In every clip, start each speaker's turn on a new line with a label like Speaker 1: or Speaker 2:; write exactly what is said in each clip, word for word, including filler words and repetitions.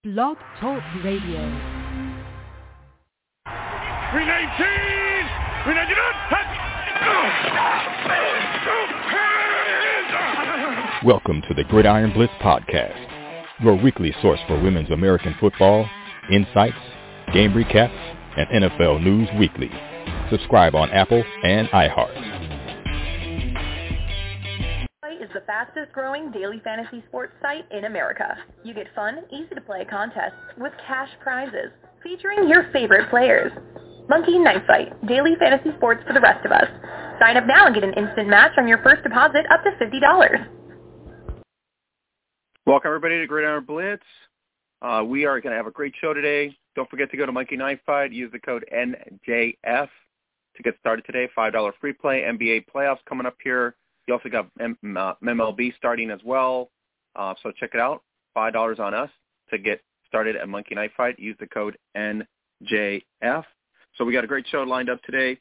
Speaker 1: Blog Talk Radio.
Speaker 2: three nineteen! three ninety-nine!
Speaker 3: Welcome to the Gridiron Blitz Podcast, your weekly source for women's American football, insights, game recaps, and N F L news weekly. Subscribe on Apple and iHeart.
Speaker 4: Is the fastest growing daily fantasy sports site in America. You get fun, easy to play contests with cash prizes featuring your favorite players. Monkey Knife Fight, daily fantasy sports for the rest of us. Sign up now and get an instant match on your first deposit up to fifty dollars.
Speaker 5: Welcome everybody to Gridiron Blitz. Uh, we are going to have a great show today. Don't forget to go to Monkey Knife Fight. Use the code N J F to get started today. five dollars free play. N B A playoffs coming up here. You also got M- uh, M L B starting as well, uh, so check it out. five dollars on us to get started at Monkey Knife Fight. Use the code N J F. So we got a great show lined up today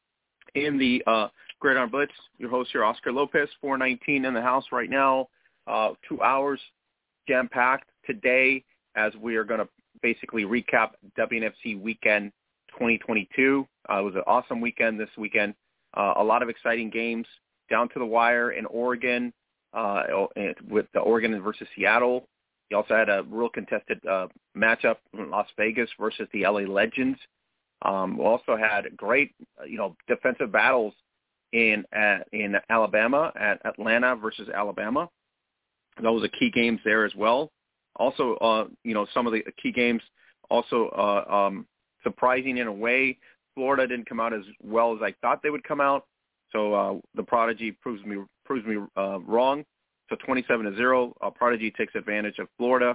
Speaker 5: in the uh, Gridiron Blitz. Your host here, Oscar Lopez, four nineteen in the house right now. Uh, two hours jam-packed today as we are going to basically recap W N F C Weekend twenty twenty-two. Uh, it was an awesome weekend this weekend. Uh, a lot of exciting games. Down to the wire in Oregon uh, with the Oregon versus Seattle. You also had a real contested uh, matchup in Las Vegas versus the L A Legends. Um, we also had great, you know, defensive battles in uh, in Alabama at Atlanta versus Alabama. Those are key games there as well. Also, uh, you know, some of the key games also uh, um, surprising in a way. Florida didn't come out as well as I thought they would come out. So uh, the Prodigy proves me proves me uh, wrong. So twenty-seven to zero, uh, Prodigy takes advantage of Florida.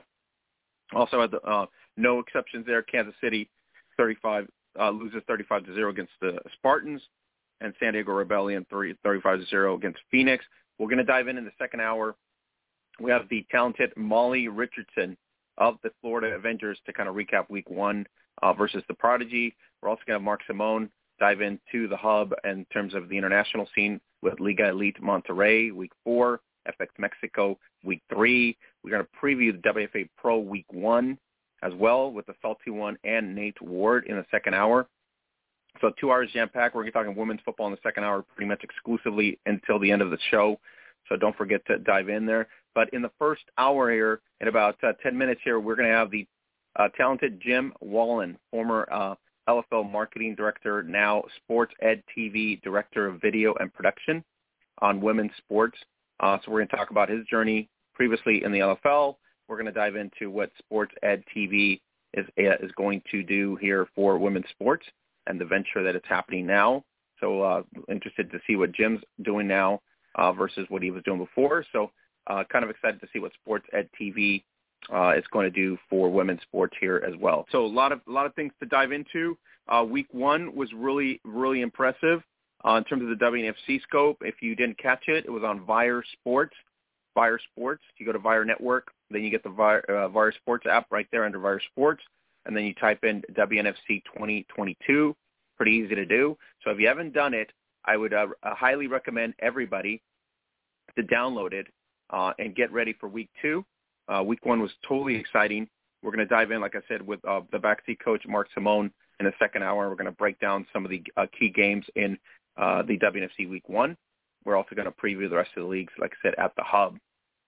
Speaker 5: Also had the, uh, no exceptions there. Kansas City thirty-five uh, loses thirty-five to zero against the Spartans, and San Diego Rebellion thirty-five to zero against Phoenix. We're going to dive in in the second hour. We have the talented Molly Richardson of the Florida Avengers to kind of recap Week One uh, versus the Prodigy. We're also going to have Mark Simone dive into the hub in terms of the international scene with Liga Elite Monterrey, Week four, F X Mexico, Week three. We're going to preview the W F A Pro Week one as well with the Salty One and Nate Ward in the second hour. So two hours jam-packed. We're going to be talking women's football in the second hour pretty much exclusively until the end of the show. So don't forget to dive in there. But in the first hour here, in about uh, ten minutes here, we're going to have the uh, talented Jim Wallen, former uh, L F L Marketing Director, now Sports Ed T V Director of Video and Production on women's sports. Uh, so we're going to talk about his journey previously in the L F L. We're going to dive into what Sports Ed T V is is going to do here for women's sports and the venture that it's happening now. So uh, interested to see what Jim's doing now uh, versus what he was doing before. So uh, kind of excited to see what Sports Ed T V Uh, it's going to do for women's sports here as well. So a lot of a lot of things to dive into. Uh, week one was really, really impressive uh, in terms of the W N F C scope. If you didn't catch it, it was on Vire Sports. Vire Sports. You go to Vire Network, then you get the Vire, uh, Vire Sports app right there under Vire Sports, and then you type in W N F C twenty twenty-two. Pretty easy to do. So if you haven't done it, I would uh, highly recommend everybody to download it uh, and get ready for week two. Uh, week one was totally exciting. We're going to dive in, like I said, with uh, the backseat coach, Mark Simone, in the second hour. We're going to break down some of the uh, key games in uh, the W N F C week one. We're also going to preview the rest of the leagues, like I said, at the hub.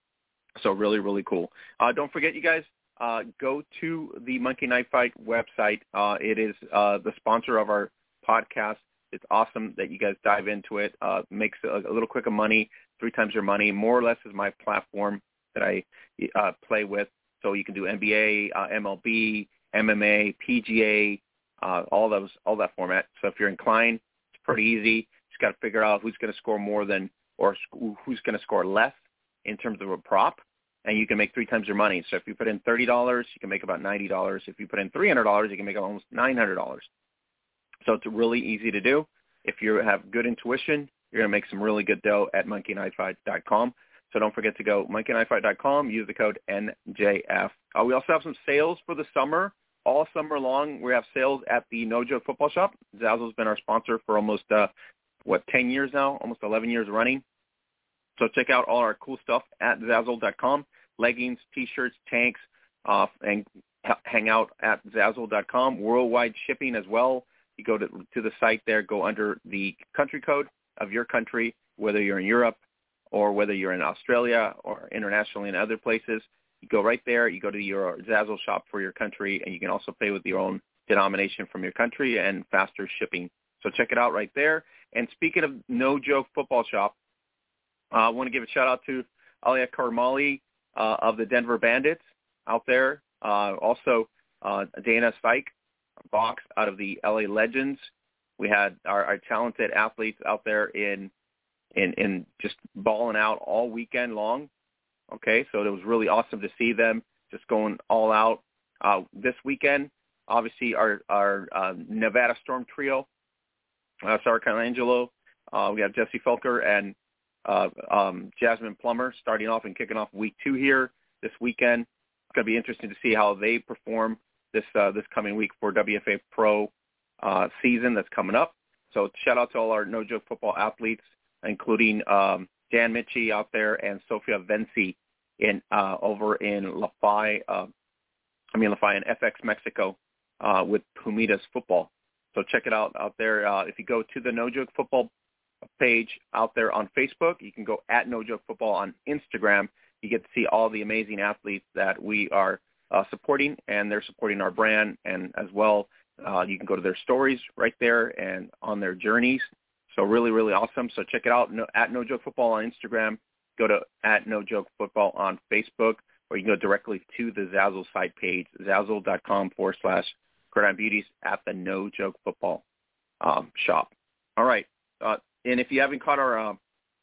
Speaker 5: So really, really cool. Uh, don't forget, you guys, uh, go to the Monkey Knife Fight website. Uh, it is uh, the sponsor of our podcast. It's awesome that you guys dive into it. Uh, makes a, a little quick of money, three times your money. More or less is my platform that I uh, play with. So you can do N B A, uh, M L B, M M A, P G A, uh, all those, all that format. So if you're inclined, it's pretty easy. Just got to figure out who's going to score more than, or who's going to score less in terms of a prop, and you can make three times your money. So if you put in thirty dollars, you can make about ninety dollars. If you put in three hundred dollars, you can make almost nine hundred dollars. So it's really easy to do. If you have good intuition, you're going to make some really good dough at monkey knife fight dot com. So don't forget to go monkey knife fight dot com, use the code N J F. Uh, we also have some sales for the summer. All summer long, we have sales at the No Joke Football Shop. Zazzle's been our sponsor for almost, uh, what, ten years now, almost eleven years running. So check out all our cool stuff at Zazzle dot com. Leggings, T-shirts, tanks, uh, and hang out at Zazzle dot com. Worldwide shipping as well. You go to, to the site there, go under the country code of your country, whether you're in Europe or whether you're in Australia or internationally in other places. You go right there. You go to your Zazzle shop for your country, and you can also pay with your own denomination from your country and faster shipping. So check it out right there. And speaking of No Joke Football Shop, uh, I want to give a shout-out to Alia Karmali uh, of the Denver Bandits out there. Uh, also, uh, Dana Spike, Box out of the L A Legends. We had our, our talented athletes out there in, in in just balling out all weekend long. Okay, so it was really awesome to see them just going all out. Uh, this weekend, obviously, our, our uh, Nevada Storm Trio, uh, Sarah Colangelo, uh, we have Jesse Felker and uh, um, Jasmine Plummer starting off and kicking off week two here this weekend. It's going to be interesting to see how they perform this uh, this coming week for W F A Pro uh, season that's coming up. So shout out to all our No Joke Football athletes, including um, Dan Mitchie out there and Sofia Venci in uh, over in La Fay, uh, I mean La Fay in F X Mexico uh, with Pumitas Football. So check it out out there. Uh, if you go to the No Joke Football page out there on Facebook, you can go at No Joke Football on Instagram. You get to see all the amazing athletes that we are uh, supporting, and they're supporting our brand. And as well, uh, you can go to their stories right there and on their journeys. So really, really awesome. So check it out no, at No Joke Football on Instagram. Go to at No Joke Football on Facebook, or you can go directly to the Zazzle site page, zazzle.com forward slash Gridiron Beauties at the No Joke Football um, shop. All right. Uh, and if you haven't caught our, uh,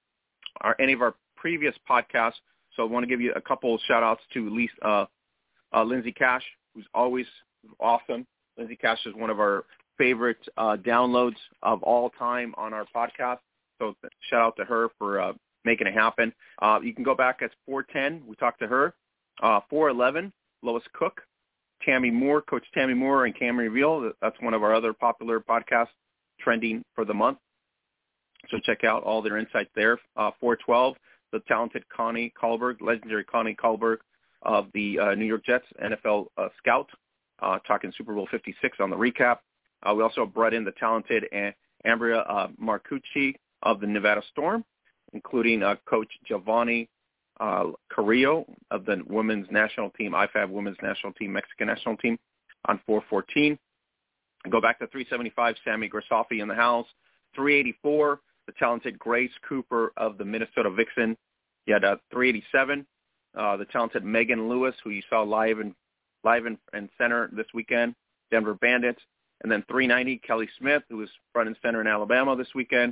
Speaker 5: our any of our previous podcasts, so I want to give you a couple of shout-outs to Lisa, uh, uh, Lindsay Cash, who's always awesome. Lindsay Cash is one of our favorite uh, downloads of all time on our podcast. So shout-out to her for uh, making it happen. Uh, you can go back at four ten. We talked to her. Uh, four eleven, Lois Cook, Tammy Moore, Coach Tammy Moore, and Cam Reveal. That's one of our other popular podcasts trending for the month. So check out all their insights there. Uh, four twelve, the talented Connie Kahlberg, legendary Connie Kahlberg of the uh, New York Jets, N F L uh, scout, uh, talking Super Bowl fifty-six on the recap. Uh, we also brought in the talented Am- Ambria uh, Marcucci of the Nevada Storm, including uh, Coach Giovanni uh, Carrillo of the women's national team, I F A B women's national team, Mexican national team on four fourteen. Go back to three seventy-five, Sammy Grisafi in the house. three eighty-four, the talented Grace Cooper of the Minnesota Vixen. You had uh, three eighty-seven, uh, the talented Megan Lewis, who you saw live in live in, in center this weekend, Denver Bandits. And then three ninety, Kelly Smith, who was front and center in Alabama this weekend.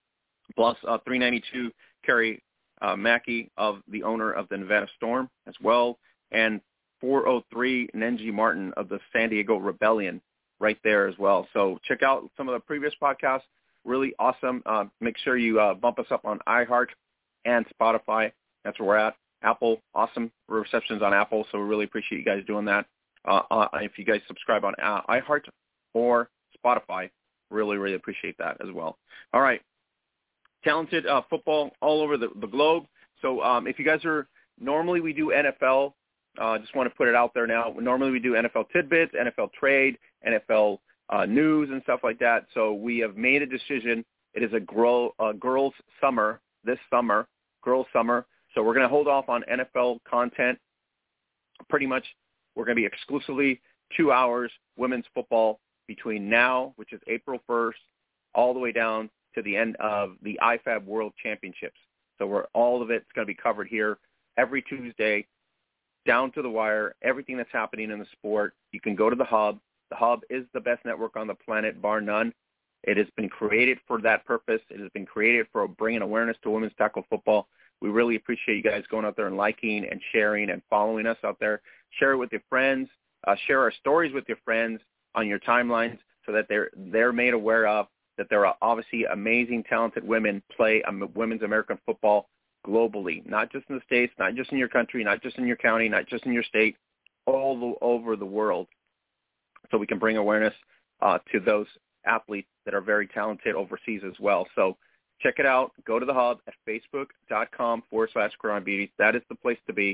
Speaker 5: Plus uh, three ninety-two, Kerry uh, Mackey of the owner of the Nevada Storm as well. And four oh three, Nenji Martin of the San Diego Rebellion right there as well. So check out some of the previous podcasts. Really awesome. Uh, make sure you uh, bump us up on iHeart and Spotify. That's where we're at. Apple, awesome receptions on Apple, so we really appreciate you guys doing that. Uh, uh, if you guys subscribe on uh, iHeart or Spotify, really, really appreciate that as well. All right. Talented uh, football all over the, the globe. So um, if you guys are, normally we do N F L. I uh, just want to put it out there now. Normally we do N F L tidbits, N F L trade, N F L uh, news and stuff like that. So we have made a decision. It is a girl, uh, girls' summer this summer, girls' summer. So we're going to hold off on N F L content. Pretty much we're going to be exclusively two hours women's football between now, which is April first, all the way down to the end of the I F A B World Championships. So we're, all of it's going to be covered here every Tuesday, down to the wire, everything that's happening in the sport. You can go to the Hub. The Hub is the best network on the planet, bar none. It has been created for that purpose. It has been created for bringing awareness to women's tackle football. We really appreciate you guys going out there and liking and sharing and following us out there. Share it with your friends. Uh, share our stories with your friends on your timelines so that they're they're made aware of that there are obviously amazing, talented women play um, women's American football globally, not just in the States, not just in your country, not just in your county, not just in your state, all the, over the world, so we can bring awareness uh, to those athletes that are very talented overseas as well. So check it out. Go to the Hub at facebook.com forward slash Gridiron Beauties. That is the place to be.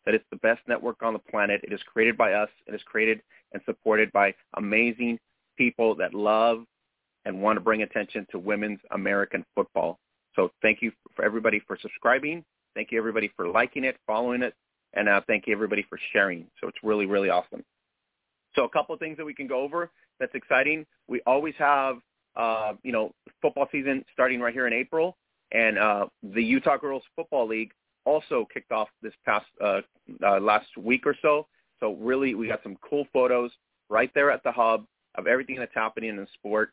Speaker 5: that it's the best network on the planet. It is created by us. It is created and supported by amazing people that love and want to bring attention to women's American football. So thank you for everybody for subscribing. Thank you, everybody, for liking it, following it, and uh, thank you, everybody, for sharing. So it's really, really awesome. So a couple of things that we can go over that's exciting. We always have, uh, you know, football season starting right here in April, and uh, the Utah Girls Football League also kicked off this past uh, uh, last week or so. So really, we got some cool photos right there at the hub of everything that's happening in the sport.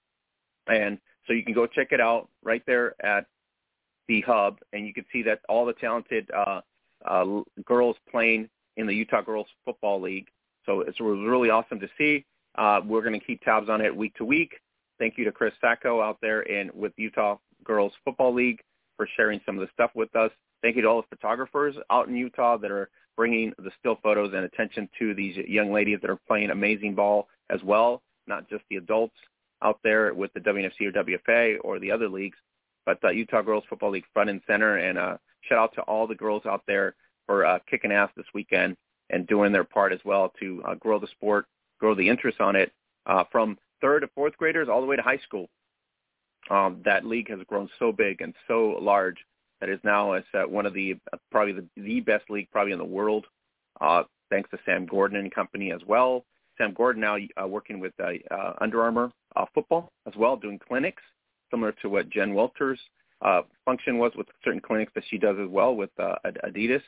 Speaker 5: And so you can go check it out right there at the hub, and you can see that all the talented uh, uh, girls playing in the Utah Girls Football League. So it's really awesome to see. Uh, we're going to keep tabs on it week to week. Thank you to Chris Sacco out there in with Utah Girls Football League for sharing some of the stuff with us. Thank you to all the photographers out in Utah that are bringing the still photos and attention to these young ladies that are playing amazing ball as well, not just the adults out there with the W N F C or W F A or the other leagues, but the Utah Girls Football League front and center. And uh, shout out to all the girls out there for uh, kicking ass this weekend and doing their part as well to uh, grow the sport, grow the interest on it uh, from third to fourth graders all the way to high school. Um, that league has grown so big and so large that is now it's, uh, one of the uh, probably the, the best league probably in the world, uh, thanks to Sam Gordon and company as well. Sam Gordon now uh, working with uh, uh, Under Armour uh, football as well, doing clinics similar to what Jen Welter's uh, function was with certain clinics that she does as well with uh, Adidas.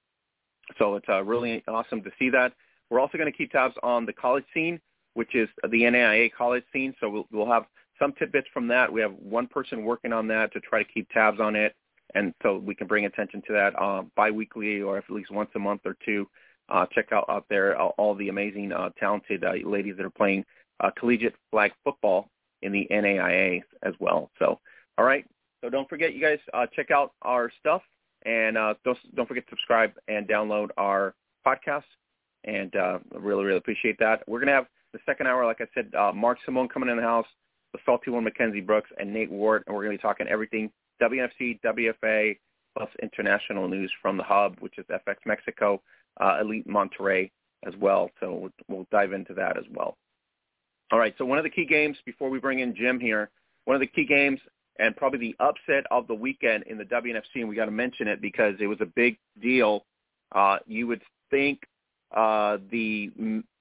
Speaker 5: So it's uh, really awesome to see that. We're also going to keep tabs on the college scene, which is the N A I A college scene. So we'll, we'll have some tidbits from that. We have one person working on that to try to keep tabs on it. And so we can bring attention to that uh, biweekly or at least once a month or two. Uh, check out out there uh, all the amazing, uh, talented uh, ladies that are playing uh, collegiate flag football in the N A I A as well. So, all right. So don't forget, you guys, uh, check out our stuff. And uh, don't, don't forget to subscribe and download our podcast. And uh, really, really appreciate that. We're going to have the second hour, like I said, uh, Mark Simone coming in the house, the salty one, Mackenzie Brooks, and Nate Ward. And we're going to be talking everything W N F C, W F A, plus international news from the hub, which is F X Mexico, uh, Elite Monterrey as well. So we'll, we'll dive into that as well. All right, so one of the key games before we bring in Jim here, one of the key games and probably the upset of the weekend in the W N F C, and we got to mention it because it was a big deal. Uh, you would think uh, the,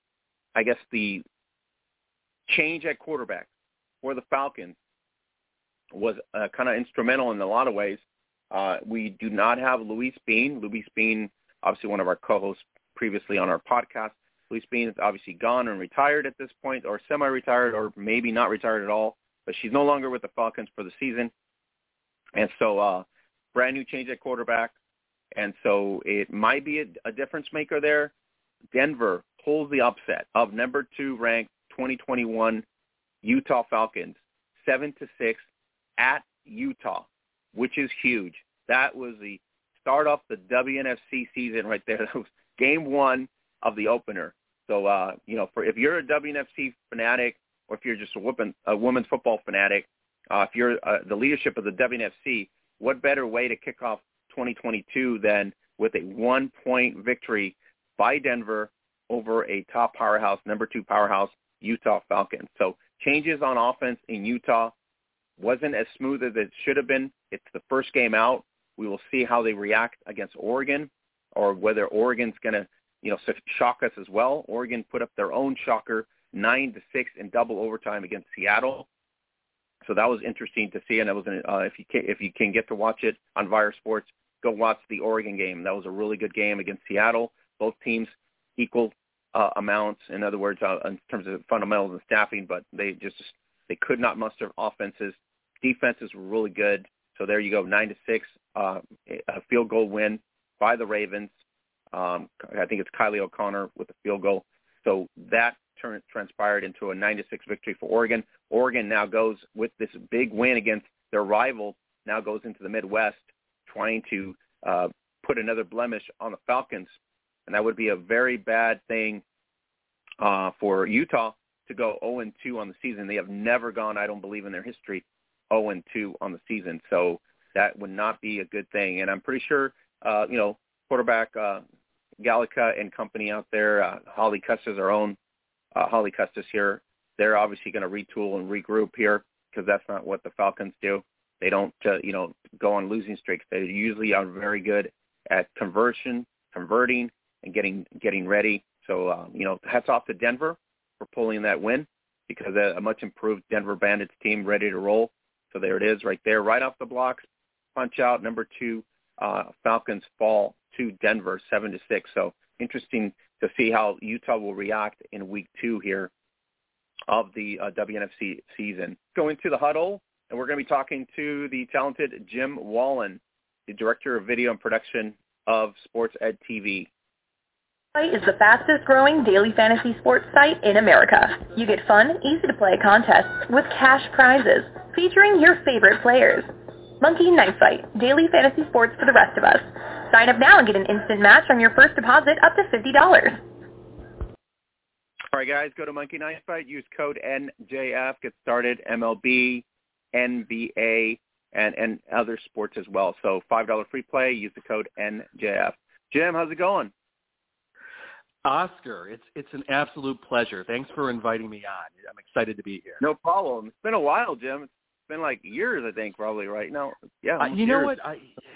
Speaker 5: I guess the change at quarterback for the Falcons was uh, kind of instrumental in a lot of ways. Uh, we do not have Luis Bean. Luis Bean, obviously one of our co-hosts previously on our podcast. Luis Bean is obviously gone and retired at this point, or semi-retired, or maybe not retired at all. But she's no longer with the Falcons for the season. And so uh, brand new change at quarterback. And so it might be a, a difference maker there. Denver pulls the upset of number two ranked twenty twenty-one Utah Falcons, seven to six at Utah, which is huge. That was the start off the W N F C season right there. That was game one of the opener. So, uh, you know, for if you're a W N F C fanatic, or if you're just a, woman, a women's football fanatic, uh, if you're uh, the leadership of the W N F C, what better way to kick off twenty twenty-two than with a one-point victory by Denver over a top powerhouse, number two powerhouse, Utah Falcons. So changes on offense in Utah wasn't as smooth as it should have been. It's the first game out. We will see how they react against Oregon, or whether Oregon's going to, you know, shock us as well. Oregon put up their own shocker, nine to six in double overtime against Seattle. So that was interesting to see, and it was an, uh, if you can, if you can get to watch it on Vire Sports, go watch the Oregon game. That was a really good game against Seattle. Both teams equal uh, amounts, in other words, uh, in terms of fundamentals and staffing, but they just they could not muster offenses. Defenses were really good. So there you go, nine to six, uh, a field goal win by the Ravens. Um, I think it's Kylie O'Connor with a field goal. So that turn, transpired into a nine to six victory for Oregon. Oregon now goes with this big win against their rival. Now goes into the Midwest, trying to uh, put another blemish on the Falcons, and that would be a very bad thing uh, for Utah to go oh and two on the season. They have never gone, I don't believe in their history, oh and two on the season. So that would not be a good thing. And I'm pretty sure, uh, you know, quarterback uh, Gallica and company out there, uh, Holly Custis, our own uh, Holly Custis here, they're obviously going to retool and regroup here because that's not what the Falcons do. They don't, uh, you know, go on losing streaks. They usually are very good at conversion, converting, and getting getting ready. So, um, you know, hats off to Denver for pulling that win because a, a much improved Denver Bandits team ready to roll. So there it is right there, right off the blocks. Punch out, number two, uh, Falcons fall to Denver, seven to six. So interesting to see how Utah will react in week two here of the uh, W N F C season. Going to the huddle, and we're going to be talking to the talented Jim Wallen, the Director of Video and Production of Sports Ed T V.
Speaker 4: Site is the fastest growing daily fantasy sports site in America. You get fun, easy to play contests with cash prizes featuring your favorite players. Monkey Knife Fight, daily fantasy sports for the rest of us. Sign up now and get an instant match on your first deposit up to fifty dollars.
Speaker 5: All right, guys, go to Monkey Knife Fight. Use code N J F. Get started. M L B, N B A, and, and other sports as well. So five dollars free play. Use the code N J F. Jim, how's it going?
Speaker 1: Oscar, it's it's an absolute pleasure. Thanks for inviting me on. I'm excited to be here.
Speaker 5: No problem. It's been a while, Jim. It's been like years, I think, probably right now. Yeah,
Speaker 1: uh, you
Speaker 5: years.
Speaker 1: know what, I,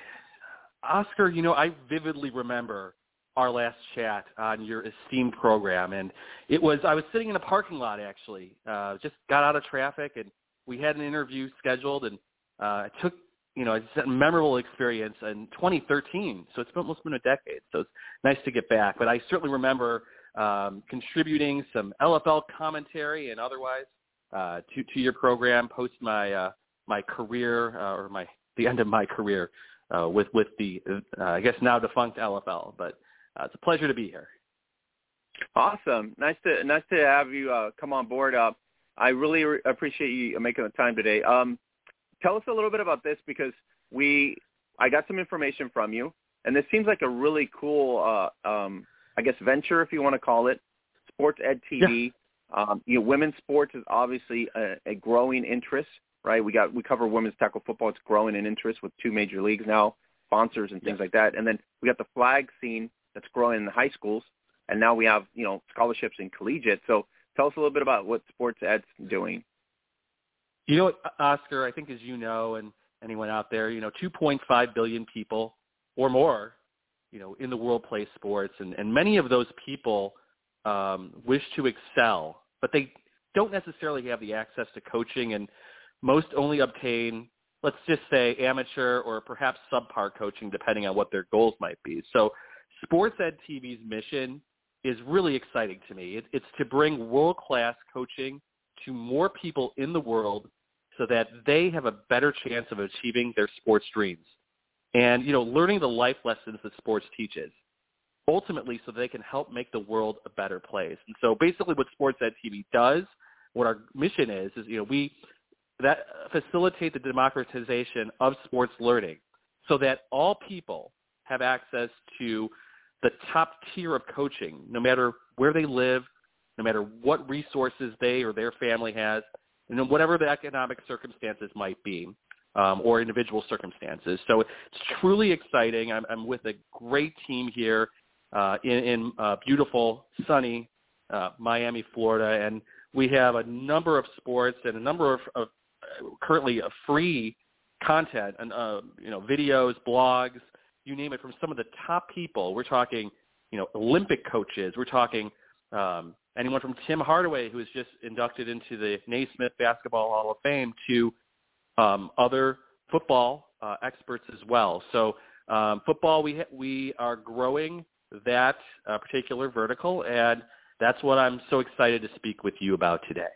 Speaker 1: Oscar? You know, I vividly remember our last chat on your esteemed program, and it was I was sitting in a parking lot actually. Uh, just got out of traffic, and we had an interview scheduled, and uh, it took. You know, it's a memorable experience in twenty thirteen, so it's almost been a decade, so it's nice to get back. But I certainly remember um, contributing some L F L commentary and otherwise uh, to, to your program post my uh, my career uh, or my the end of my career uh, with with the uh, I guess now defunct L F L. But uh, it's a pleasure to be here.
Speaker 5: Awesome, nice to nice to have you uh, come on board. Uh, I really re- appreciate you making the time today. Um, Tell us a little bit about this because we, I got some information from you, and this seems like a really cool, uh, um, I guess, venture, if you want to call it, Sports Ed T V. Yeah. Um, you know, women's sports is obviously a, a growing interest, right? We got we cover women's tackle football; it's growing in interest with two major leagues now, sponsors and things yeah. like that. And then we got the flag scene that's growing in the high schools, and now we have you know scholarships in collegiate. So tell us a little bit about what Sports Ed's doing.
Speaker 1: You know what, Oscar, I think as you know, and anyone out there, you know, two point five billion people or more, you know, in the world play sports, and, and many of those people um, wish to excel, but they don't necessarily have the access to coaching, and most only obtain, let's just say, amateur or perhaps subpar coaching, depending on what their goals might be. So Sports Ed T V's mission is really exciting to me. It, it's to bring world-class coaching to more people in the world so that they have a better chance of achieving their sports dreams. And, you know, learning the life lessons that sports teaches, ultimately so they can help make the world a better place. And so basically what Sports Ed T V does, what our mission is, is, you know, we that facilitate the democratization of sports learning so that all people have access to the top tier of coaching, no matter where they live, no matter what resources they or their family has, and whatever the economic circumstances might be, um, or individual circumstances. So it's truly exciting. I'm, I'm with a great team here uh, in, in uh, beautiful, sunny uh, Miami, Florida, and we have a number of sports and a number of, of uh, currently uh, free content and uh, you know videos, blogs, you name it, from some of the top people. We're talking, you know, Olympic coaches. We're talking um, anyone from Tim Hardaway, who was just inducted into the Naismith Basketball Hall of Fame, to um, other football uh, experts as well. So um, football, we ha- we are growing that uh, particular vertical, and that's what I'm so excited to speak with you about today.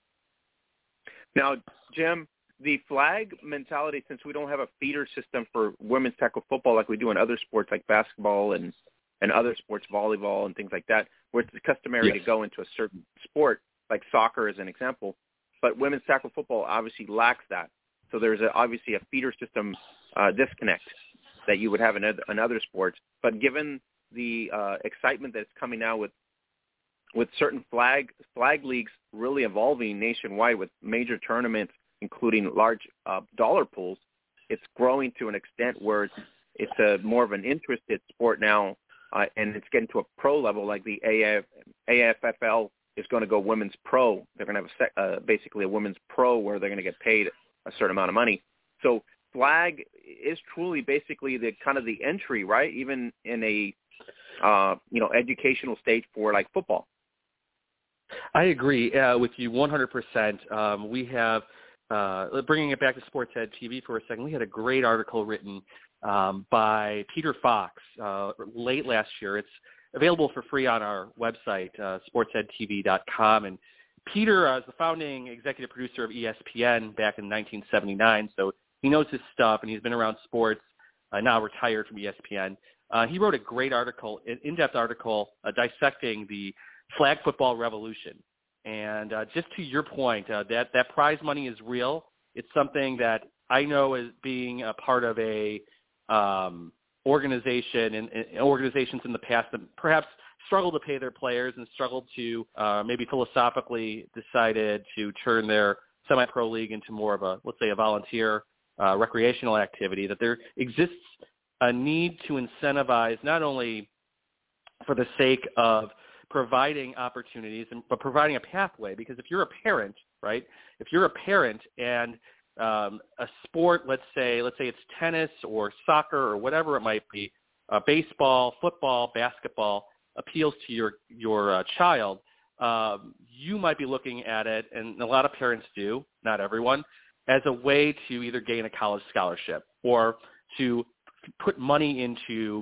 Speaker 5: Now, Jim, the flag mentality, since we don't have a feeder system for women's tackle football like we do in other sports like basketball and, and other sports, volleyball and things like that, where it's customary yes. to go into a certain sport, like soccer as an example, but women's tackle football obviously lacks that. So there's a, obviously a feeder system uh, disconnect that you would have in other, in other sports. But given the uh, excitement that's coming now with with certain flag flag leagues really evolving nationwide with major tournaments, including large uh, dollar pools, it's growing to an extent where it's, it's a more of an interested sport now uh, and it's getting to a pro level, like the A F F L is going to go women's pro. They're going to have a sec, uh, basically a women's pro where they're going to get paid a certain amount of money. So flag is truly basically the kind of the entry, right? Even in a uh, you know educational stage for like football.
Speaker 1: I agree uh, with you one hundred percent. Um, we have, uh, bringing it back to Sportshead T V for a second, we had a great article written um, by Peter Fox uh, late last year. It's available for free on our website, uh, sportshead t v dot com. And Peter uh, is the founding executive producer of E S P N back in nineteen seventy-nine, so he knows his stuff, and he's been around sports, uh, now retired from E S P N. Uh, he wrote a great article, an in-depth article, uh, dissecting the flag football revolution. And uh, just to your point, uh, that, that prize money is real. It's something that I know as being a part of a um, organization and, and organizations in the past that perhaps struggled to pay their players and struggled to uh, maybe philosophically decided to turn their semi-pro league into more of a, let's say, a volunteer uh, recreational activity, that there exists a need to incentivize not only for the sake of providing opportunities, and, but providing a pathway. Because if you're a parent, right, if you're a parent and um, a sport, let's say, let's say it's tennis or soccer or whatever it might be, uh, baseball, football, basketball, appeals to your, your uh, child, um, you might be looking at it, and a lot of parents do, not everyone, as a way to either gain a college scholarship or to put money into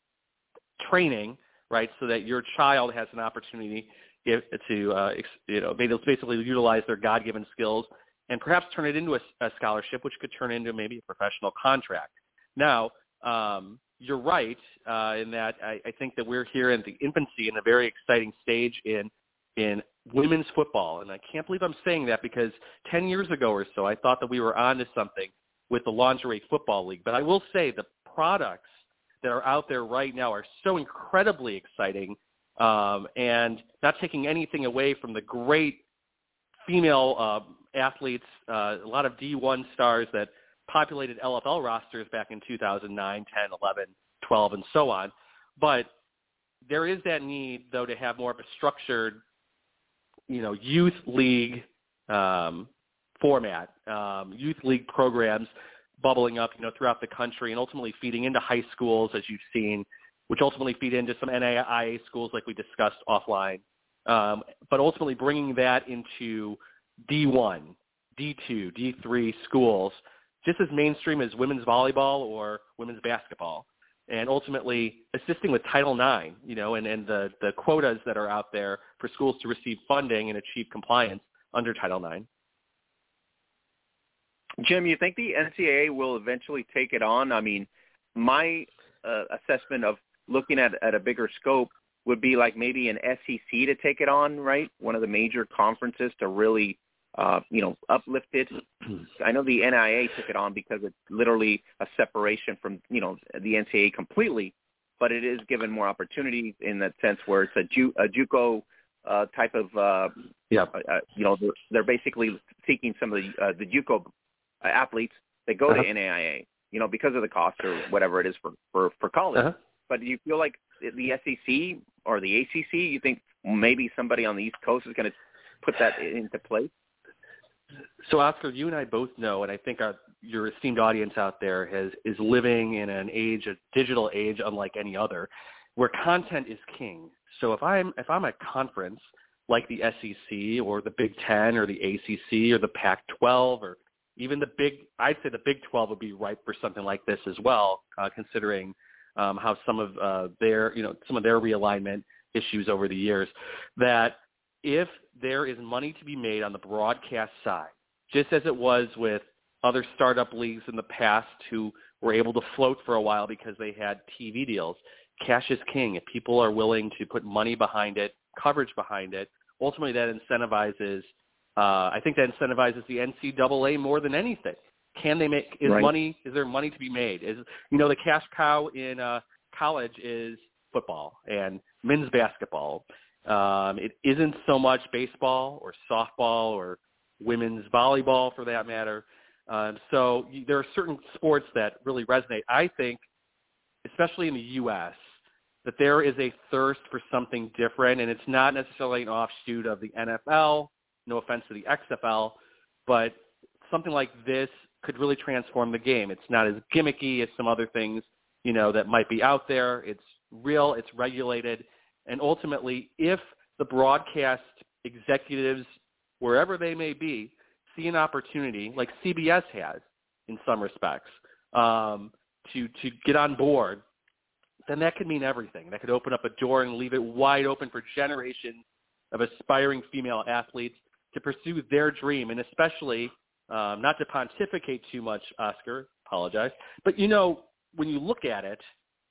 Speaker 1: training, right, so that your child has an opportunity if, to, uh, you know, basically utilize their God-given skills and perhaps turn it into a, a scholarship, which could turn into maybe a professional contract. Now, um, you're right uh, in that I, I think that we're here in the infancy in a very exciting stage in in women's football. And I can't believe I'm saying that, because ten years ago or so, I thought that we were onto something with the Lingerie Football League. But I will say the products that are out there right now are so incredibly exciting, um, and not taking anything away from the great female uh, athletes, uh, a lot of D one stars that populated L F L rosters back in two thousand nine, ten, eleven, twelve, and so on. But there is that need, though, to have more of a structured, you know, youth league um, format, um, youth league programs bubbling up, you know, throughout the country and ultimately feeding into high schools, as you've seen, which ultimately feed into some N A I A schools like we discussed offline, um, but ultimately bringing that into D one, D two, D three schools, just as mainstream as women's volleyball or women's basketball, and ultimately assisting with Title nine, you know, and, and the, the quotas that are out there for schools to receive funding and achieve compliance under Title nine.
Speaker 5: Jim, you think the N C double A will eventually take it on? I mean, my uh, assessment of looking at, at a bigger scope would be like maybe an S E C to take it on, right? One of the major conferences to really, uh, you know, uplift it. I know the N I A took it on because it's literally a separation from, you know, the N C double A completely, but it is given more opportunity in that sense where it's a, Ju- a JUCO uh, type of, uh,
Speaker 1: yeah.
Speaker 5: uh, you know, they're, they're basically seeking some of the, uh, the JUCO athletes that go
Speaker 1: uh-huh.
Speaker 5: to N A I A, you know, because of the cost or whatever it is for, for, for college.
Speaker 1: Uh-huh.
Speaker 5: But do you feel like the S E C or the A C C, you think maybe somebody on the East Coast is going to put that into place?
Speaker 1: So, Oscar, you and I both know, and I think our, your esteemed audience out there has, is living in an age, a digital age unlike any other, where content is king. So if I'm if I'm a conference like the S E C or the Big Ten or the A C C or the Pac twelve or even the Big, I'd say the Big twelve would be ripe for something like this as well, uh, considering um, how some of uh, their, you know, some of their realignment issues over the years, that if there is money to be made on the broadcast side, just as it was with other startup leagues in the past who were able to float for a while because they had T V deals, cash is king. If people are willing to put money behind it, coverage behind it, ultimately that incentivizes, uh, I think that incentivizes the N C double A more than anything. Can they make, is
Speaker 5: right.
Speaker 1: money, is there money to be made? Is, you know, the cash cow in uh, college is football and men's basketball. Um, it isn't so much baseball or softball or women's volleyball for that matter. Um, so there are certain sports that really resonate. I think, especially in the U S, that there is a thirst for something different, and it's not necessarily an offshoot of the N F L, no offense to the X F L, but something like this could really transform the game. It's not as gimmicky as some other things, you know, that might be out there. It's real, it's regulated, and ultimately, if the broadcast executives, wherever they may be, see an opportunity, like C B S has in some respects, um, to to get on board, then that could mean everything. That could open up a door and leave it wide open for generations of aspiring female athletes to pursue their dream, and especially, um, not to pontificate too much, Oscar, apologize, but, you know, when you look at it,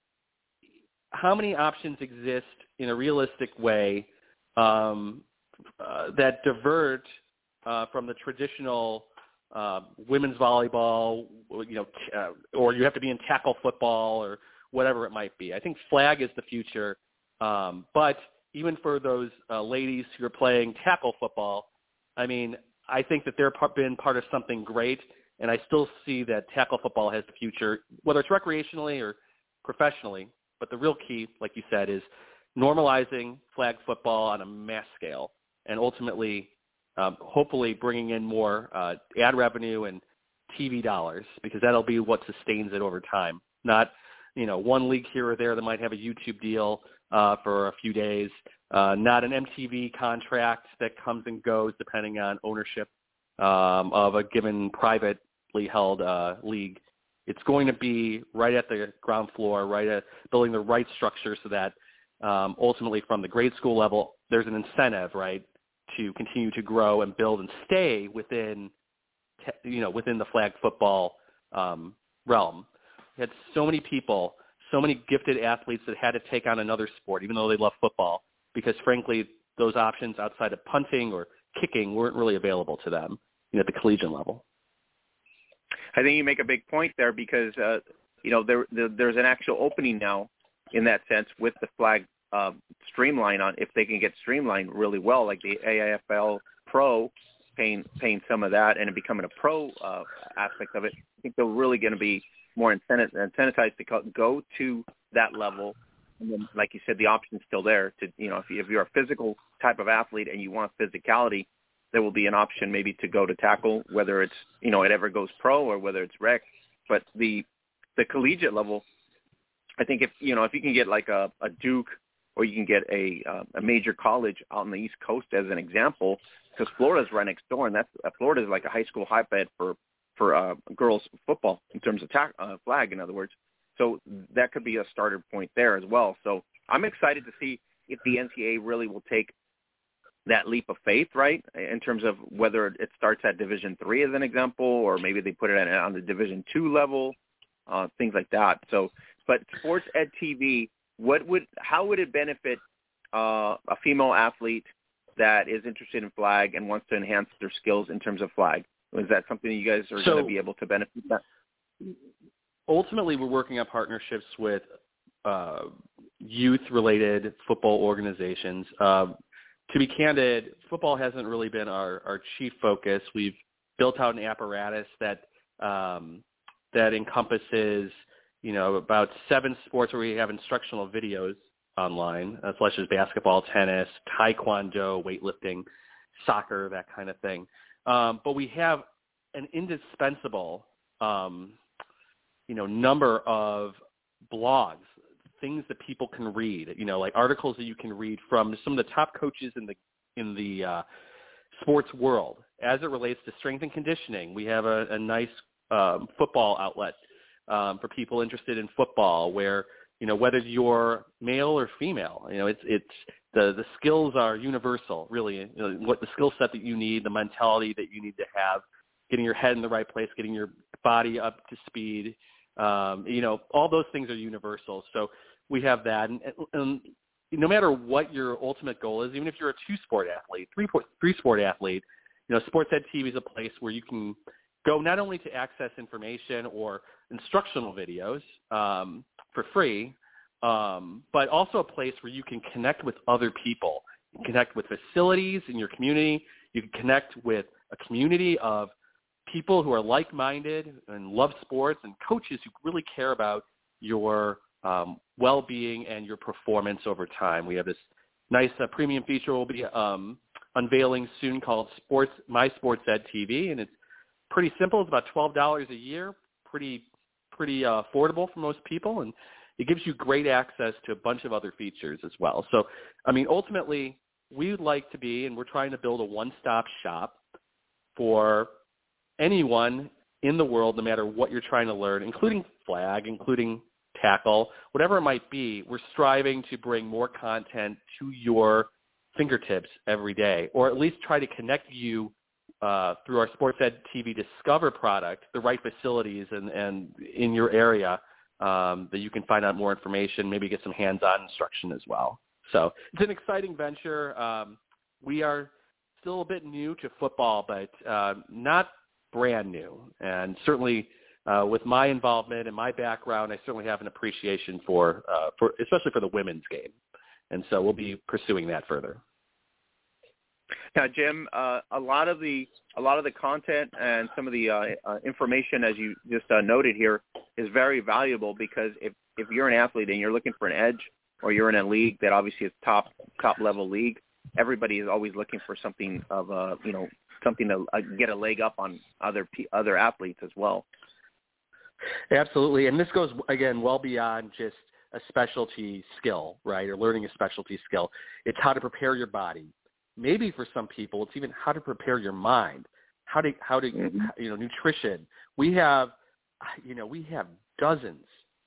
Speaker 1: how many options exist in a realistic way um, uh, that divert uh, from the traditional uh, women's volleyball, you know, uh, or you have to be in tackle football or whatever it might be. I think flag is the future, um, but even for those uh, ladies who are playing tackle football, I mean, I think that they're part, been part of something great, and I still see that tackle football has the future, whether it's recreationally or professionally. But the real key, like you said, is normalizing flag football on a mass scale, and ultimately, um, hopefully bringing in more uh, ad revenue and T V dollars, because that'll be what sustains it over time. Not, you know, one league here or there that might have a YouTube deal uh, for a few days, uh, not an M T V contract that comes and goes depending on ownership um, of a given privately held uh, league. It's going to be right at the ground floor, right at building the right structure so that um, ultimately from the grade school level, there's an incentive, right, to continue to grow and build and stay within, you know, within the flag football um, realm. We had so many people, so many gifted athletes that had to take on another sport, even though they love football, because frankly, those options outside of punting or kicking weren't really available to them, you know, at the collegiate level.
Speaker 5: I think you make a big point there because, uh, you know, there, there there's an actual opening now in that sense with the flag uh, streamline on, if they can get streamlined really well, like the A I F L Pro paying paying some of that and it becoming a pro uh, aspect of it. I think they're really going to be more incentive, incentivized to go to that level. And then, like you said, the option's still there to, you know, if, you, if you're a physical type of athlete and you want physicality, there will be an option maybe to go to tackle, whether it's, you know, it ever goes pro or whether it's rec. But the the collegiate level, I think if, you know, if you can get like a, a Duke or you can get a uh, a major college out on the East Coast as an example, because Florida's right next door, and that's uh, Florida is like a high school hotbed for for uh, girls football in terms of ta- uh, flag, in other words. So that could be a starter point there as well. So I'm excited to see if the N C double A really will take that leap of faith, right, in terms of whether it starts at Division three as an example, or maybe they put it at, on the Division two level, uh, things like that. So, but Sports Ed T V, what would, how would it benefit uh, a female athlete that is interested in flag and wants to enhance their skills in terms of flag? Is that something you guys are so, going to be able to benefit that?
Speaker 1: Ultimately, we're working on partnerships with uh, youth-related football organizations. Uh, to be candid, football hasn't really been our, our chief focus. We've built out an apparatus that um, that encompasses, you know, about seven sports where we have instructional videos online, uh, such as basketball, tennis, taekwondo, weightlifting, soccer, that kind of thing. Um, but we have an indispensable, um, you know, number of blogs, things that people can read, you know, like articles that you can read from some of the top coaches in the in the uh, sports world as it relates to strength and conditioning. We have a, a nice um, football outlet um, for people interested in football, where, you know, whether you're male or female, you know, it's it's the the skills are universal, really. You know, what the skill set that you need, the mentality that you need to have, getting your head in the right place, getting your body up to speed. Um, you know, all those things are universal. So we have that, and, and no matter what your ultimate goal is, even if you're a two-sport athlete, three three-sport athlete, you know, Sports Ed T V is a place where you can go not only to access information or instructional videos um, for free, um, but also a place where you can connect with other people, you can connect with facilities in your community, you can connect with a community of people who are like-minded and love sports, and coaches who really care about your um, well-being and your performance over time. We have this nice uh, premium feature we'll be um, unveiling soon called Sports My Sports Ed T V, and it's pretty simple. It's about twelve dollars a year, pretty pretty uh, affordable for most people, and it gives you great access to a bunch of other features as well. So, I mean, ultimately, we would like to be, and we're trying to build a one-stop shop for anyone in the world, no matter what you're trying to learn, including flag, including tackle, whatever it might be. We're striving to bring more content to your fingertips every day, or at least try to connect you uh, through our Sports Ed T V Discover product, the right facilities and, and in your area um, that you can find out more information, maybe get some hands-on instruction as well. So it's an exciting venture. Um, we are still a bit new to football, but uh, not brand new. And certainly uh, with my involvement and my background, I certainly have an appreciation for, uh, for especially for the women's game. And so we'll be pursuing that further.
Speaker 5: Now, Jim, uh, a lot of the a lot of the content and some of the uh, uh, information, as you just uh, noted here, is very valuable because if, if you're an athlete and you're looking for an edge, or you're in a league that obviously is top top level league, everybody is always looking for something of a you know something to uh, get a leg up on other other athletes as well.
Speaker 1: Absolutely, and this goes again well beyond just a specialty skill, right, or learning a specialty skill. It's how to prepare your body. Maybe for some people, it's even how to prepare your mind, how to how to mm-hmm. you know nutrition. We have you know we have dozens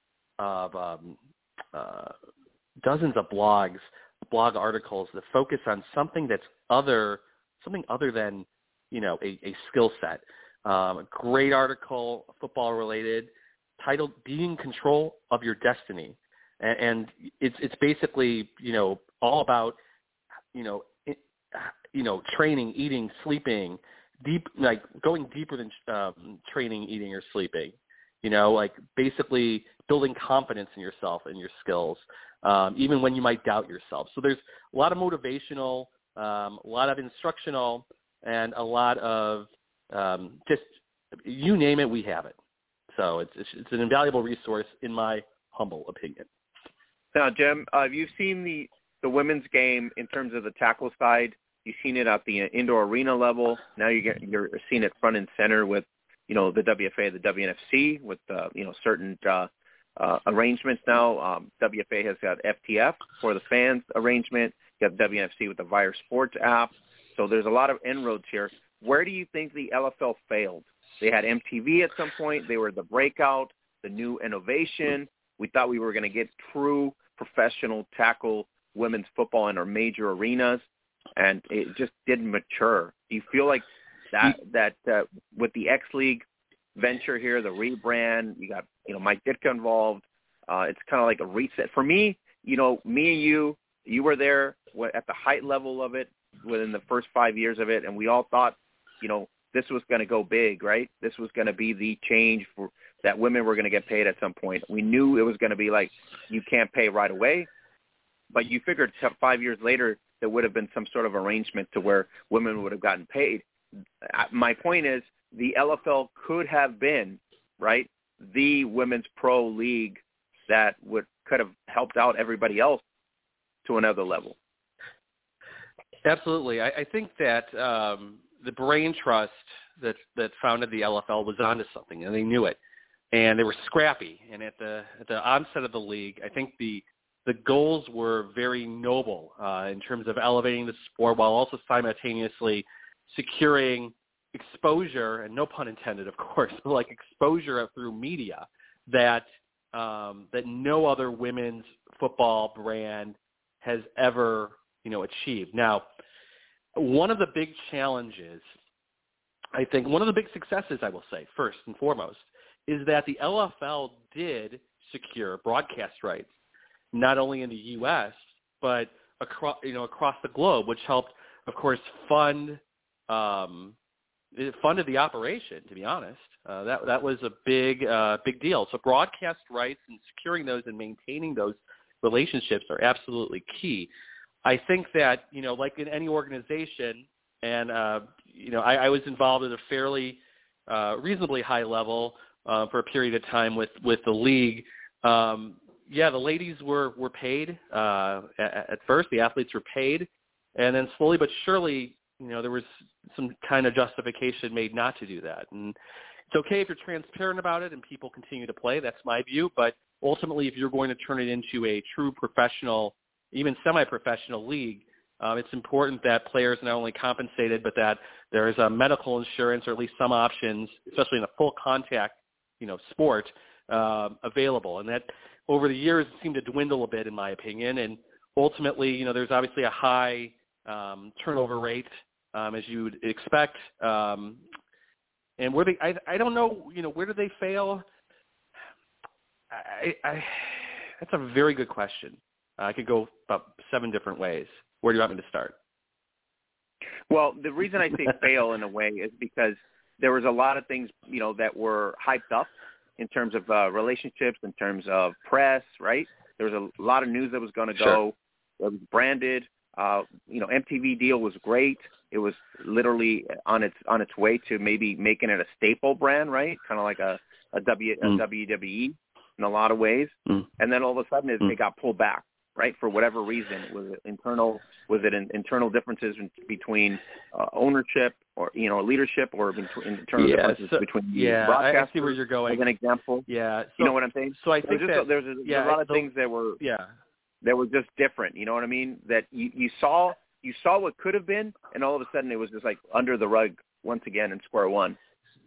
Speaker 1: of um, uh, dozens of blogs, blog articles that focus on something that's other something other than you know a, a skill set. Um, a great article, football related, titled "Being in Control of Your Destiny," and, and it's it's basically you know all about you know. you know, training, eating, sleeping, deep, like going deeper than um, training, eating, or sleeping, you know, like basically building confidence in yourself and your skills, um, even when you might doubt yourself. So there's a lot of motivational, um, a lot of instructional, and a lot of um, just, you name it, we have it. So it's, it's, it's an invaluable resource in my humble opinion.
Speaker 5: Now, Jim, uh, you've seen the, the women's game in terms of the tackle side. You've seen it at the indoor arena level. Now you get, you're seeing it front and center with, you know, the W F A, the W N F C, with, uh, you know, certain uh, uh, arrangements now. Um, W F A has got F T F for the fans arrangement. You have W N F C with the Vire Sports app. So there's a lot of inroads here. Where do you think the L F L failed? They had M T V at some point. They were the breakout, the new innovation. We thought we were going to get true professional tackle women's football in our major arenas, and it just didn't mature. Do you feel like that that uh, with the X League venture here, the rebrand, you got you know Mike Ditka involved. Uh, it's kind of like a reset for me. You know, me and you, you were there at the height level of it within the first five years of it, and we all thought, you know, this was going to go big, right? This was going to be the change for that women were going to get paid at some point. We knew it was going to be like you can't pay right away, but you figured five years later there would have been some sort of arrangement to where women would have gotten paid. My point is the L F L could have been, right, the women's pro league that would could have helped out everybody else to another level.
Speaker 1: Absolutely. I, I think that um, the brain trust that that founded the L F L was onto something, and they knew it. And they were scrappy. And at the at the onset of the league, I think the the goals were very noble uh, in terms of elevating the sport while also simultaneously securing exposure, and no pun intended, of course, but like exposure through media that um, that no other women's football brand has ever, you know, achieved. Now, one of the big challenges, I think, one of the big successes, I will say, first and foremost, is that the L F L did secure broadcast rights, not only in the U S but across, you know, across the globe, which helped, of course, fund um, it funded the operation. To be honest, uh, that that was a big uh, big deal. So broadcast rights and securing those and maintaining those relationships are absolutely key. I think that, you know, like in any organization, and uh, you know, I, I was involved at a fairly uh, reasonably high level uh, for a period of time with with the league. Um, yeah, the ladies were, were paid uh, at, at first. The athletes were paid. And then slowly but surely, you know, there was some kind of justification made not to do that. And it's okay if you're transparent about it and people continue to play. That's my view. But ultimately, if you're going to turn it into a true professional, even semi-professional league, um, it's important that players not only compensated, but that there is a medical insurance or at least some options, especially in a full contact, you know, sport, uh, available. And that over the years seemed to dwindle a bit, in my opinion. And ultimately, you know, there's obviously a high um, turnover rate, um, as you would expect. Um, and where they, I, I don't know, you know, where do they fail? I, I, that's a very good question. Uh, I could go about seven different ways. Where do you want me to start?
Speaker 5: Well, the reason I say fail in a way is because there was a lot of things, you know, that were hyped up in terms of uh, relationships, in terms of press, right? There was a lot of news that was going to go. Sure. It was branded. Uh, you know, M T V deal was great. It was literally on its on its way to maybe making it a staple brand, right? Kind of like a a, w, mm. a W W E in a lot of ways. Mm. And then all of a sudden it, mm. it got pulled back, right? For whatever reason, was it internal? Was it in, internal differences between uh, ownership or you know leadership, or between, internal
Speaker 1: yeah,
Speaker 5: differences
Speaker 1: so,
Speaker 5: between
Speaker 1: yeah,
Speaker 5: broadcasters?
Speaker 1: I see where you're going.
Speaker 5: As an example,
Speaker 1: yeah, so,
Speaker 5: you know what I'm saying.
Speaker 1: So I think
Speaker 5: there's
Speaker 1: that
Speaker 5: just, there's, a,
Speaker 1: yeah,
Speaker 5: there's a lot of
Speaker 1: the,
Speaker 5: things that were
Speaker 1: yeah
Speaker 5: that were just different. You know what I mean? That you, you saw you saw what could have been, and all of a sudden it was just like under the rug once again in square one.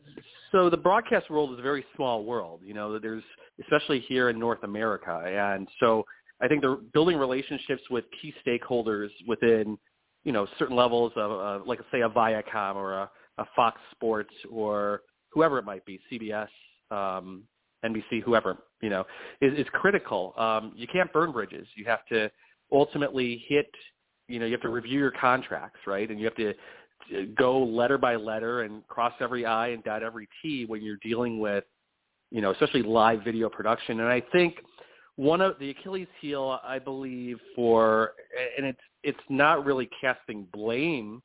Speaker 1: So the broadcast world is a very small world. You know, there's especially here in North America, and so I think they're building relationships with key stakeholders within, you know, certain levels of, uh, like, say, a Viacom or a, a Fox Sports or whoever it might be, C B S, um, N B C, whoever, you know, is, is critical. Um, you can't burn bridges. You have to ultimately hit, you know, you have to review your contracts, right? And you have to go letter by letter and cross every I and dot every T when you're dealing with, you know, especially live video production. And I think one of the Achilles heel, I believe, for, and it's it's not really casting blame,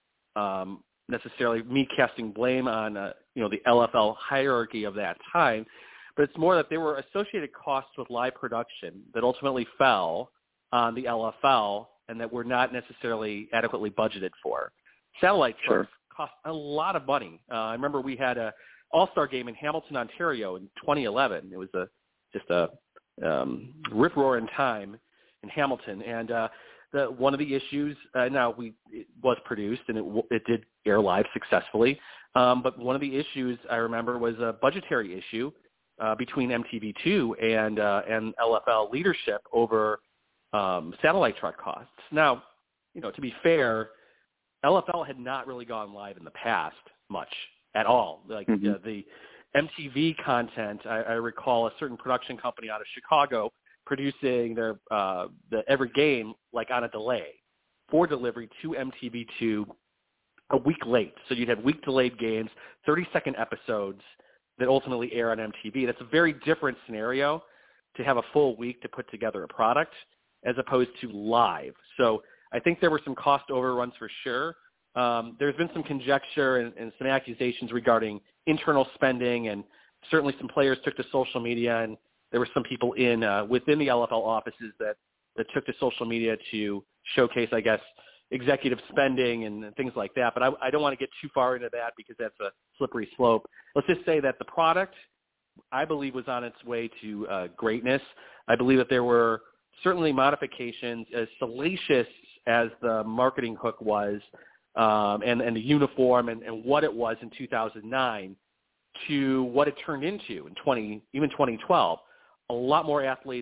Speaker 1: um, necessarily me casting blame on, uh, you know, the L F L hierarchy of that time, but it's more that there were associated costs with live production that ultimately fell on the L F L and that were not necessarily adequately budgeted for. Satellite
Speaker 5: sure.
Speaker 1: trucks cost a lot of money. Uh, I remember we had a All-Star game in Hamilton, Ontario in twenty eleven. It was a just a um, rip-roaring time in Hamilton. And uh, the, one of the issues, uh, now we it was produced and it, it did air live successfully, um, but one of the issues I remember was a budgetary issue uh, between M T V two and, uh, and L F L leadership over um, satellite truck costs. Now, you know, to be fair, L F L had not really gone live in the past much at all. Like mm-hmm. uh, the M T V content, I, I recall a certain production company out of Chicago producing their uh, the every game like on a delay for delivery to M T V two a week late. So you'd have week delayed games, thirty second episodes that ultimately air on M T V. That's a very different scenario to have a full week to put together a product as opposed to live. So I think there were some cost overruns for sure. Um, there's been some conjecture and, and some accusations regarding internal spending, and certainly some players took to social media, and there were some people in uh, within the L F L offices that, that took to social media to showcase, I guess, executive spending and things like that. But I, I don't want to get too far into that because that's a slippery slope. Let's just say that the product, I believe, was on its way to uh, greatness. I believe that there were certainly modifications, as salacious as the marketing hook was, um, and, and the uniform and, and what it was in two thousand nine to what it turned into in twenty, even twenty twelve. A lot more athletes,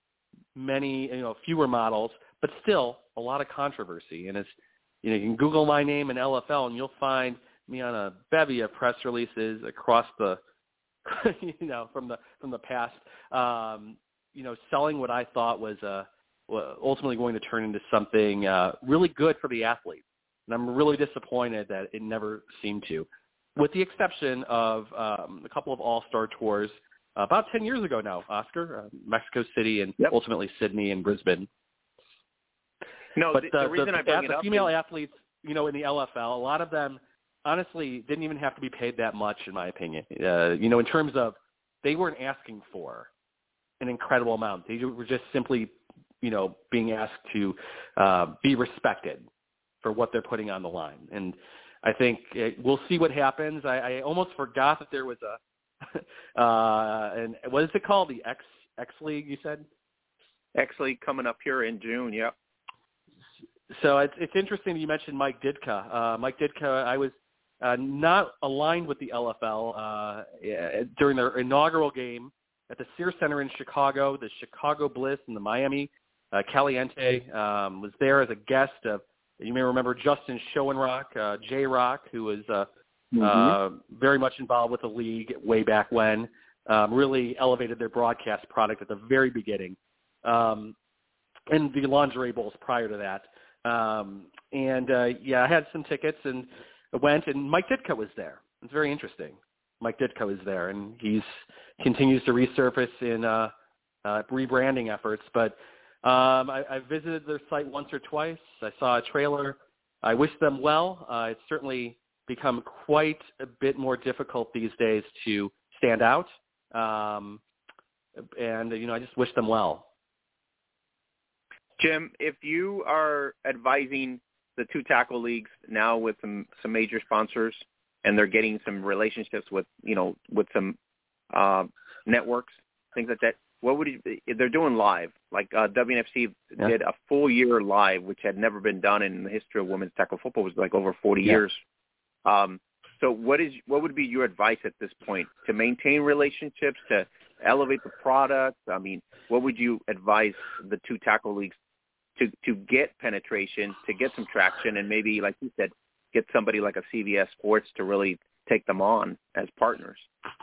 Speaker 1: many, you know, fewer models, but still a lot of controversy. And it's, you know, you can Google my name in L F L and you'll find me on a bevy of press releases across the, you know, from the from the past. Um, you know, selling what I thought was uh, ultimately going to turn into something uh, really good for the athlete. And I'm really disappointed that it never seemed to, with the exception of um, a couple of all-star tours uh, about ten years ago now, Oscar, uh, Mexico City and yep. ultimately Sydney and Brisbane.
Speaker 5: No,
Speaker 1: but
Speaker 5: the,
Speaker 1: uh,
Speaker 5: the reason
Speaker 1: the,
Speaker 5: I bring
Speaker 1: the
Speaker 5: it up
Speaker 1: female
Speaker 5: is...
Speaker 1: athletes, you know, in the L F L, a lot of them honestly didn't even have to be paid that much, in my opinion. Uh, you know, in terms of they weren't asking for an incredible amount. They were just simply, you know, being asked to uh, be respected for what they're putting on the line. And I think it, we'll see what happens. I, I almost forgot that there was a, uh, and what is it called? The X X League, you said?
Speaker 5: X League coming up here in June, yep.
Speaker 1: So it's, it's interesting that you mentioned Mike Ditka. Uh, Mike Ditka, I was uh, not aligned with the L F L uh, during their inaugural game at the Sears Center in Chicago. The Chicago Bliss and the Miami uh, Caliente um, was there as a guest of, you may remember Justin Schoenrock, uh, J-Rock, who was uh, mm-hmm. uh, very much involved with the league way back when, um, really elevated their broadcast product at the very beginning, um, and the Lingerie Bowls prior to that. Um, and, uh, yeah, I had some tickets and went, and Mike Ditka was there. It's very interesting. Mike Ditka was there, and he's continues to resurface in uh, uh, rebranding efforts. But um, I, I visited their site once or twice. I saw a trailer. I wish them well. Uh, it's certainly become quite a bit more difficult these days to stand out. Um, and, you know, I just wish them well.
Speaker 5: Jim, if you are advising the two tackle leagues now with some, some major sponsors and they're getting some relationships with, you know, with some uh, networks, things like that, what would you, they're doing live, like uh, W N F C yeah. did a full year live, which had never been done in the history of women's tackle football. It was like over forty yeah. years. Um, so what is what would be your advice at this point to maintain relationships, to elevate the product? I mean, what would you advise the two tackle leagues to, to get penetration, to get some traction, and maybe, like you said, get somebody like a C B S Sports to really take them on as partners?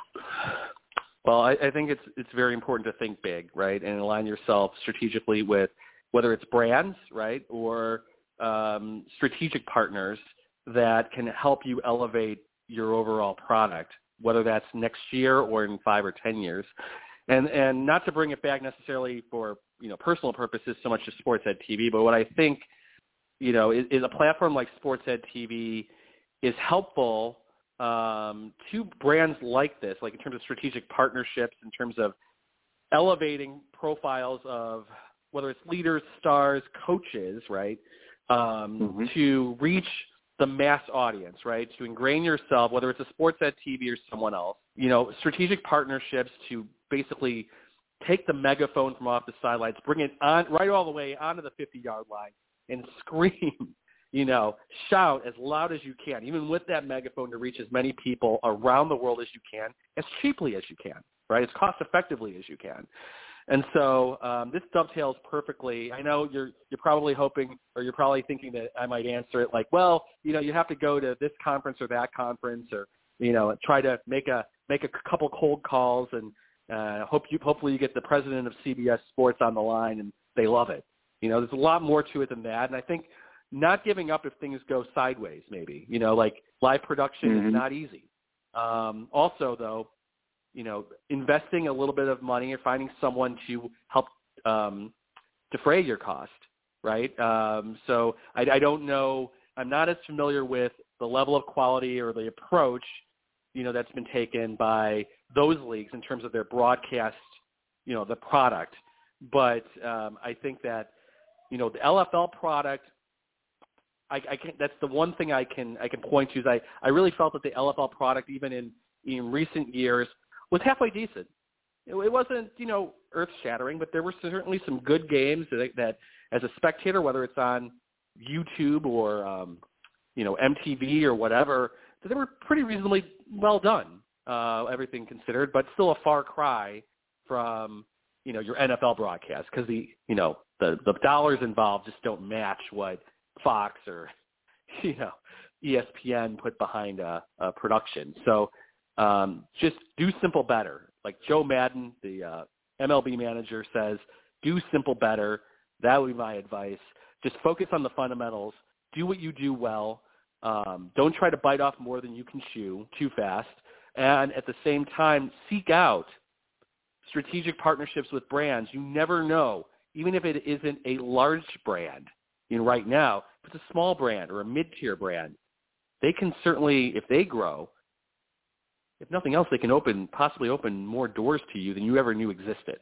Speaker 1: Well, I, I think it's it's very important to think big, right, and align yourself strategically with whether it's brands, right, or um, strategic partners that can help you elevate your overall product, whether that's next year or in five or ten years. And and not to bring it back necessarily for, you know, personal purposes so much as SportsEd T V, but what I think, you know, is, is a platform like SportsEd T V is helpful um, to brands like this, like in terms of strategic partnerships, in terms of elevating profiles of whether it's leaders, stars, coaches, right, um, mm-hmm. to reach the mass audience, right, to ingrain yourself, whether it's a SportsEd T V or someone else, you know, strategic partnerships to basically take the megaphone from off the sidelines, bring it on right all the way onto the fifty-yard line and scream, you know, shout as loud as you can, even with that megaphone, to reach as many people around the world as you can, as cheaply as you can, right, as cost-effectively as you can. And so um, this dovetails perfectly. I know you're you're probably hoping, or you're probably thinking that I might answer it like, well, you know, you have to go to this conference or that conference, or, you know, try to make a make a couple cold calls, and uh, hope you hopefully you get the president of C B S Sports on the line and they love it. You know, there's a lot more to it than that. And I think not giving up if things go sideways, maybe, you know, like live production mm-hmm. is not easy. Um, also, though, you know, investing a little bit of money or finding someone to help um, defray your cost, right? Um, so I, I don't know. I'm not as familiar with the level of quality or the approach, you know, that's been taken by those leagues in terms of their broadcast, you know, the product. But um, I think that, you know, the L F L product, I, I can, that's the one thing I can I can point to is I, I really felt that the L F L product, even in, in recent years, was halfway decent. It, it wasn't, you know, earth-shattering, but there were certainly some good games that, that as a spectator, whether it's on YouTube or, um, you know, M T V or whatever, that they were pretty reasonably well done, uh, everything considered, but still a far cry from, you know, your N F L broadcast, because the, you know, the, the dollars involved just don't match what Fox or, you know, E S P N put behind a, a production. So um, just do simple better. Like Joe Madden, the uh, M L B manager, says, do simple better. That would be my advice. Just focus on the fundamentals. Do what you do well. Um, don't try to bite off more than you can chew too fast. And at the same time, seek out strategic partnerships with brands. You never know, even if it isn't a large brand. You know, right now, if it's a small brand or a mid-tier brand, they can certainly, if they grow, if nothing else, they can open, possibly open more doors to you than you ever knew existed.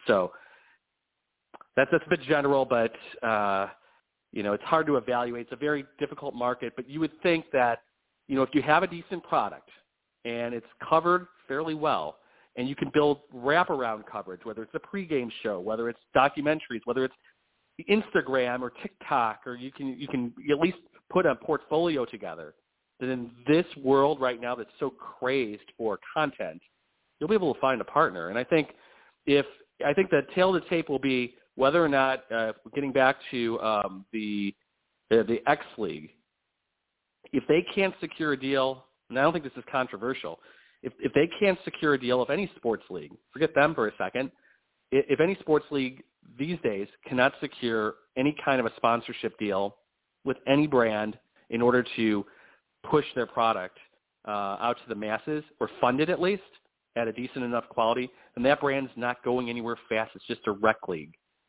Speaker 1: So that's, that's a bit general, but, uh, you know, it's hard to evaluate. It's a very difficult market, but you would think that, you know, if you have a decent product and it's covered fairly well, and you can build wraparound coverage, whether it's a pregame show, whether it's documentaries, whether it's Instagram or TikTok, or you can you can at least put a portfolio together, that in this world right now that's so crazed for content, you'll be able to find a partner. And I think if I think the tail of the tape will be whether or not, uh, getting back to um, the, the the X League, if they can't secure a deal, and I don't think this is controversial, if if they can't secure a deal of any sports league, forget them for a second, if, if any sports league these days cannot secure any kind of a sponsorship deal with any brand in order to push their product uh, out to the masses, or fund it at least at a decent enough quality, then that brand's not going anywhere fast. It's just a rec league.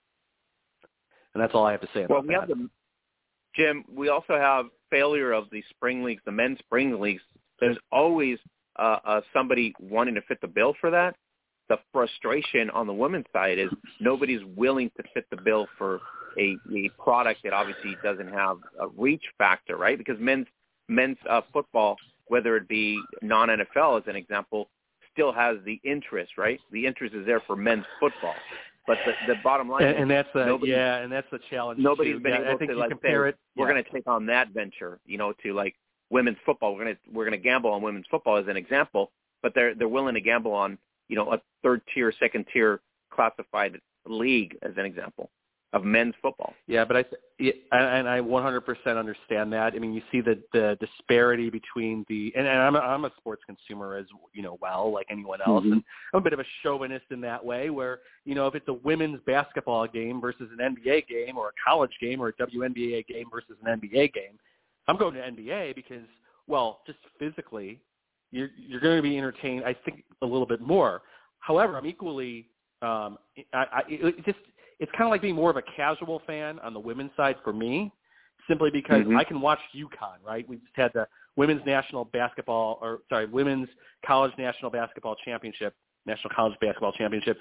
Speaker 1: And that's all I have to say about
Speaker 5: well, we
Speaker 1: that.
Speaker 5: Have the, Jim, we also have failure of the spring leagues, the men's spring leagues. There's always uh, uh, somebody wanting to fit the bill for that. The frustration on the women's side is nobody's willing to fit the bill for a, a product that obviously doesn't have a reach factor, right? Because men's men's uh, football, whether it be non-N F L as an example, still has the interest, right? The interest is there for men's football. But the, the bottom line
Speaker 1: and,
Speaker 5: is,
Speaker 1: and that's the
Speaker 5: nobody,
Speaker 1: yeah, and that's the challenge.
Speaker 5: Nobody's
Speaker 1: too.
Speaker 5: been
Speaker 1: yeah,
Speaker 5: able
Speaker 1: I think
Speaker 5: to
Speaker 1: you
Speaker 5: like
Speaker 1: compare
Speaker 5: say,
Speaker 1: it.
Speaker 5: We're
Speaker 1: yeah.
Speaker 5: going to take on that venture, you know, to like women's football. We're going to we're going to gamble on women's football as an example, but they're they're willing to gamble on, you know, a third tier, second tier classified league as an example of men's football.
Speaker 1: Yeah, but I th- and I one hundred percent understand that. I mean, you see the, the disparity between the and, and I'm a, I'm a sports consumer as you know well, like anyone else,
Speaker 5: Mm-hmm.
Speaker 1: and I'm a bit of a chauvinist in that way. Where you know if it's a women's basketball game versus an N B A game, or a college game, or a W N B A game versus an N B A game, I'm going to N B A because, well, just physically, you're you're going to be entertained, I think, a little bit more. However, I'm equally um, I, I it just it's kind of like being more of a casual fan on the women's side for me, simply because
Speaker 5: mm-hmm.
Speaker 1: I can watch UConn, right? We just had the women's national basketball, or sorry, women's college national basketball championship, national college basketball championship.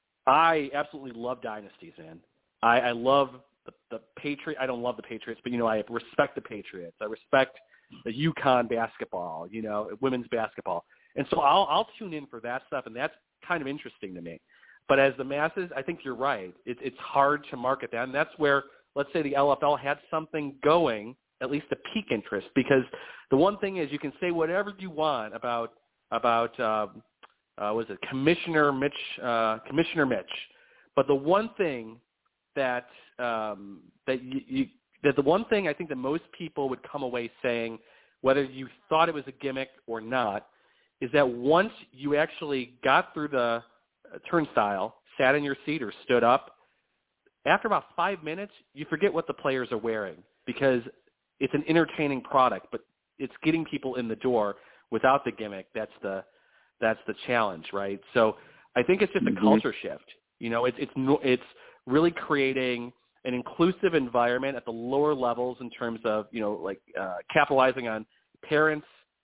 Speaker 1: I absolutely love dynasties, man. I, I love the, the Patriots. I don't love the Patriots, but, you know, I respect the Patriots. I respect the UConn basketball, you know, women's basketball. And so I'll, I'll tune in for that stuff, and that's kind of interesting to me. But as the masses, I think you're right. It, it's hard to market that. And that's where, let's say the L F L had something going, at least a peak interest, because the one thing is you can say whatever you want about, about uh, uh, was it Commissioner Mitch, uh, Commissioner Mitch. But the one thing that, um, that you, you, that the one thing I think that most people would come away saying, whether you thought it was a gimmick or not, is that once you actually got through the turnstile, sat in your seat or stood up, after about five minutes, you forget what the players are wearing because it's an entertaining product, but it's getting people in the door without the gimmick. That's the that's the challenge, right? So I think it's just a mm-hmm. culture shift. You know, it's it's it's really creating an inclusive environment at the lower levels in terms of, you know, like uh, capitalizing on parents'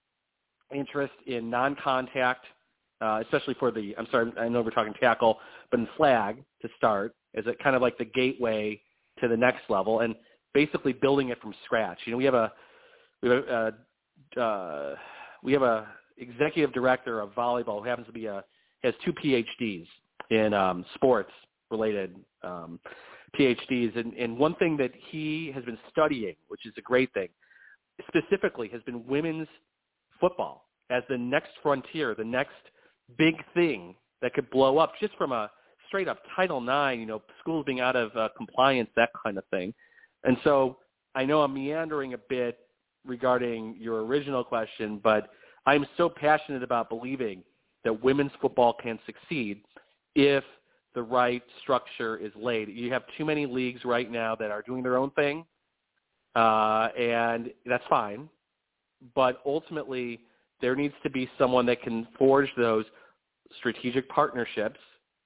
Speaker 1: interest in non-contact. Uh, especially for the, I'm sorry, I know we're talking tackle, but in flag to start, as it kind of like the gateway to the next level, and basically building it from scratch. You know, we have a we have a uh, uh, we have a executive director of volleyball who happens to be a has two P H Ds in um, sports related um, P H Ds, and, and one thing that he has been studying, which is a great thing, specifically has been women's football as the next frontier, the next big thing that could blow up just from a straight up Title nine, you know, schools being out of uh, compliance, that kind of thing. And so I know I'm meandering a bit regarding your original question, but I'm so passionate about believing that women's football can succeed if the right structure is laid. You have too many leagues right now that are doing their own thing, uh, and that's fine. But ultimately, there needs to be someone that can forge those strategic partnerships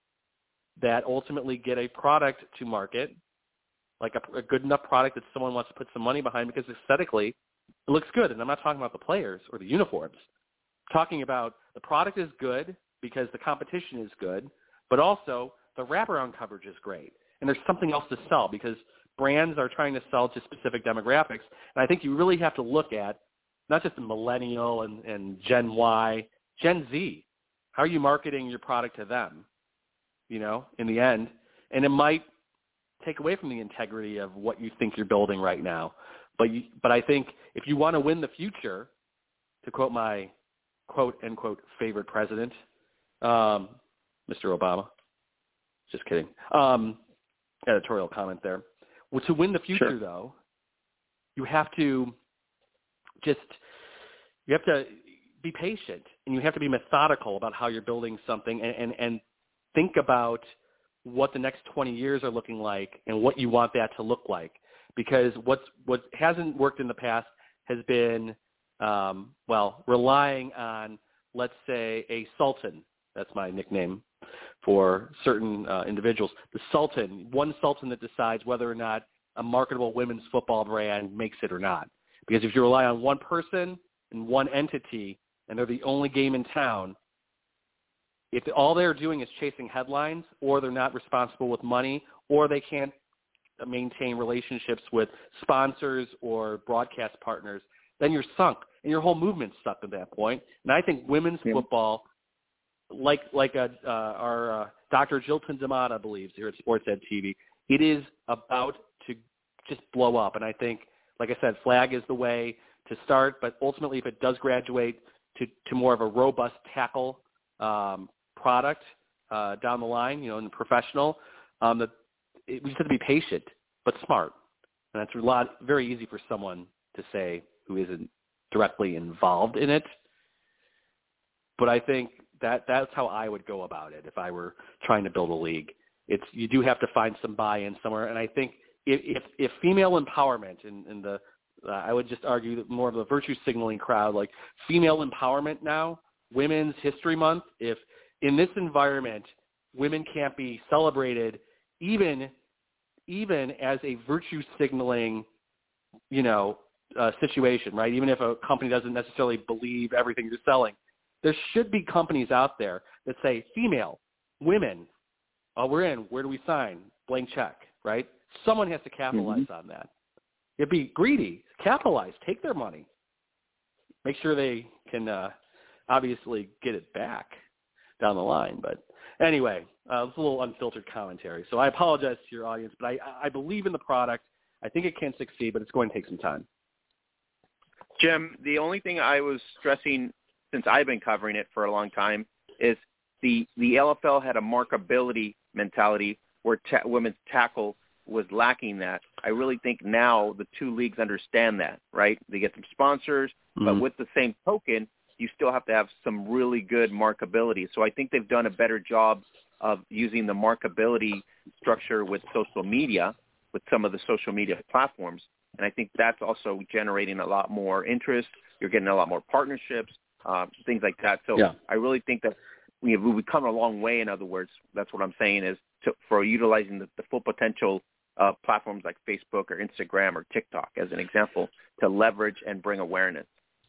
Speaker 1: that ultimately get a product to market, like a, a good enough product that someone wants to put some money behind because aesthetically it looks good. And I'm not talking about the players or the uniforms. I'm talking about the product is good because the competition is good, but also the wraparound coverage is great. And there's something else to sell because brands are trying to sell to specific demographics. And I think you really have to look at not just the millennial and, and Gen Y, Gen Z. How are you marketing your product to them, you know, in the end? And it might take away from the integrity of what you think you're building right now. But you, but I think if you want to win the future, to quote my quote, end quote, favorite president, um, Mister Obama, just kidding, um, editorial comment there. Well, to win the future,
Speaker 5: sure.
Speaker 1: though, you have to just, you have to be patient and you have to be methodical about how you're building something and, and, and think about what the next twenty years are looking like and what you want that to look like. Because what's, what hasn't worked in the past has been, um, well, relying on, let's say, a sultan. That's my nickname for certain uh, individuals. The sultan, one sultan that decides whether or not a marketable women's football brand makes it or not. Because if you rely on one person and one entity and they're the only game in town, if all they're doing is chasing headlines or they're not responsible with money or they can't maintain relationships with sponsors or broadcast partners, then you're sunk and your whole movement's stuck at that point. And I think women's yeah. football, like like a, uh, our uh, Doctor Jill Tinzamata believes here at Sports Ed T V, it is about to just blow up. And I think, like I said, flag is the way to start, but ultimately if it does graduate to, to more of a robust tackle um, product uh, down the line, you know, in the professional, um, the, it, we just have to be patient but smart. And that's a lot, very easy for someone to say who isn't directly involved in it. But I think that that's how I would go about it if I were trying to build a league. It's you do have to find some buy-in somewhere. And I think if if, if female empowerment and, and the uh, I would just argue that more of the virtue signaling crowd, like female empowerment now, Women's History Month, if in this environment women can't be celebrated even even as a virtue signaling, you know, uh, situation, right? Even if a company doesn't necessarily believe everything you're selling, there should be companies out there that say female, women, oh, we're in, where do we sign? Blank check, right? Someone has to capitalize mm-hmm. on that. It'd be greedy, capitalize, take their money, make sure they can uh, obviously get it back down the line. But anyway, uh, it's a little unfiltered commentary. So I apologize to your audience, but I, I believe in the product. I think it can succeed, but it's going to take some time.
Speaker 5: Jim, the only thing I was stressing since I've been covering it for a long time is the, the L F L had a markability mentality where ta- women's tackle was lacking that. I really think now the two leagues understand that, right? They get some sponsors, mm-hmm. but with the same token, you still have to have some really good markability. So I think they've done a better job of using the markability structure with social media, with some of the social media platforms. And I think that's also generating a lot more interest. You're getting a lot more partnerships, uh, things like that. So yeah. I really think that we have, we've come a long way. In other words, that's what I'm saying is to, for utilizing the, the full potential of platforms like Facebook or Instagram or TikTok, as an example, to leverage and bring awareness.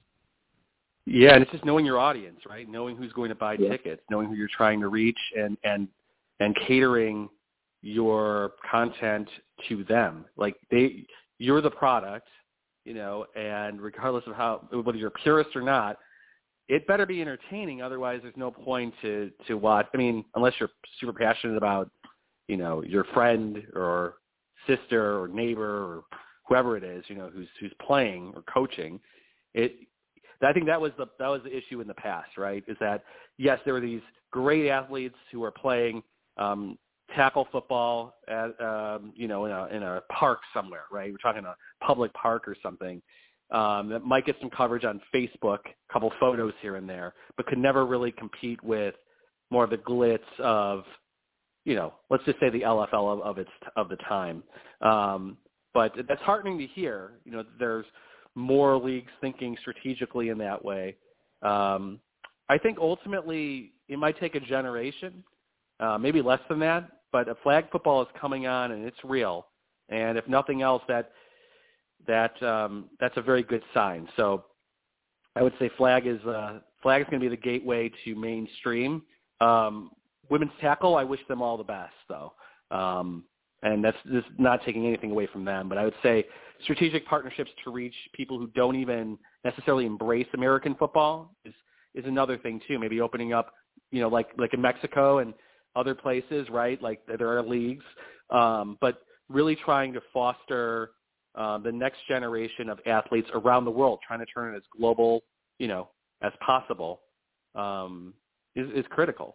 Speaker 1: Yeah, and it's just knowing your audience, right? Knowing who's going to buy
Speaker 5: yeah.
Speaker 1: tickets, knowing who you're trying to reach, and and and catering your content to them. Like they, you're the product, you know, and regardless of how whether you're a purist or not, it better be entertaining. Otherwise, there's no point to to watch. I mean, unless you're super passionate about, you know, your friend or sister or neighbor or whoever it is, you know, who's who's playing or coaching. It. I think that was the that was the issue in the past, right? Is that yes, there were these great athletes who were playing um, tackle football at um, you know in a in a park somewhere, right? We're talking a public park or something um, that might get some coverage on Facebook, a couple photos here and there, but could never really compete with more of the glitz of, you know, let's just say the L F L of, of its of the time. Um, but that's heartening to hear. You know, there's more leagues thinking strategically in that way. Um, I think ultimately it might take a generation, uh, maybe less than that, but a flag football is coming on and it's real. And if nothing else, that that um, that's a very good sign. So I would say flag is uh, flag is going to be the gateway to mainstream. Um, women's tackle, I wish them all the best, though. Um, and that's just not taking anything away from them. But I would say strategic partnerships to reach people who don't even necessarily embrace American football is, is another thing, too. Maybe opening up, you know, like, like in Mexico and other places, right? Like there are leagues. Um, but really trying to foster uh, the next generation of athletes around the world, trying to turn it as global, you know, as possible, um, is, is critical.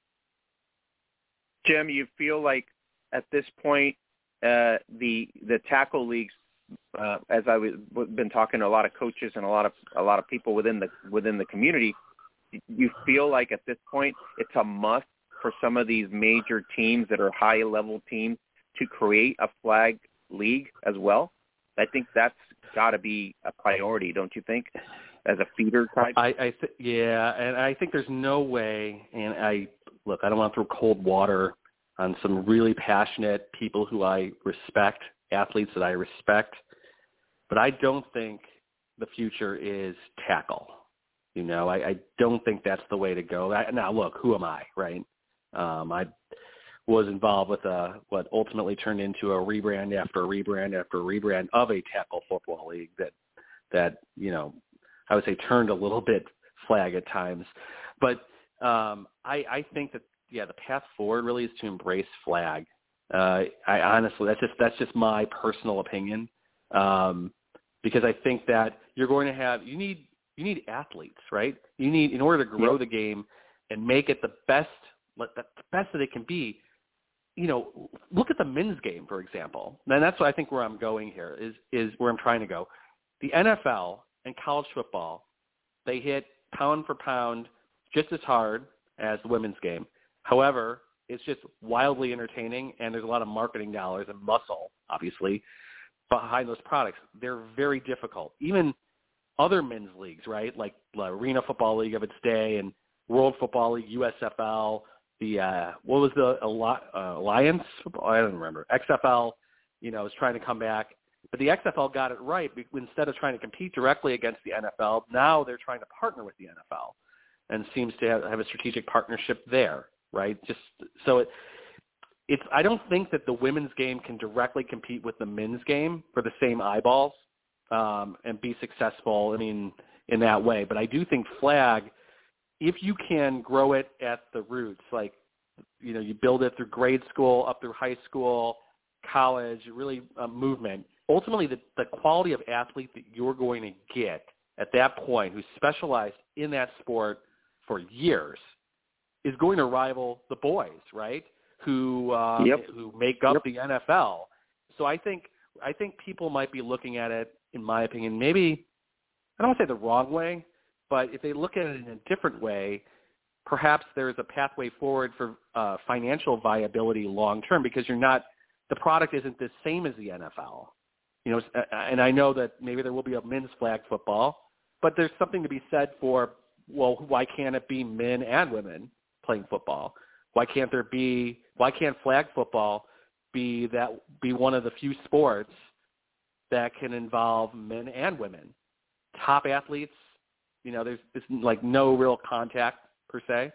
Speaker 5: Jim, you feel like at this point uh, the the tackle leagues, uh, as I've been talking to a lot of coaches and a lot of a lot of people within the within the community, you feel like at this point it's a must for some of these major teams that are high level teams to create a flag league as well? I think that's got to be a priority, don't you think, as a feeder type?
Speaker 1: I, I th- yeah, and I think there's no way, and I, look, I don't want to throw cold water on some really passionate people who I respect, athletes that I respect, but I don't think the future is tackle. You know, I, I don't think that's the way to go. I, now, look, who am I, right? Um, I was involved with a, what ultimately turned into a rebrand after a rebrand after a rebrand of a tackle football league that, that, you know, I would say turned a little bit flag at times. But um, I, I think that, yeah, the path forward really is to embrace flag. Uh, I honestly, that's just, that's just my personal opinion. Um, because I think that you're going to have, you need, you need athletes, right? You need, in order to grow
Speaker 5: yep.
Speaker 1: the game and make it the best, the best that it can be, you know, look at the men's game, for example. And that's what I think where I'm going here is, is where I'm trying to go. The N F L and college football, they hit pound for pound just as hard as the women's game. However, it's just wildly entertaining, and there's a lot of marketing dollars and muscle, obviously, behind those products. They're very difficult. Even other men's leagues, right, like the Arena Football League of its day and World Football League, U S F L, the uh, what was the uh, Alliance? I don't remember. X F L, you know, is trying to come back. But the X F L got it right. Instead of trying to compete directly against the N F L, now they're trying to partner with the N F L and seems to have, have a strategic partnership there, right? Just so it, it's. I don't think that the women's game can directly compete with the men's game for the same eyeballs um, and be successful, I mean, in that way. But I do think flag, if you can grow it at the roots, like, you know, you build it through grade school, up through high school, college, really a movement. Ultimately, the, the quality of athlete that you're going to get at that point who's specialized in that sport for years is going to rival the boys, right, who uh,
Speaker 5: yep.
Speaker 1: who make up
Speaker 5: yep.
Speaker 1: the N F L. So I think I think people might be looking at it, in my opinion, maybe, I don't want to say the wrong way, but if they look at it in a different way, perhaps there's a pathway forward for uh, financial viability long term, because you're not – the product isn't the same as the N F L. You know, and I know that maybe there will be a men's flag football, but there's something to be said for, well, why can't it be men and women playing football? Why can't there be – why can't flag football be that be one of the few sports that can involve men and women? Top athletes, you know, there's, there's like no real contact per se.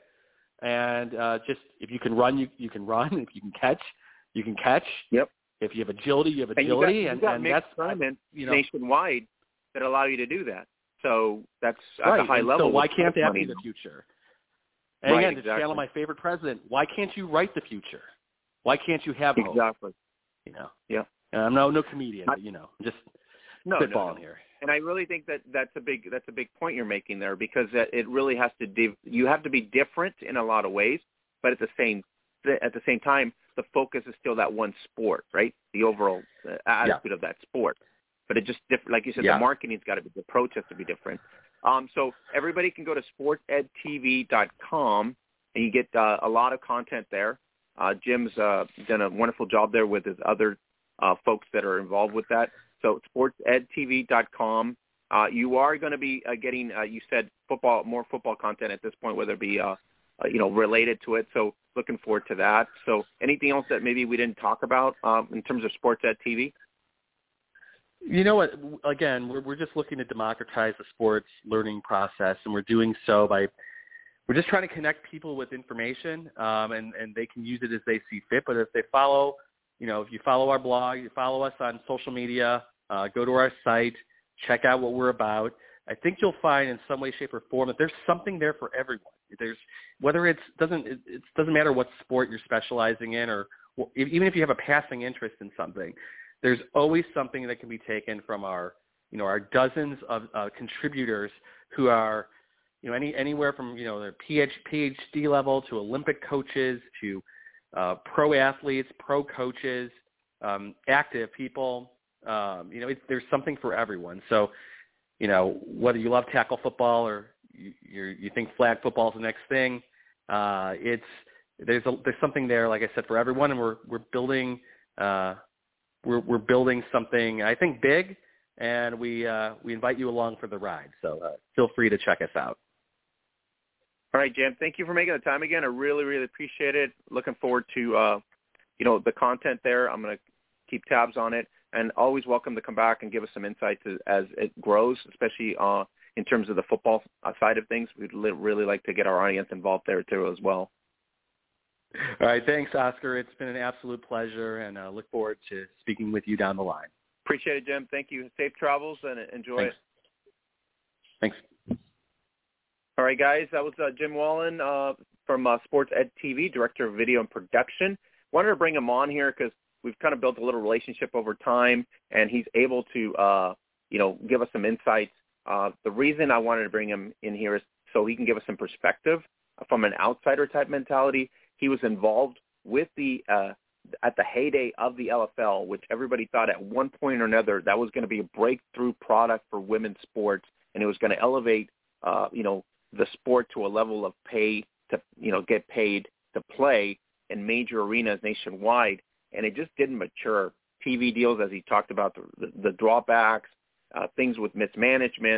Speaker 1: And uh, just if you can run, you, you can run. If you can catch, you can catch.
Speaker 5: Yep.
Speaker 1: If you have agility, you have agility.
Speaker 5: And you got,
Speaker 1: and,
Speaker 5: you got
Speaker 1: and that's
Speaker 5: tournaments
Speaker 1: you know,
Speaker 5: nationwide that allow you to do that. So that's
Speaker 1: right.
Speaker 5: at a high
Speaker 1: and
Speaker 5: level.
Speaker 1: So why can't that
Speaker 5: money.
Speaker 1: be the future? And
Speaker 5: right,
Speaker 1: again,
Speaker 5: exactly.
Speaker 1: to channel my favorite president, why can't you write the future? Why can't you have hope?
Speaker 5: Exactly.
Speaker 1: You know.
Speaker 5: Yeah.
Speaker 1: And I'm no no comedian, but you know, just
Speaker 5: no,
Speaker 1: spitballing
Speaker 5: no, no.
Speaker 1: here.
Speaker 5: And I really think that that's a big that's a big point you're making there, because it really has to div- you have to be different in a lot of ways, but at the same at the same time, the focus is still that one sport, right? The overall uh, attitude
Speaker 1: yeah.
Speaker 5: of that sport. But it just different, like you said,
Speaker 1: yeah.
Speaker 5: the marketing's got to be, the approach has to be different. Um, so everybody can go to sports ed t v dot com and you get uh, a lot of content there. Uh, Jim's uh, done a wonderful job there with his other uh, folks that are involved with that. So sports ed t v dot com. Uh, you are going to be uh, getting, uh, you said, football, more football content at this point, whether it be, uh, uh, you know, related to it. So looking forward to that. So anything else that maybe we didn't talk about um, in terms of Sports Ed T V?
Speaker 1: You know what? Again, we're we're just looking to democratize the sports learning process, and we're doing so by we're just trying to connect people with information, um, and, and they can use it as they see fit. But if they follow, you know, if you follow our blog, you follow us on social media, uh, go to our site, check out what we're about, I think you'll find in some way, shape, or form that there's something there for everyone. There's whether it's doesn't it, it doesn't matter what sport you're specializing in, or even if you have a passing interest in something, there's always something that can be taken from our you know our dozens of uh, contributors who are you know any anywhere from you know their PhD level to Olympic coaches to uh, pro athletes, pro coaches, um, active people. Um, you know, it's, there's something for everyone. So, you know, whether you love tackle football or you you're, you think flag football is the next thing, uh, it's there's a, there's something there, like I said, for everyone, and we're we're building uh, we're we're building something I think big, and we uh, we invite you along for the ride. So uh, feel free to check us out.
Speaker 5: All right, Jim. Thank you for making the time again. I really really appreciate it. Looking forward to uh, you know the content there. I'm going to keep tabs on it. And always welcome to come back and give us some insights as, as it grows, especially uh, in terms of the football side of things. We'd li- really like to get our audience involved there too as well.
Speaker 1: All right. Thanks, Oscar. It's been an absolute pleasure, and uh, look forward to speaking with you down the line.
Speaker 5: Appreciate it, Jim. Thank you. Safe travels and enjoy
Speaker 1: Thanks.
Speaker 5: it.
Speaker 1: Thanks.
Speaker 5: All right, guys. That was uh, Jim Wallen uh, from uh, Sports Ed T V, Director of Video and Production. Wanted to bring him on here because we've kind of built a little relationship over time, and he's able to, uh, you know, give us some insights. Uh, the reason I wanted to bring him in here is so he can give us some perspective from an outsider-type mentality. He was involved with the uh, at the heyday of the L F L, which everybody thought at one point or another that was going to be a breakthrough product for women's sports, and it was going to elevate, uh, you know, the sport to a level of pay to, you know, get paid to play in major arenas nationwide. And it just didn't mature. T V deals, as he talked about, the, the, the drawbacks, uh, things with mismanagement,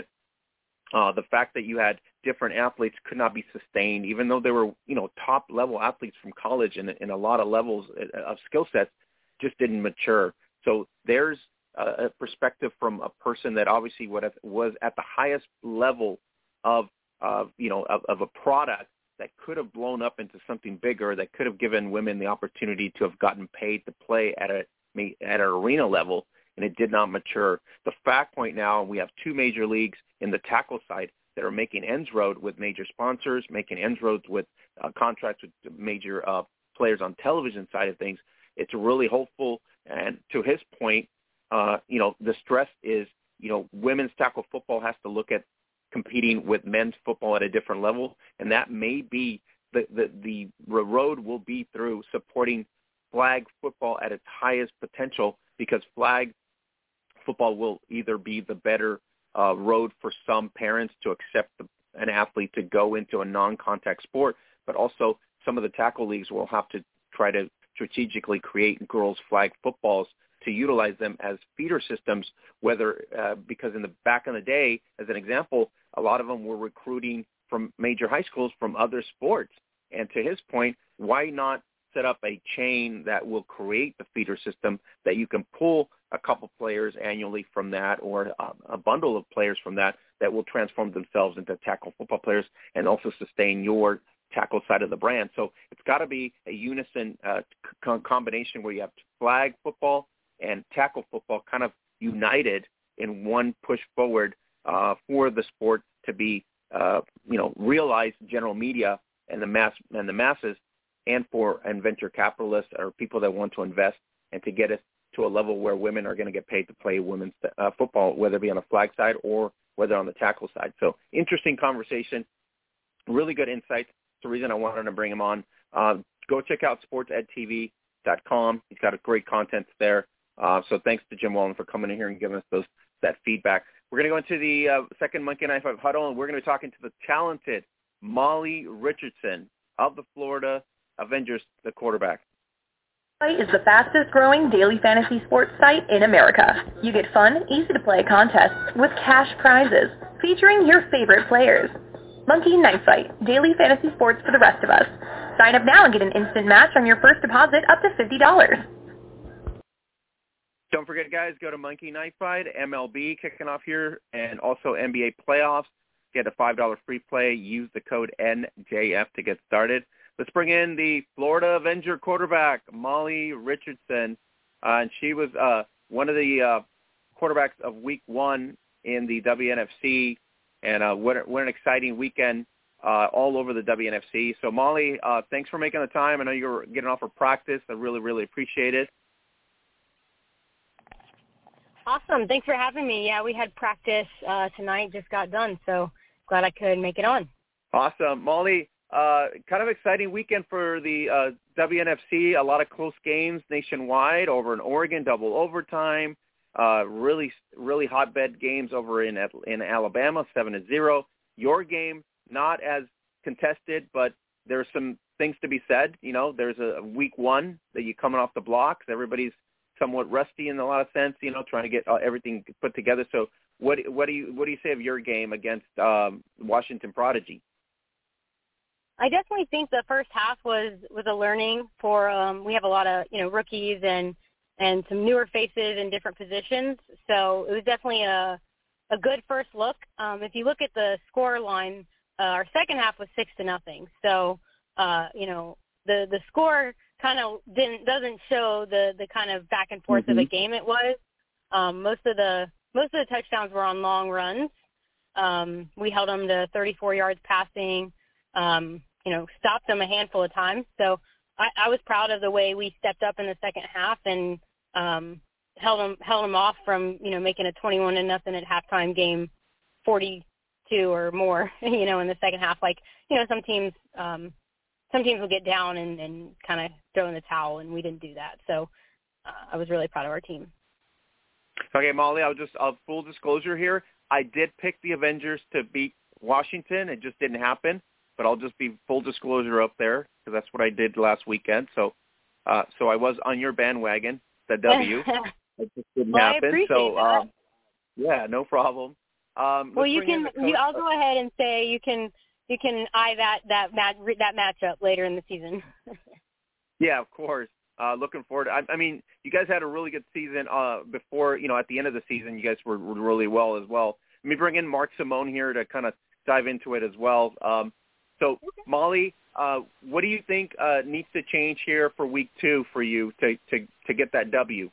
Speaker 5: uh, the fact that you had different athletes could not be sustained, even though they were, you know, top-level athletes from college and in a lot of levels of skill sets, just didn't mature. So there's a, a perspective from a person that obviously would have, was at the highest level of, uh, you know, of, of a product that could have blown up into something bigger, that could have given women the opportunity to have gotten paid to play at a at an arena level, and it did not mature. The fact point now, we have two major leagues in the tackle side that are making ends road with major sponsors, making ends roads with uh, contracts with major uh, players on television side of things. It's really hopeful, and to his point, uh, you know, the stress is, you know, women's tackle football has to look at competing with men's football at a different level, and that may be the, the, the road will be through supporting flag football at its highest potential, because flag football will either be the better uh, road for some parents to accept the, an athlete to go into a non-contact sport, but also some of the tackle leagues will have to try to strategically create girls' flag footballs to utilize them as feeder systems, whether uh, because in the back in the day, as an example, a lot of them were recruiting from major high schools from other sports. And to his point, why not set up a chain that will create the feeder system that you can pull a couple players annually from that, or a, a bundle of players from that, that will transform themselves into tackle football players and also sustain your tackle side of the brand. So it's got to be a unison uh, co- combination where you have flag football and tackle football kind of united in one push forward uh, for the sport to be, uh, you know, realized general media and the mass and the masses, and for and venture capitalists or people that want to invest and to get us to a level where women are going to get paid to play women's uh, football, whether it be on the flag side or whether on the tackle side. So interesting conversation, really good insights. It's the reason I wanted to bring him on. Uh, go check out sports ed t v dot com. He's got a great content there. Uh, so thanks to Jim Wallen for coming in here and giving us those that feedback. We're going to go into the uh, second Monkey Knife Huddle, and we're going to be talking to the talented Molly Richardson of the Florida Avengers, the quarterback.
Speaker 4: Is the fastest growing daily fantasy sports site in America. You get fun, easy to play contests with cash prizes featuring your favorite players. Monkey Knife Fight, daily fantasy sports for the rest of us. Sign up now and get an instant match on your first deposit up to fifty dollars.
Speaker 5: Don't forget, guys, go to Monkey Knife Fight, M L B kicking off here, and also N B A playoffs. get a five dollars free play. Use the code N J F to get started. Let's bring in the Florida Avenger quarterback, Molly Richardson. Uh, and she was uh, one of the uh, quarterbacks of week one in the W N F C. And uh, what, what an exciting weekend uh, all over the W N F C. So, Molly, uh, thanks for making the time. I know you were getting off for practice. I really, really appreciate it.
Speaker 6: Awesome. Thanks for having me. Yeah, we had practice uh, tonight, just got done, so glad I could make it on.
Speaker 5: Awesome. Molly, uh, kind of exciting weekend for the uh, W N F C. A lot of close games nationwide over in Oregon, double overtime. Uh, really, really hotbed games over in in Alabama, seven to zero. Your game, not as contested, but there's some things to be said. You know, there's a week one that you're coming off the blocks. Everybody's somewhat rusty in a lot of sense, you know, trying to get uh, everything put together. So what what do you what do you say of your game against um, Washington Prodigy?
Speaker 6: I definitely think the first half was, was a learning for um, we have a lot of, you know, rookies and, and some newer faces in different positions. So it was definitely a a good first look. Um, if you look at the score line, uh, our second half was six to nothing. So, uh, you know, the, the score kind of didn't doesn't show the, the kind of back and forth mm-hmm. of a game it was. Um, most of the most of the touchdowns were on long runs. Um, we held them to thirty-four yards passing. Um, you know, stopped them a handful of times. So I, I was proud of the way we stepped up in the second half and um, held them held them off from, you know, making a twenty-one to nothing at halftime game, forty-two or more, you know, in the second half. Like, you know, some teams um, some teams will get down and, and kind of throw in the towel, and we didn't do that. So uh, I was really proud of our team.
Speaker 5: Okay, Molly, I'll just I'll full disclosure here. I did pick the Avengers to beat Washington. It just didn't happen. But I'll just be full disclosure up there because that's what I did last weekend. So, uh, so I was on your bandwagon, the W. It just didn't
Speaker 6: well,
Speaker 5: happen.
Speaker 6: I appreciate
Speaker 5: so,
Speaker 6: that.
Speaker 5: Uh, yeah, no problem. Um,
Speaker 6: well, you can. You, I'll go ahead and say you can. You can eye that that match that matchup later in the season.
Speaker 5: Yeah, of course. Uh, looking forward. I, I mean, you guys had a really good season uh, before. You know, at the end of the season, you guys were, were really well as well. Let me bring in Mark Simone here to kind of dive into it as well. Um, So, Molly, uh, what do you think uh, needs to change here for week two for you to, to, to get that W?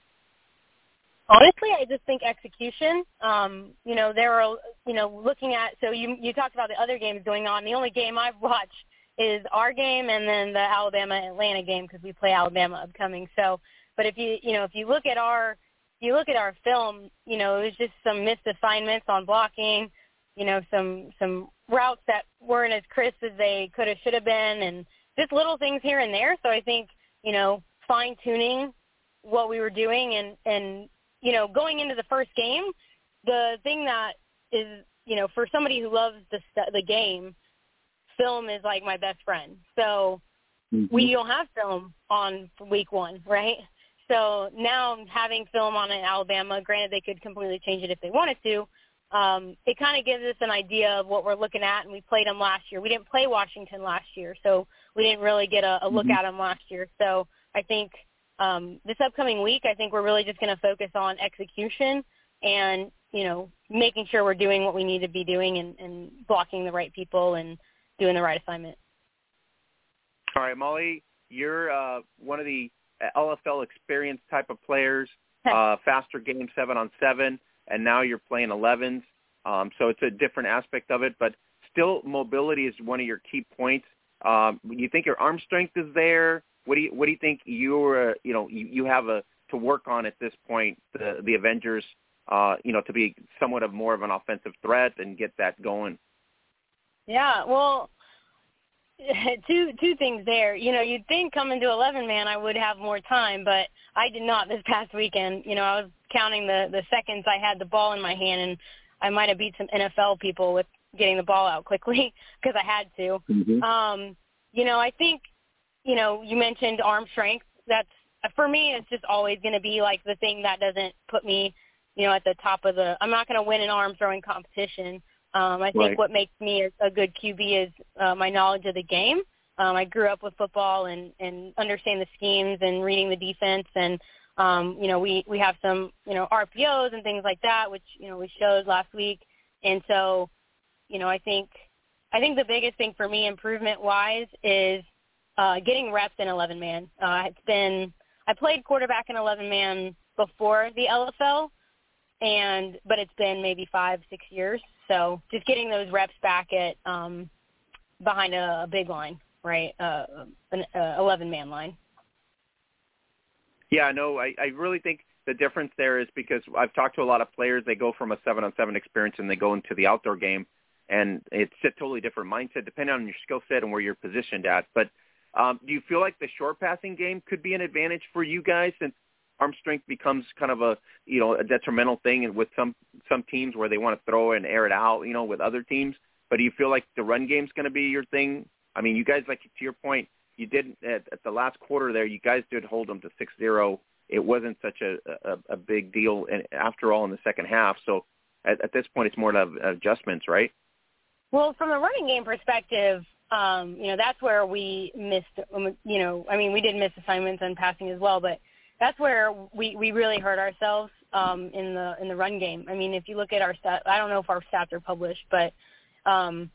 Speaker 6: Honestly, I just think execution. Um, you know, there are, you know, looking at, so you you talked about the other games going on. The only game I've watched is our game and then the Alabama-Atlanta game because we play Alabama upcoming. So, but if you, you know, if you look at our, you look at our film, you know, it was just some missed assignments on blocking, you know, some, some routes that weren't as crisp as they could have, should have been, and just little things here and there. So I think, you know, fine-tuning what we were doing and, and, you know, going into the first game, the thing that is, you know, for somebody who loves the the game, film is like my best friend. So mm-hmm. we don't have film on week one, right? So now having film on in Alabama, granted they could completely change it if they wanted to, Um, it kind of gives us an idea of what we're looking at, and we played them last year. We didn't play Washington last year, so we didn't really get a, a look mm-hmm. at them last year. So I think um, this upcoming week, I think we're really just going to focus on execution and, you know, making sure we're doing what we need to be doing and, and blocking the right people and doing the right assignment.
Speaker 5: All right, Molly, you're uh, one of the L F L experienced type of players, uh, faster game seven on seven. And now you're playing elevens, um, so it's a different aspect of it. But still, mobility is one of your key points. Um, you think your arm strength is there? What do you What do you think you're you know you, you have a to work on at this point? The the Avengers, uh, you know, to be somewhat of more of an offensive threat and get that going.
Speaker 6: Yeah, well, two two things there. You know, you'd think coming to eleven man I would have more time, but I did not this past weekend. You know, I was counting the, the seconds I had the ball in my hand, and I might have beat some N F L people with getting the ball out quickly because I had to. Mm-hmm. Um, you know, I think, you know, you mentioned arm strength. That's, for me, it's just always going to be like the thing that doesn't put me, you know, at the top of the – I'm not going to win an arm throwing competition. Um, I think right. what makes me a, a good Q B is uh, my knowledge of the game. Um, I grew up with football and, and understand the schemes and reading the defense. And, um, you know, we, we have some, you know, R P Os and things like that, which, you know, we showed last week. And so you know, I think I think the biggest thing for me improvement-wise is uh, getting reps in eleven-man. Uh, it's been I played quarterback in eleven-man before the L F L, and but it's been maybe five, six years. So just getting those reps back at um, behind a, a big line, right, uh, an eleven-man line.
Speaker 5: Yeah, no, I, I really think the difference there is because I've talked to a lot of players. They go from a seven-on-seven experience and they go into the outdoor game, and it's a totally different mindset depending on your skill set and where you're positioned at. But um, do you feel like the short passing game could be an advantage for you guys since arm strength becomes kind of a, you know, a detrimental thing and with some, some teams where they want to throw and air it out, you know, with other teams? But do you feel like the run game's going to be your thing? I mean, you guys, like to your point, you did at, at the last quarter there, you guys did hold them to six zero. It wasn't such a, a, a big deal and after all in the second half. So at, at this point, it's more of adjustments, right?
Speaker 6: Well, from a running game perspective, um, you know, that's where we missed, you know, I mean, we did miss assignments on passing as well, but that's where we, we really hurt ourselves um, in the in the run game. I mean, if you look at our stats, I don't know if our stats are published, but um,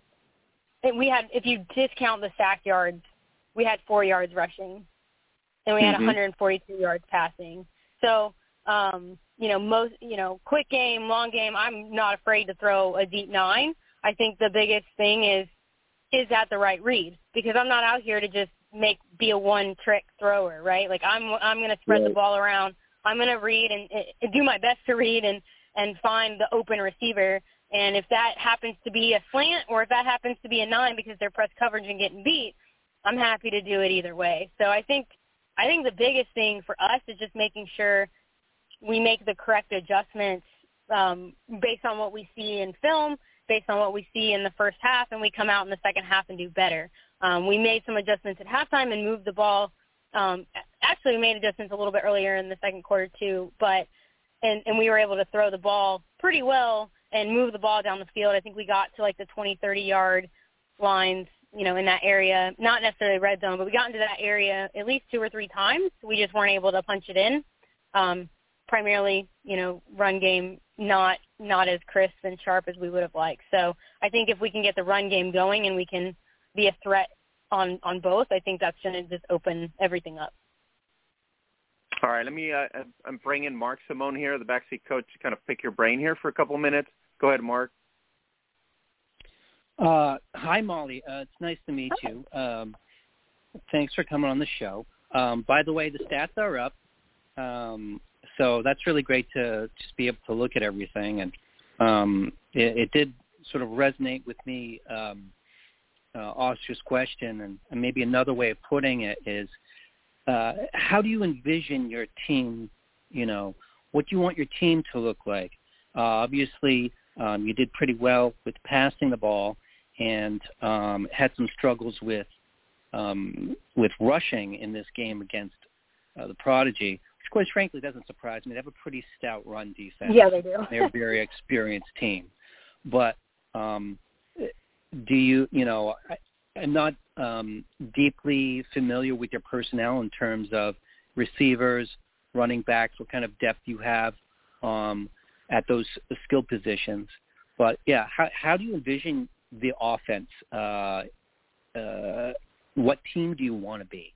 Speaker 6: we had, if you discount the sack yards, we had four yards rushing, and we had mm-hmm. one hundred forty-two yards passing. So, um, you know, most, you know, quick game, long game, I'm not afraid to throw a deep nine. I think the biggest thing is, is that the right read? Because I'm not out here to just make be a one-trick thrower, right? Like I'm I'm going to spread right. the ball around. I'm going to read and, and do my best to read and, and find the open receiver. And if that happens to be a slant or if that happens to be a nine because they're press coverage and getting beat, I'm happy to do it either way. So I think I think the biggest thing for us is just making sure we make the correct adjustments um, based on what we see in film, based on what we see in the first half, and we come out in the second half and do better. Um, we made some adjustments at halftime and moved the ball. Um, actually, we made adjustments a little bit earlier in the second quarter too, but and, and we were able to throw the ball pretty well and move the ball down the field. I think we got to like the twenty, thirty-yard lines, you know, in that area, not necessarily red zone, but we got into that area at least two or three times. We just weren't able to punch it in. Um, primarily, you know, run game not not as crisp and sharp as we would have liked. So I think if we can get the run game going and we can be a threat on, on both, I think that's going to just open everything up.
Speaker 5: All right, let me uh, – I'm bringing Mark Simone here, the backseat coach, to kind of pick your brain here for a couple of minutes. Go ahead, Mark.
Speaker 7: Uh, hi, Molly. Uh, it's nice to meet hi. you. Um, thanks for coming on the show. Um, by the way, the stats are up, um, so that's really great to just be able to look at everything. And um, it, it did sort of resonate with me, um, uh, Oscar's question, and, and maybe another way of putting it is, uh, how do you envision your team, you know, what do you want your team to look like? Uh, obviously, um, you did pretty well with passing the ball and um, had some struggles with um, with rushing in this game against uh, the Prodigy, which, quite frankly, doesn't surprise me. They have a pretty stout run defense.
Speaker 6: Yeah, they do.
Speaker 7: They're a very experienced team. But um, do you, you know, I, I'm not um, deeply familiar with your personnel in terms of receivers, running backs, what kind of depth you have um, at those skill positions. But, yeah, how, how do you envision the offense? Uh, uh, what team do you want to be?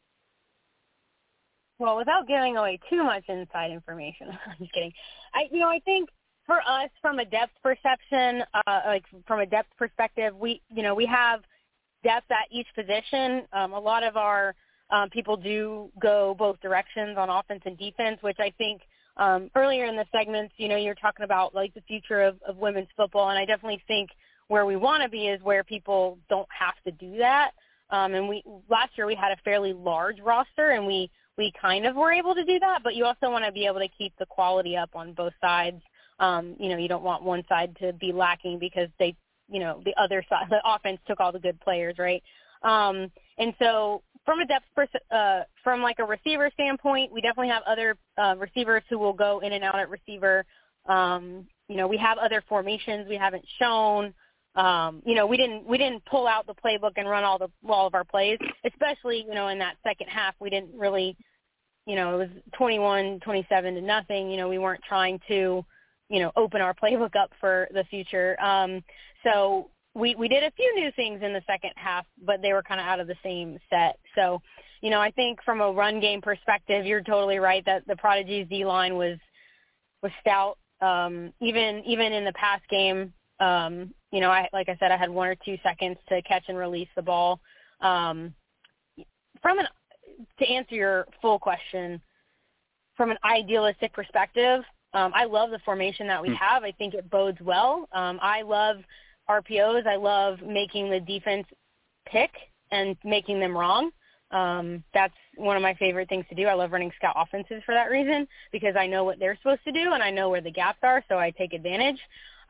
Speaker 6: Well, without giving away too much inside information, I'm just kidding. I, you know, I think for us, from a depth perception, uh, like from a depth perspective, we, you know, we have depth at each position. Um, a lot of our um, people do go both directions on offense and defense, which I think um, earlier in the segments, you know, you're talking about like the future of, of women's football, and I definitely think where we want to be is where people don't have to do that. Um, and we last year we had a fairly large roster, and we we kind of were able to do that. But you also want to be able to keep the quality up on both sides. Um, you know, you don't want one side to be lacking because they, you know, the other side, the offense took all the good players, right? Um, and so from a depth, pers- uh, from like a receiver standpoint, we definitely have other uh, receivers who will go in and out at receiver. Um, you know, we have other formations we haven't shown. Um, you know, we didn't we didn't pull out the playbook and run all the all of our plays, especially, you know, in that second half. We didn't really, you know, it was twenty-one, twenty-seven to nothing. You know, we weren't trying to, you know, open our playbook up for the future. Um, so we, we did a few new things in the second half, but they were kind of out of the same set. So, you know, I think from a run game perspective, you're totally right that the Prodigy's D-line was was stout. Um, even even in the pass game, um, you know, I like I said, I had one or two seconds to catch and release the ball. Um, from an to answer your full question, from an idealistic perspective, um, I love the formation that we have. I think it bodes well. Um, I love R P Os. I love making the defense pick and making them wrong. Um, that's one of my favorite things to do. I love running scout offenses for that reason because I know what they're supposed to do and I know where the gaps are, so I take advantage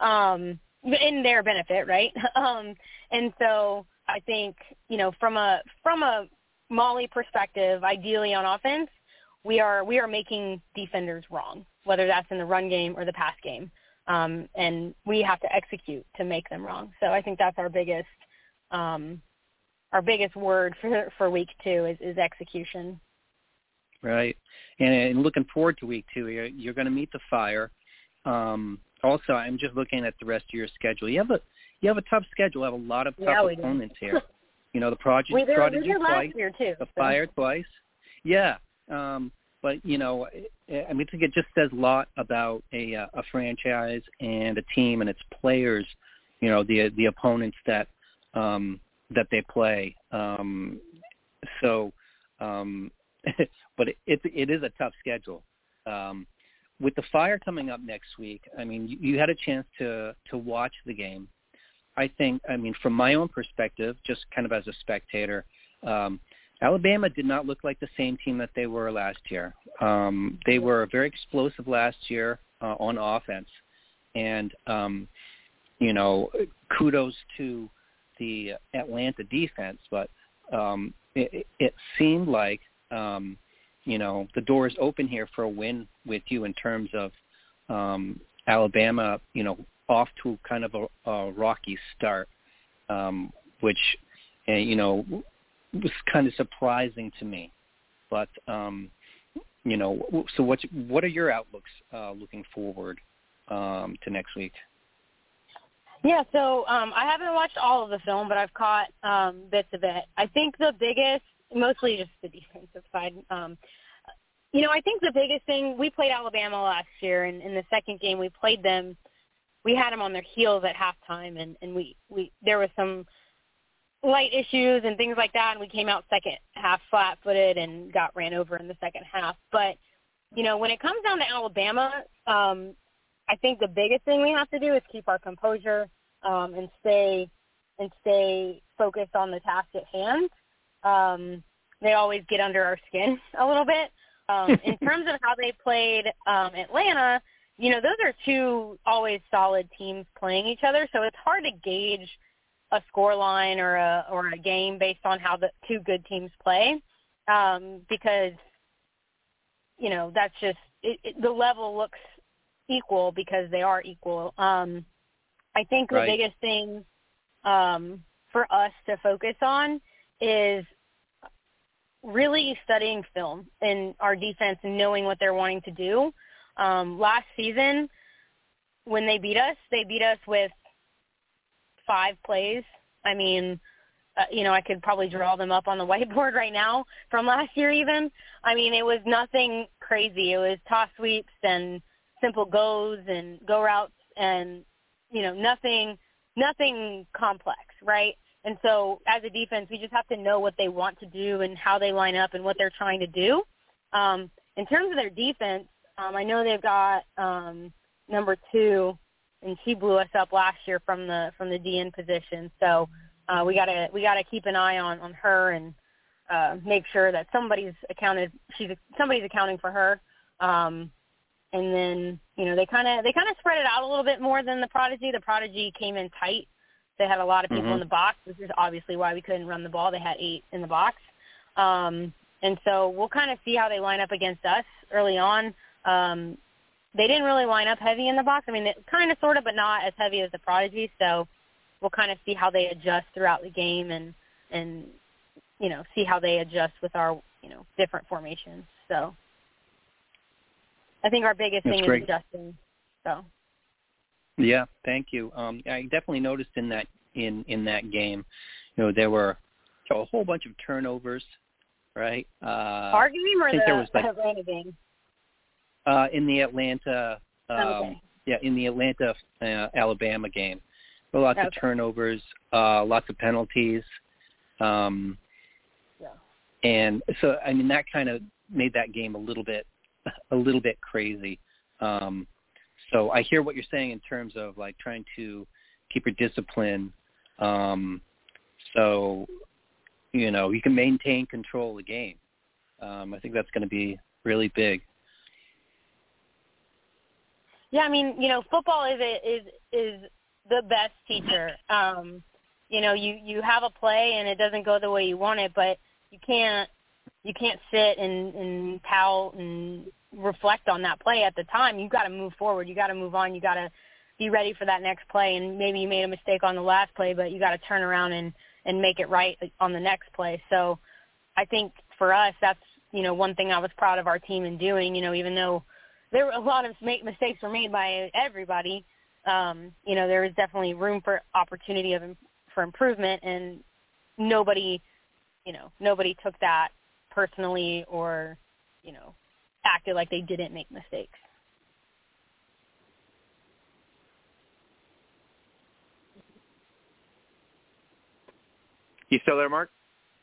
Speaker 6: um, in their benefit, right? um, and so I think, you know, from a from a Molly perspective, ideally on offense, we are we are making defenders wrong, whether that's in the run game or the pass game, um, and we have to execute to make them wrong. So I think that's our biggest um, our biggest word for for week two is, is execution.
Speaker 7: Right, and, and looking forward to week two, you're, you're going to meet the Fire. Um, also, I'm just looking at the rest of your schedule. You have a you have a tough schedule. You have a lot of tough
Speaker 6: yeah,
Speaker 7: opponents here. You know, the Prodigy,
Speaker 6: we did,
Speaker 7: Prodigy
Speaker 6: we did
Speaker 7: twice,
Speaker 6: last year too,
Speaker 7: the
Speaker 6: so.
Speaker 7: Fire twice. Yeah, um, but you know, I mean, I think it just says a lot about a a franchise and a team and its players. You know, the the opponents that. Um, that they play. Um, so, um, but it, it, it is a tough schedule. Um, with the Fire coming up next week, I mean, you, you had a chance to, to watch the game. I think, I mean, from my own perspective, just kind of as a spectator, um, Alabama did not look like the same team that they were last year. Um, they were very explosive last year uh, on offense. And, um, you know, kudos to the Atlanta defense, but um, it, it seemed like, um, you know, the door is open here for a win with you in terms of um, Alabama, you know, off to kind of a, a rocky start, um, which, uh, you know, was kind of surprising to me. But, um, you know, so what, what are your outlooks uh, looking forward um, to next week?
Speaker 6: Yeah, so um, I haven't watched all of the film, but I've caught um, bits of it. I think the biggest, mostly just the defensive side, um, you know, I think the biggest thing, we played Alabama last year, and in the second game we played them, we had them on their heels at halftime, and, and we, we there was some light issues and things like that, and we came out second half flat-footed and got ran over in the second half. But, you know, when it comes down to Alabama, um, I think the biggest thing we have to do is keep our composure um, and stay and stay focused on the task at hand. Um, they always get under our skin a little bit. Um, in terms of how they played um, Atlanta, you know, those are two always solid teams playing each other, so it's hard to gauge a score line or a or a game based on how the two good teams play um, because, you know, that's just it, it, the level looks equal because they are equal. Um, I think the
Speaker 7: right.
Speaker 6: biggest thing um, for us to focus on is really studying film and our defense and knowing what they're wanting to do. Um, last season, when they beat us, they beat us with five plays. I mean, uh, you know, I could probably draw them up on the whiteboard right now from last year even. I mean, it was nothing crazy. It was toss sweeps and simple goes and go routes and, you know, nothing nothing complex, right? And so as a defense, we just have to know what they want to do and how they line up and what they're trying to do. Um, in terms of their defense, um, I know they've got um, number two, and she blew us up last year from the from the D N position. So uh, we gotta we gotta keep an eye on, on her and uh, make sure that somebody's accounted she's somebody's accounting for her. Um, and then you know they kind of they kind of spread it out a little bit more than the Prodigy. The Prodigy came in tight. They had a lot of people
Speaker 7: mm-hmm.
Speaker 6: in the box, which is obviously why we couldn't run the ball. They had eight in the box. Um, and so we'll kind of see how they line up against us early on. Um, they didn't really line up heavy in the box. I mean, kind of, sort of, but not as heavy as the Prodigy. So we'll kind of see how they adjust throughout the game and, and you know, see how they adjust with our, you know, different formations. So I think our biggest
Speaker 7: That's
Speaker 6: thing
Speaker 7: great.
Speaker 6: is adjusting. So.
Speaker 7: Yeah, thank you. Um, I definitely noticed in that in, in that game. You know, there were a whole bunch of turnovers, right? Uh,
Speaker 6: Our game or
Speaker 7: I think
Speaker 6: the
Speaker 7: there was like,
Speaker 6: Atlanta game?
Speaker 7: Uh, in the Atlanta, um,
Speaker 6: okay.
Speaker 7: yeah, in the Atlanta uh, Alabama game, there were lots
Speaker 6: okay.
Speaker 7: of turnovers, uh, lots of penalties, um,
Speaker 6: yeah.
Speaker 7: and so I mean that kind of made that game a little bit, a little bit crazy. Um, so I hear what you're saying in terms of like trying to keep your discipline, um, so you know you can maintain control of the game. Um, I think that's going to be really big.
Speaker 6: Yeah, I mean, you know, football is a, is is the best teacher. Um, you know, you, you have a play and it doesn't go the way you want it, but you can't you can't sit and, and pout and reflect on that play at the time. You've got to move forward. You got to move on. You got to be ready for that next play. And maybe you made a mistake on the last play, but you got to turn around and, and make it right on the next play. So I think for us, that's, you know, one thing I was proud of our team in doing, you know, even though there were a lot of mistakes were made by everybody. Um, you know, there was definitely room for opportunity of for improvement, and nobody, you know, nobody took that personally or, you know, acted like they didn't make mistakes.
Speaker 5: You still there, Mark?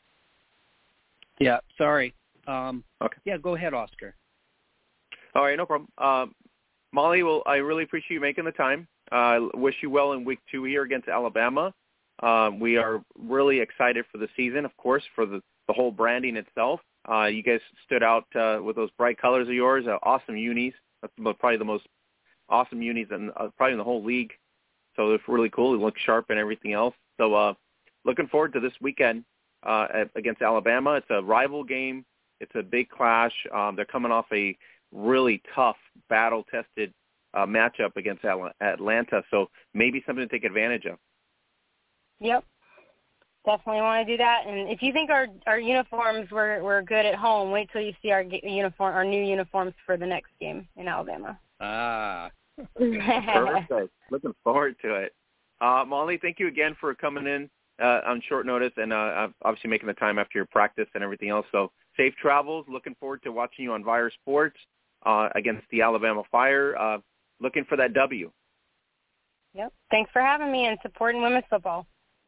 Speaker 7: Yeah, sorry. Um,
Speaker 5: okay.
Speaker 7: Yeah, go ahead, Oscar.
Speaker 5: All right, no problem. Uh, Molly, well, I really appreciate you making the time. I uh, wish you well in week two here against Alabama. Um, we are really excited for the season, of course, for the, the whole branding itself. Uh, you guys stood out uh, with those bright colors of yours, uh, awesome unis. That's probably the most awesome unis in, uh, probably in the whole league. So it's really cool. It looks sharp and everything else. So uh, looking forward to this weekend uh, against Alabama. It's a rival game. It's a big clash. Um, they're coming off a really tough, battle-tested uh, matchup against Atlanta, so maybe something to take advantage of.
Speaker 6: Yep, definitely want to do that. And if you think our our uniforms were, were good at home, wait till you see our uniform, our new uniforms for the next game in Alabama.
Speaker 7: Ah,
Speaker 5: perfect. Looking forward to it. Uh, Molly, thank you again for coming in uh, on short notice and uh, obviously making the time after your practice and everything else. So safe travels. Looking forward to watching you on Vire Sports uh, against the Alabama Fire. Uh, looking for that W.
Speaker 6: Yep. Thanks for having me and supporting women's football.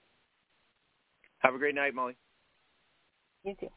Speaker 5: Have a great night, Molly.
Speaker 6: You too.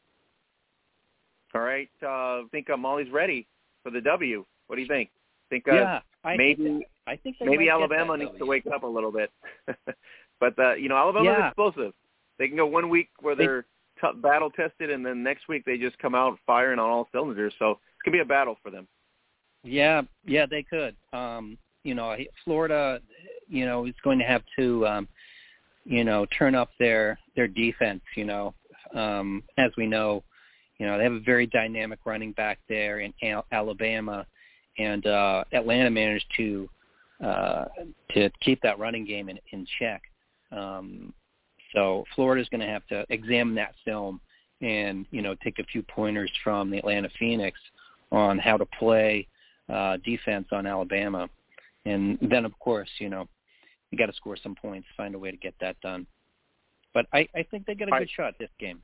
Speaker 5: All right. Uh, I think uh, Molly's ready for the W. What do you think? Think uh,
Speaker 7: yeah, I
Speaker 5: maybe
Speaker 7: think I think
Speaker 5: maybe Alabama needs to wake up a little bit. But uh, you know, Alabama's
Speaker 7: yeah.
Speaker 5: explosive. They can go one week where they're t- battle tested, and then next week they just come out firing on all cylinders. So it could be a battle for them.
Speaker 7: Yeah, yeah, they could. Um, you know, Florida, you know, is going to have to, um, you know, turn up their their defense. You know, um, as we know, you know, they have a very dynamic running back there in Al- Alabama, and uh, Atlanta managed to uh, to keep that running game in, in check. Um, so Florida's going to have to examine that film and, you know, take a few pointers from the Atlanta Phoenix on how to play uh, defense on Alabama. And then, of course, you know, you got to score some points, find a way to get that done. But I, I think they got a good I, shot this game.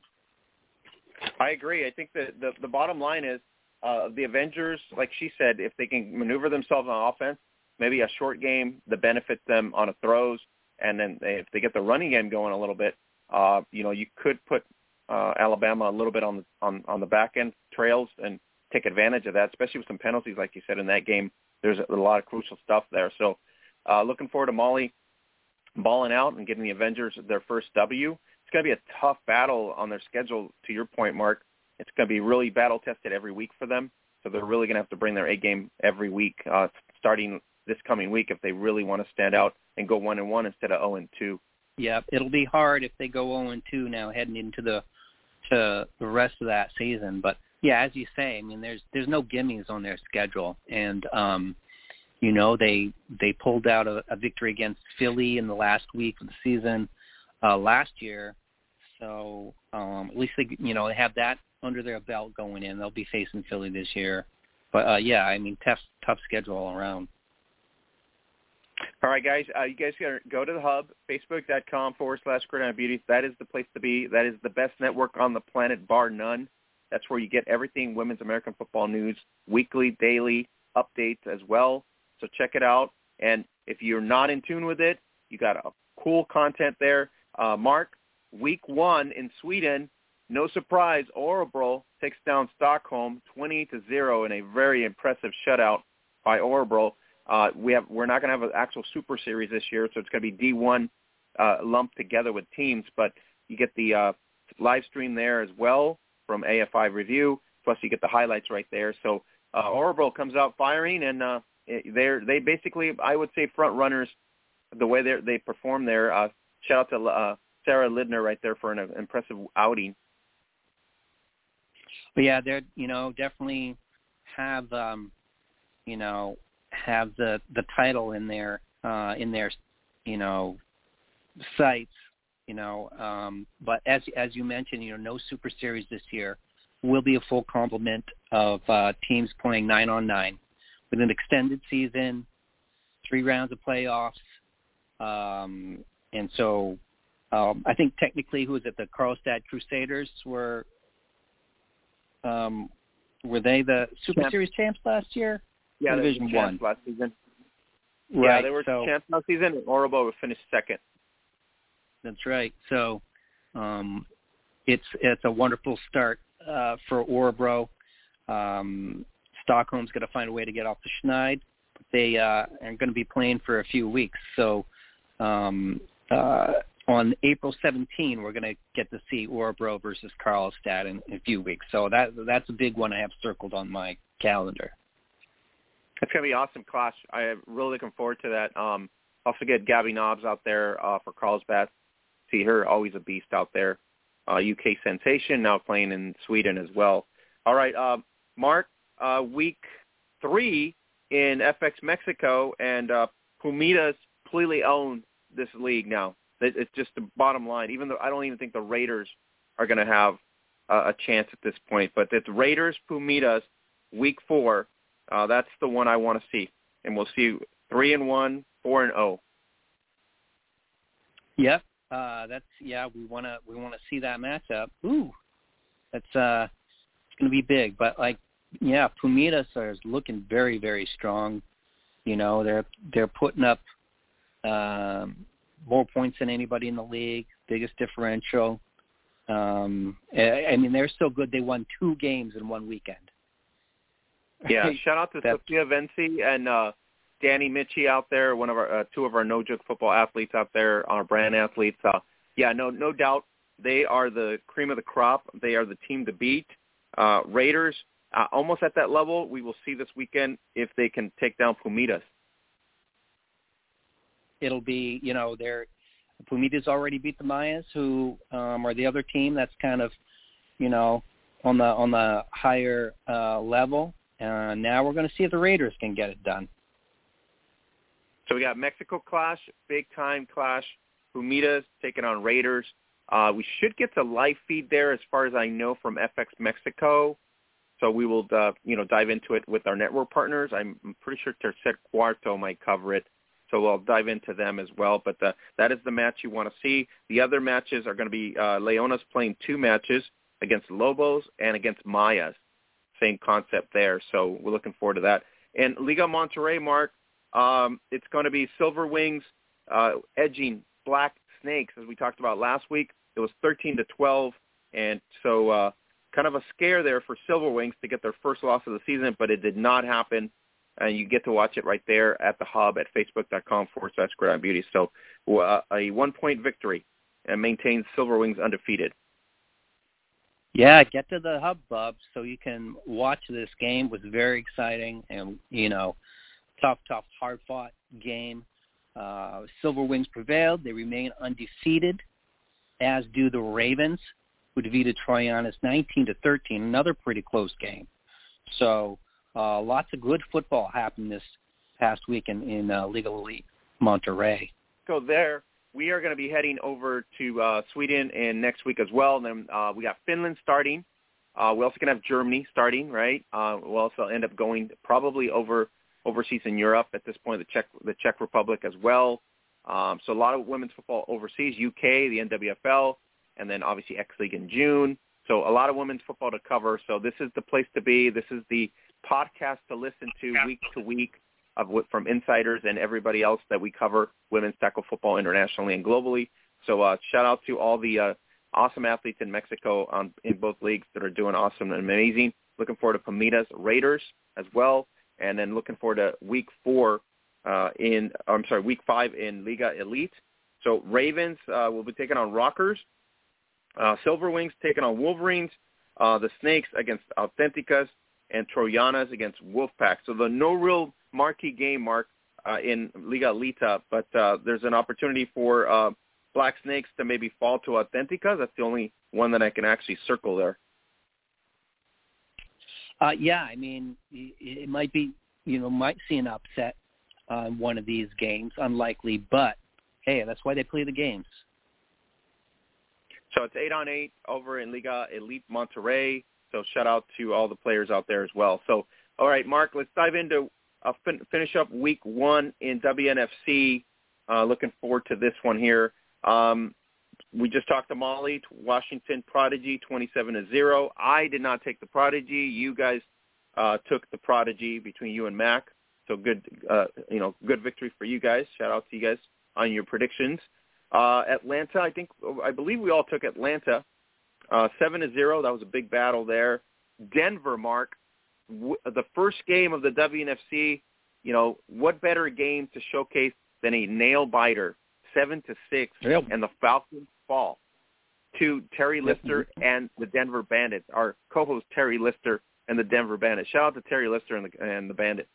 Speaker 5: I agree. I think that the, the bottom line is uh, the Avengers, like she said, if they can maneuver themselves on offense, maybe a short game that benefits them on a throws, and then they, if they get the running game going a little bit, uh, you know, you could put uh, Alabama a little bit on the on, on the back end trails and take advantage of that, especially with some penalties, like you said, in that game. There's a, a lot of crucial stuff there. So uh, looking forward to Molly balling out and getting the Avengers their first W. It's going to be a tough battle on their schedule, to your point, Mark. It's going to be really battle-tested every week for them, so they're really going to have to bring their A game every week, uh, starting this coming week if they really want to stand out and go one and one instead of zero and two.
Speaker 7: Yeah, it'll be hard if they go zero and two now heading into the to the rest of that season. But yeah, as you say, I mean, there's there's no gimmies on their schedule, and um, you know they they pulled out a, a victory against Philly in the last week of the season uh, last year, so um, at least they you know they have that under their belt going in. They'll be facing Philly this year, but uh, yeah, I mean, tough tough schedule all around.
Speaker 5: All right, guys. Uh, you guys can go to the hub, facebook.com forward slash Gridiron Beauties. That is the place to be. That is the best network on the planet, bar none. That's where you get everything women's American football news, weekly, daily updates as well. So check it out. And if you're not in tune with it, you got a cool content there. Uh, Mark, week one in Sweden, no surprise, Örebro takes down Stockholm twenty to zero in a very impressive shutout by Örebro. Uh, we have, we're not going to have an actual Super Series this year, so it's going to be D one uh, lumped together with teams. But you get the uh, live stream there as well from A F I Review, plus you get the highlights right there. So uh, Örebro comes out firing, and uh, they're they basically, I would say, front runners the way they they perform there. Uh, shout out to uh, Sarah Lidner right there for an uh, impressive outing.
Speaker 7: But yeah, they're you know definitely have um, you know have the the title in their uh, in their you know sights. You know, um, but as as you mentioned, you know, no Super Series this year. Will be a full complement of uh, teams playing nine on nine with an extended season, three rounds of playoffs, um, and so um, I think technically, who was it? The Karlstad Crusaders were um, were they the Super
Speaker 5: Champ.
Speaker 7: Series champs last year?
Speaker 5: Yeah,
Speaker 7: Division
Speaker 5: they were champs
Speaker 7: One
Speaker 5: last season.
Speaker 7: Right,
Speaker 5: Yeah, they were
Speaker 7: so,
Speaker 5: champs last season, and Örebro would finish second.
Speaker 7: That's right. So um, it's it's a wonderful start uh, for Örebro. Um, Stockholm's going to find a way to get off the schneid. But they uh, are going to be playing for a few weeks. So um, uh, on April seventeenth, we're going to get to see Örebro versus Karlstad in, in a few weeks. So that that's a big one I have circled on my calendar.
Speaker 5: It's going to be an awesome clash. I'm really looking forward to that. Um, also get Gabby Nobbs out there uh, for Carlsbad. See her, always a beast out there. Uh, U K sensation, now playing in Sweden as well. All right, uh, Mark, uh, week three in F X Mexico, and uh, Pumitas completely own this league now. It's just the bottom line, even though I don't even think the Raiders are going to have uh, a chance at this point. But it's Raiders, Pumitas, week four. Uh, that's the one I want to see. And we'll see three and one, four and oh.
Speaker 7: Yep. Uh, that's yeah. We want to we want to see that matchup. Ooh, that's uh, it's going to be big. But like, yeah, Pumitas are looking very very strong. You know, they're they're putting up um, more points than anybody in the league. Biggest differential. Um, I, I mean, they're so good. They won two games in one weekend.
Speaker 5: Yeah, shout out to
Speaker 7: That's,
Speaker 5: Sophia Venci and uh, Danny Michi out there, one of our uh, two of our No Joke football athletes out there, our brand athletes. Uh, yeah, no, no doubt they are the cream of the crop. They are the team to beat. Uh, Raiders uh, almost at that level. We will see this weekend if they can take down Pumitas.
Speaker 7: It'll be, you know, they're Pumitas already beat the Mayas, who um, are the other team that's kind of, you know, on the on the higher uh, level. Uh, now we're going to see if the Raiders can get it done.
Speaker 5: So we got Mexico clash, big-time clash, Pumitas taking on Raiders. Uh, we should get the live feed there as far as I know from F X Mexico. So we will, uh, you know, dive into it with our network partners. I'm pretty sure Tercer Cuarto might cover it. So we'll dive into them as well. But uh, that is the match you want to see. The other matches are going to be uh, Leonas playing two matches against Lobos and against Mayas. Same concept there. So we're looking forward to that. And Liga Monterrey, Mark, um, it's going to be Silver Wings uh, edging Black Snakes, as we talked about last week. It was thirteen to twelve, and so uh, kind of a scare there for Silver Wings to get their first loss of the season, but it did not happen. And you get to watch it right there at the hub at facebook.com forward slash Gridiron Beauty. So uh, a one-point victory and maintains Silver Wings undefeated.
Speaker 7: Yeah, get to the hub, Bub, so you can watch this game. It was very exciting and, you know, tough, tough, hard-fought game. Uh, Silver Wings prevailed. They remain undefeated, as do the Ravens, who defeated Troyanos nineteen to thirteen, another pretty close game. So uh, lots of good football happened this past week in, in uh, Liga Elite Monterrey.
Speaker 5: Go there. We are going to be heading over to uh, Sweden and next week as well. And then uh, we got Finland starting. Uh, we also going to have Germany starting, right? Uh, we'll also end up going probably over overseas in Europe at this point, the Czech the Czech Republic as well. Um, so a lot of women's football overseas, U K, the N W F L, and then obviously X League in June. So a lot of women's football to cover. So this is the place to be. This is the podcast to listen to week to week of what, from insiders and everybody else that we cover women's tackle football internationally and globally. So uh, shout out to all the uh, awesome athletes in Mexico on, in both leagues that are doing awesome and amazing. Looking forward to Pumitas Raiders as well, and then looking forward to week four uh, in I'm sorry week five in Liga Elite. So Ravens uh, will be taking on Rockers. Uh, Silver Wings taking on Wolverines, uh, the Snakes against Authenticas, and Troyanas against Wolfpack. So the no real marquee game, Mark, uh, in Liga Elita, but uh, there's an opportunity for uh, Black Snakes to maybe fall to Authenticas. That's the only one that I can actually circle there.
Speaker 7: Uh, yeah, I mean, it might be, you know, might see an upset on one of these games. Unlikely, but, hey, that's why they play the games.
Speaker 5: So it's eight on eight over in Liga Elite Monterrey. So shout out to all the players out there as well. So, all right, Mark, let's dive into uh, fin- finish up week one in W N F C. Uh, looking forward to this one here. Um, we just talked to Molly, Washington Prodigy, twenty-seven to zero. I did not take the Prodigy. You guys uh, took the Prodigy between you and Mac. So good, uh, you know, good victory for you guys. Shout out to you guys on your predictions. Uh, Atlanta, I think, I believe we all took Atlanta, uh, seven to zero. That was a big battle there. Denver, Mark, w- the first game of the W N F C. You know, what better game to showcase than a nail biter, seven to six,
Speaker 7: yep.
Speaker 5: and the Falcons fall to Terry Lister
Speaker 7: yep.
Speaker 5: and the Denver Bandits. Our co-host Terry Lister and the Denver Bandits. Shout out to Terry Lister and the, and the Bandits.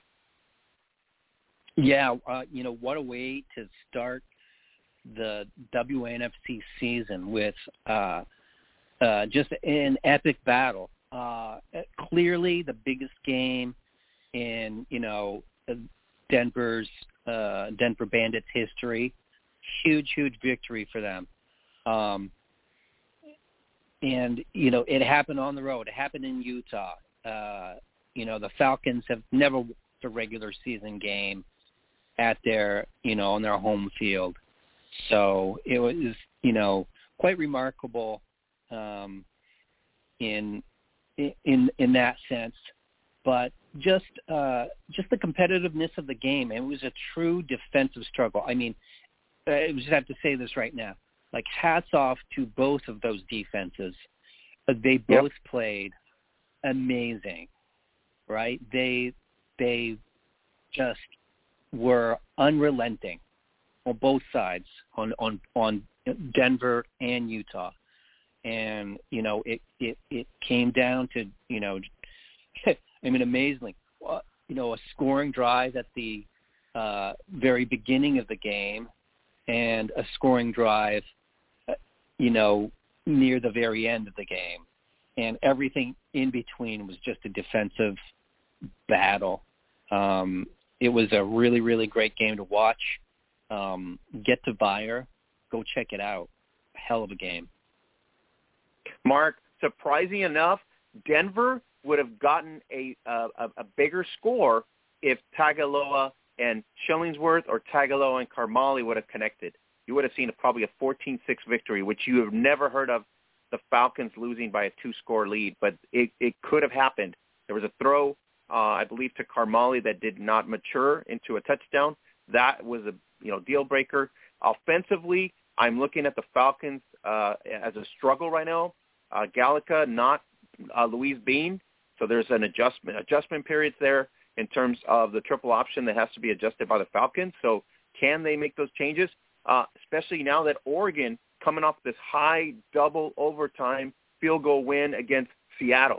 Speaker 7: Yeah, uh, you know, what a way to start the W N F C season with uh, uh, just an epic battle. Uh, clearly the biggest game in, you know, Denver's uh, Denver Bandits history. Huge, huge victory for them. Um, and, you know, it happened on the road. It happened in Utah. Uh, you know, the Falcons have never won a regular season game at their, you know, on their home field. So it was, you know, quite remarkable um, in in in that sense. But just uh, just the competitiveness of the game, it was a true defensive struggle. I mean, I just have to say this right now. Like, hats off to both of those defenses. They both yep. played amazing, right? They they just were unrelenting on both sides, on, on, on Denver and Utah. And, you know, it, it, it came down to, you know, I mean, amazingly, you know, a scoring drive at the uh, very beginning of the game and a scoring drive, you know, near the very end of the game. And everything in between was just a defensive battle. Um, it was a really, really great game to watch. Um, get to Bayer, go check it out. Hell of a game.
Speaker 5: Mark, surprising enough, Denver would have gotten a a, a bigger score if Tagaloa and Shillingsworth or Tagaloa and Karmali would have connected. You would have seen a, probably a fourteen six victory, which you have never heard of the Falcons losing by a two-score lead, but it, it could have happened. There was a throw, uh, I believe, to Karmali that did not mature into a touchdown. That was a you know deal breaker. Offensively, I'm looking at the Falcons uh, as a struggle right now. Uh, Gallica, not uh, Louise Bean, so there's an adjustment adjustment periods there in terms of the triple option that has to be adjusted by the Falcons. So can they make those changes, uh, especially now that Oregon coming off this high double overtime field goal win against Seattle?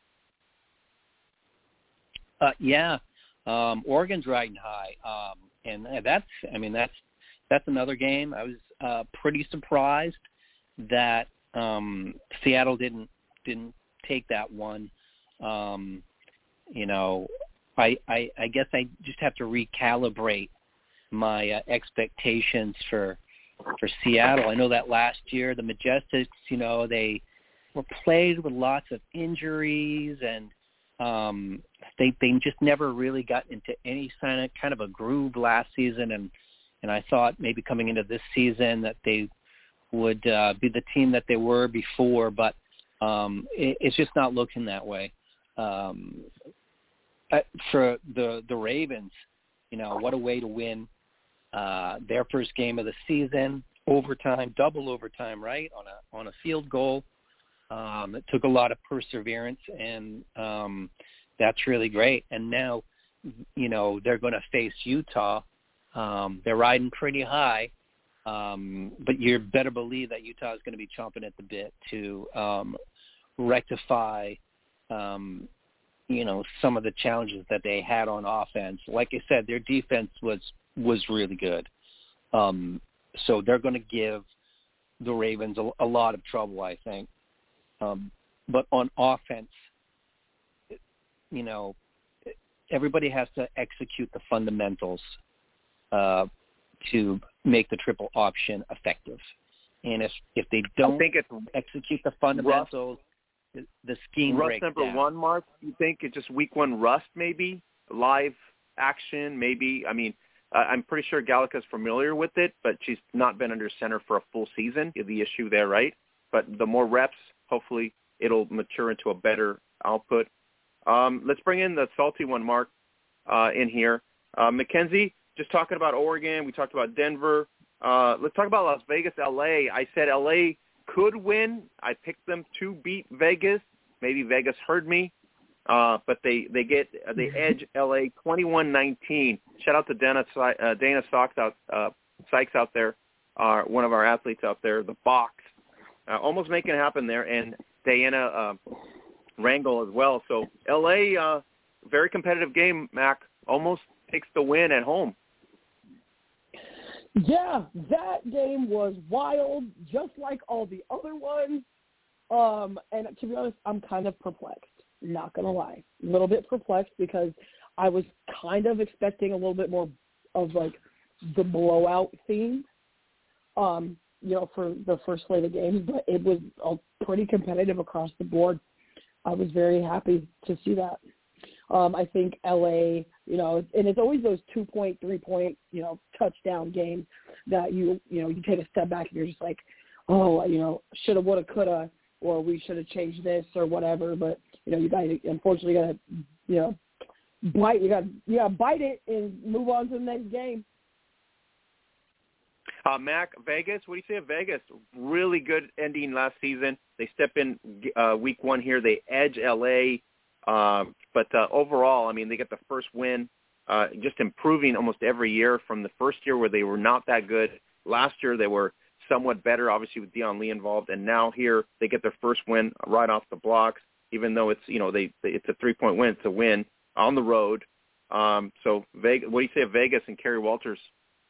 Speaker 7: Uh, yeah, um, Oregon's riding high, um, and that's I mean that's that's another game. I was uh, pretty surprised that um, Seattle didn't didn't take that one. Um, you know, I, I I guess I just have to recalibrate my uh, expectations for for Seattle. I know that last year the Majestics, you know, they were plagued with lots of injuries and um, they they just never really got into any kind of kind of a groove last season, and and I thought maybe coming into this season that they would uh, be the team that they were before, but um, it, it's just not looking that way. Um, for the the Ravens, you know, what a way to win uh, their first game of the season, overtime, double overtime, right, on a on a field goal. Um, it took a lot of perseverance, and um, that's really great. And now, you know, they're going to face Utah. Um, they're riding pretty high, um, but you better believe that Utah is going to be chomping at the bit to um, rectify, um, you know, some of the challenges that they had on offense. Like I said, their defense was was really good. Um, so they're going to give the Ravens a, a lot of trouble, I think. Um, but on offense, you know, everybody has to execute the fundamentals uh, to make the triple option effective. And if if they don't
Speaker 5: I think it's
Speaker 7: execute the fundamentals, rust, the scheme
Speaker 5: rust
Speaker 7: breaks
Speaker 5: number
Speaker 7: down.
Speaker 5: one, Mark, you think it's just week one rust maybe? Live action maybe? I mean, uh, I'm pretty sure Gallica's familiar with it, but she's not been under center for a full season, the issue there, right? But the more reps, hopefully it'll mature into a better output. Um, let's bring in the salty one, Mark, uh, in here. Uh, Mackenzie, just talking about Oregon. We talked about Denver. Uh, let's talk about Las Vegas, L A. I said L A could win. I picked them to beat Vegas. Maybe Vegas heard me, uh, but they they get they edge L A twenty-one nineteen. Shout out to Dana uh, Dana Sykes out uh, Sykes out there, uh, one of our athletes out there. The box. Uh, almost making it happen there, and Diana uh, Rangel as well. So L A, uh, very competitive game, Mac, almost takes the win at home.
Speaker 8: Yeah, that game was wild, just like all the other ones. Um, and to be honest, I'm kind of perplexed, not going to lie. A little bit perplexed because I was kind of expecting a little bit more of, like, the blowout theme. Um you know, for the first slate of games, but it was all pretty competitive across the board. I was very happy to see that. Um, I think L A, you know, and it's always those two-point, three-point, you know, touchdown games that you, you know, you take a step back and you're just like, oh, you know, shoulda, woulda, coulda, or we should have changed this or whatever. But, you know, you got to, unfortunately, got to, you know, bite. You got you got to bite it and move on to the next game.
Speaker 5: Uh, Mac, Vegas, what do you say of Vegas? Really good ending last season. They step in uh, week one here. They edge L A. Uh, but uh, overall, I mean, they get the first win, uh, just improving almost every year from the first year where they were not that good. Last year they were somewhat better, obviously with Dion Lee involved. And now here they get their first win right off the blocks, even though it's, you know, they it's a three-point win. It's a win on the road. Um, so Vegas, what do you say of Vegas and Kerry Walters?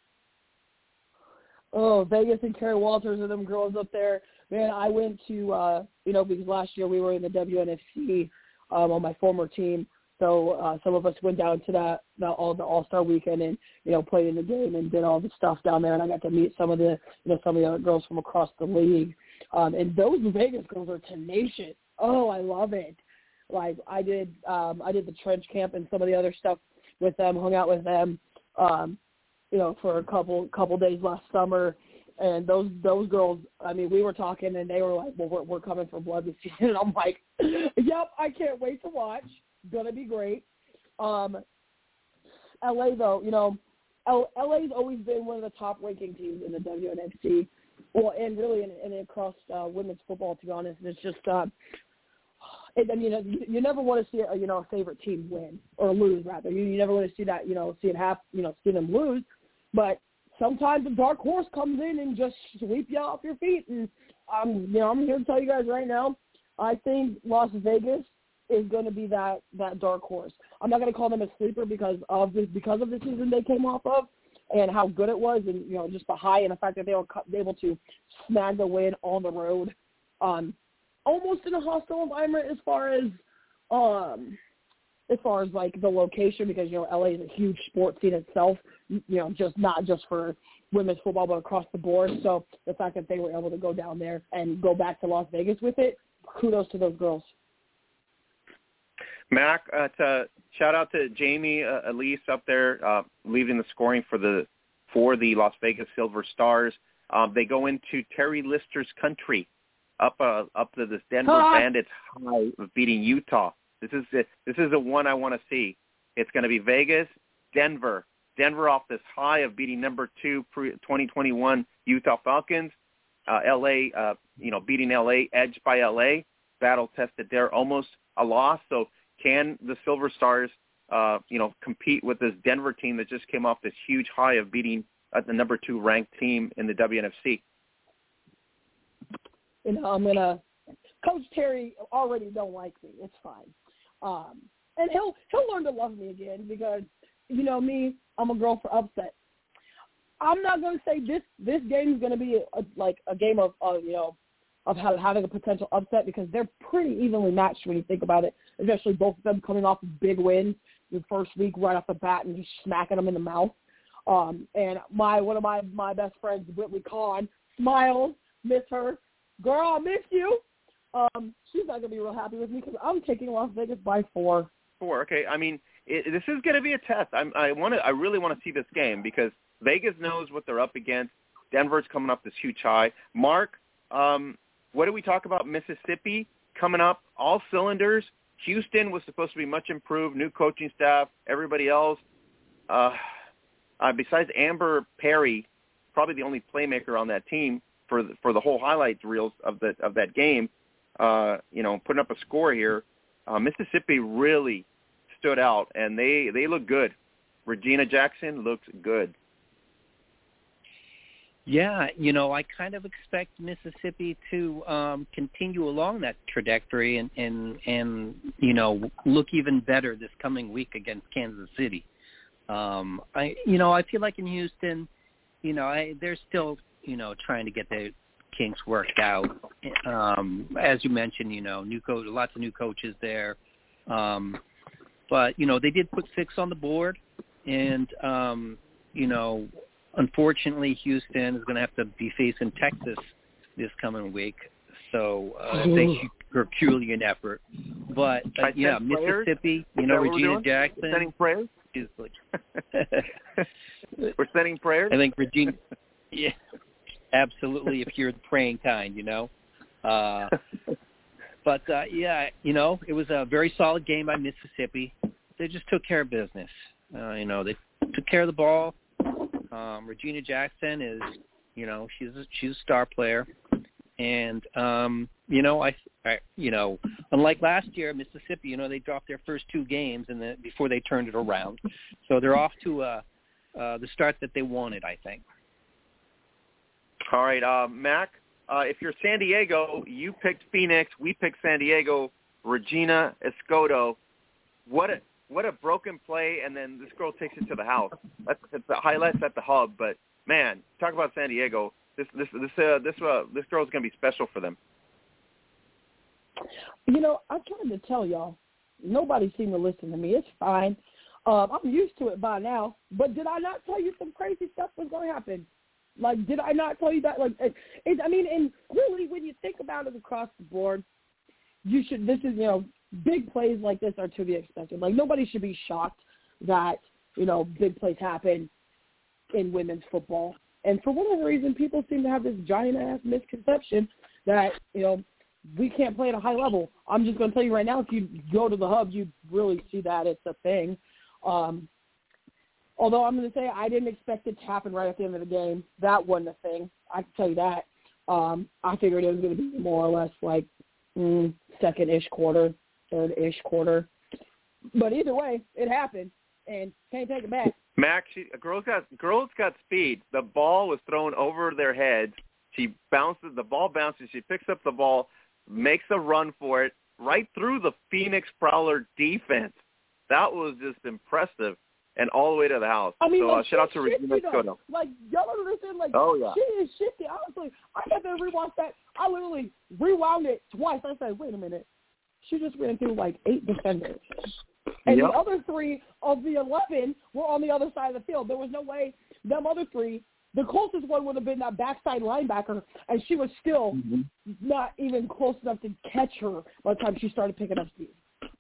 Speaker 8: Oh, Vegas and Kerry Walters and them girls up there. Man, I went to, uh, you know, because last year we were in the W N F C um, on my former team. So uh, some of us went down to that, that all the All-Star weekend and, you know, played in the game and did all the stuff down there. And I got to meet some of the, you know, some of the other girls from across the league. Um, and those Vegas girls are tenacious. Oh, I love it. Like I did, um, I did the trench camp and some of the other stuff with them, hung out with them. Um, you know, for a couple couple days last summer, and those those girls, I mean, we were talking, and they were like, well, we're, we're coming for blood this season. And I'm like, yep, I can't wait to watch. Gonna be great. Um, L A, though, you know, L- LA's always been one of the top-ranking teams in the W N F C, well, and really in, in across uh, women's football, to be honest. It's just, uh, it, I mean, you, you never want to see, a, you know, a favorite team win, or lose, rather. You, you never want to see that, you know, see it have, you know, see them lose. But sometimes a dark horse comes in and just sweep you off your feet. And um, you know, I'm here to tell you guys right now, I think Las Vegas is going to be that, that dark horse. I'm not going to call them a sleeper because of the, because of the season they came off of and how good it was, and you know, just the high and the fact that they were able to snag the win on the road, um, almost in a hostile environment as far as um. as far as, like, the location, because, you know, L A is a huge sports scene itself, you know, just not just for women's football, but across the board. So the fact that they were able to go down there and go back to Las Vegas with it, kudos to those girls.
Speaker 5: Mac, uh, to, shout out to Jamie uh, Elise up there uh, leading the scoring for the for the Las Vegas Silver Stars. Um, they go into Terry Lister's country, up uh, up to this Denver ah. Bandits high of beating Utah. This is the, this is the one I want to see. It's going to be Vegas, Denver, Denver off this high of beating number two twenty twenty-one Utah Falcons. Uh, L A, uh, you know, beating L A, edged by L A. Battle tested there, almost a loss. So can the Silver Stars, uh, you know, compete with this Denver team that just came off this huge high of beating uh, the number two ranked team in the W N F C?
Speaker 8: You know, I'm gonna. Coach Terry already don't like me. It's fine, um, and he'll he'll learn to love me again because you know me. I'm a girl for upset. I'm not going to say this this game is going to be a, a, like a game of uh, you know of having a potential upset because they're pretty evenly matched when you think about it, especially both of them coming off of big wins the first week right off the bat and just smacking them in the mouth. Um, and my one of my, my best friends, Whitley Kahn, smiles, miss her. Girl, I miss you. Um, she's not going to be real happy with me because I'm taking Las Vegas by four.
Speaker 5: Four, okay. I mean, it, this is going to be a test. I'm, I want to. I really want to see this game because Vegas knows what they're up against. Denver's coming up this huge high. Mark, um, what did we talk about? Mississippi coming up, all cylinders. Houston was supposed to be much improved, new coaching staff, everybody else. Uh, uh, besides Amber Perry, probably the only playmaker on that team for the, for the whole highlights reels of the of that game. Uh, you know, putting up a score here. Uh, Mississippi really stood out, and they they look good. Regina Jackson looks good.
Speaker 7: Yeah, you know, I kind of expect Mississippi to um, continue along that trajectory and, and, and, you know, look even better this coming week against Kansas City. Um, I, you know, I feel like in Houston, you know, I, they're still, you know, trying to get their kinks worked out. Um, as you mentioned, you know, new coach, lots of new coaches there. Um, but, you know, they did put six on the board and, um, you know, unfortunately, Houston is going to have to be facing Texas this coming week, so uh, they Herculean effort. But uh, yeah, Mississippi, you know, Regina Jackson.
Speaker 5: We're sending prayers.
Speaker 7: Is like,
Speaker 5: we're sending prayers.
Speaker 7: I think Regina. Yeah, absolutely. If you're the praying kind, you know. Uh, but uh, yeah, you know, it was a very solid game by Mississippi. They just took care of business. Uh, you know, they took care of the ball. Um, Regina Jackson is, you know, she's a, she's a star player, and um, you know, I, I, you know, unlike last year, Mississippi, you know, they dropped their first two games and then before they turned it around, so they're off to uh, uh, the start that they wanted, I think.
Speaker 5: All right, uh, Mac, uh, if you're San Diego, you picked Phoenix, we picked San Diego. Regina Escoto, what a What a broken play, and then this girl takes it to the house. That's, that's the highlights at the hub. But man, talk about San Diego. This this this uh, this uh, this girl's gonna be special for them.
Speaker 8: You know, I'm trying to tell y'all. Nobody seemed to listen to me. It's fine. Um, I'm used to it by now. But did I not tell you some crazy stuff was going to happen? Like, did I not tell you that? Like, it, it, I mean, and really, when you think about it across the board, you should. This is you know. Big plays like this are to be expected. Like, nobody should be shocked that, you know, big plays happen in women's football. And for whatever reason, people seem to have this giant-ass misconception that, you know, we can't play at a high level. I'm just going to tell you right now, if you go to the hub, you really see that it's a thing. Um, although I'm going to say I didn't expect it to happen right at the end of the game. That wasn't a thing. I can tell you that. Um, I figured it was going to be more or less like mm, second-ish quarter. third-ish quarter. But either way, it happened, and can't take it back.
Speaker 5: Max, she, girls got girls got speed. The ball was thrown over their heads. She bounces. The ball bounces. She picks up the ball, makes a run for it, right through the Phoenix Prowler defense. That was just impressive, and all the way to the house.
Speaker 8: I mean,
Speaker 5: so
Speaker 8: like,
Speaker 5: uh, shout out to Regina
Speaker 8: Escoto. Like, y'all don't understand, like,
Speaker 5: oh, yeah.
Speaker 8: she is shifty. Honestly, I had to rewatch that. I literally rewound it twice. I said, wait a minute. She just ran through like eight defenders. And yep. The other three of the eleven were on the other side of the field. There was no way them other three, the closest one would have been that backside linebacker, and she was still mm-hmm. not even close enough to catch her by the time she started picking up speed.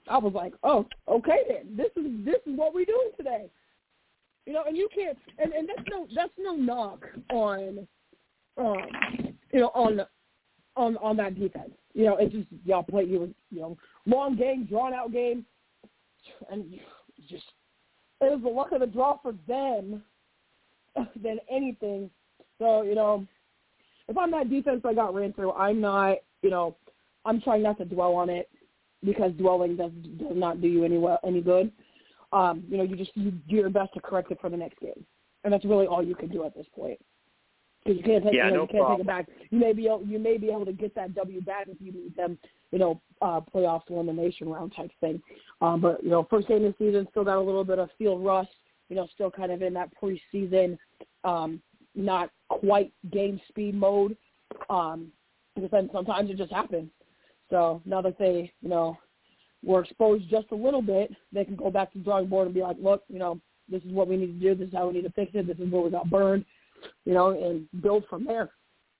Speaker 8: I was like, oh, okay then. This is this is what we're doing today. You know, and you can't, and, and that's no that's no knock on, um, you know, on on on that defense. You know, it's just y'all play you you know long game, drawn out game, and just it was the luck of the draw for them than anything. So you know, if I'm that defense I got ran through, I'm not, you know, I'm trying not to dwell on it because dwelling does does not do you any well, any good. Um, you know, you just you do your best to correct it for the next game, and that's really all you can do at this point. Because you can't take
Speaker 5: yeah,
Speaker 8: you, know,
Speaker 5: no
Speaker 8: you can't
Speaker 5: problem.
Speaker 8: take it back. You may be able, you may be able to get that W back if you beat them, you know, uh, playoffs elimination round type thing. Um, but you know, first game of the season, still got a little bit of field rust. You know, still kind of in that preseason, um, not quite game speed mode. Um, because then sometimes it just happens. So now that they, you know, were exposed just a little bit, they can go back to the drawing board and be like, look, you know, this is what we need to do. This is how we need to fix it. This is where we got burned, you know, and build from there.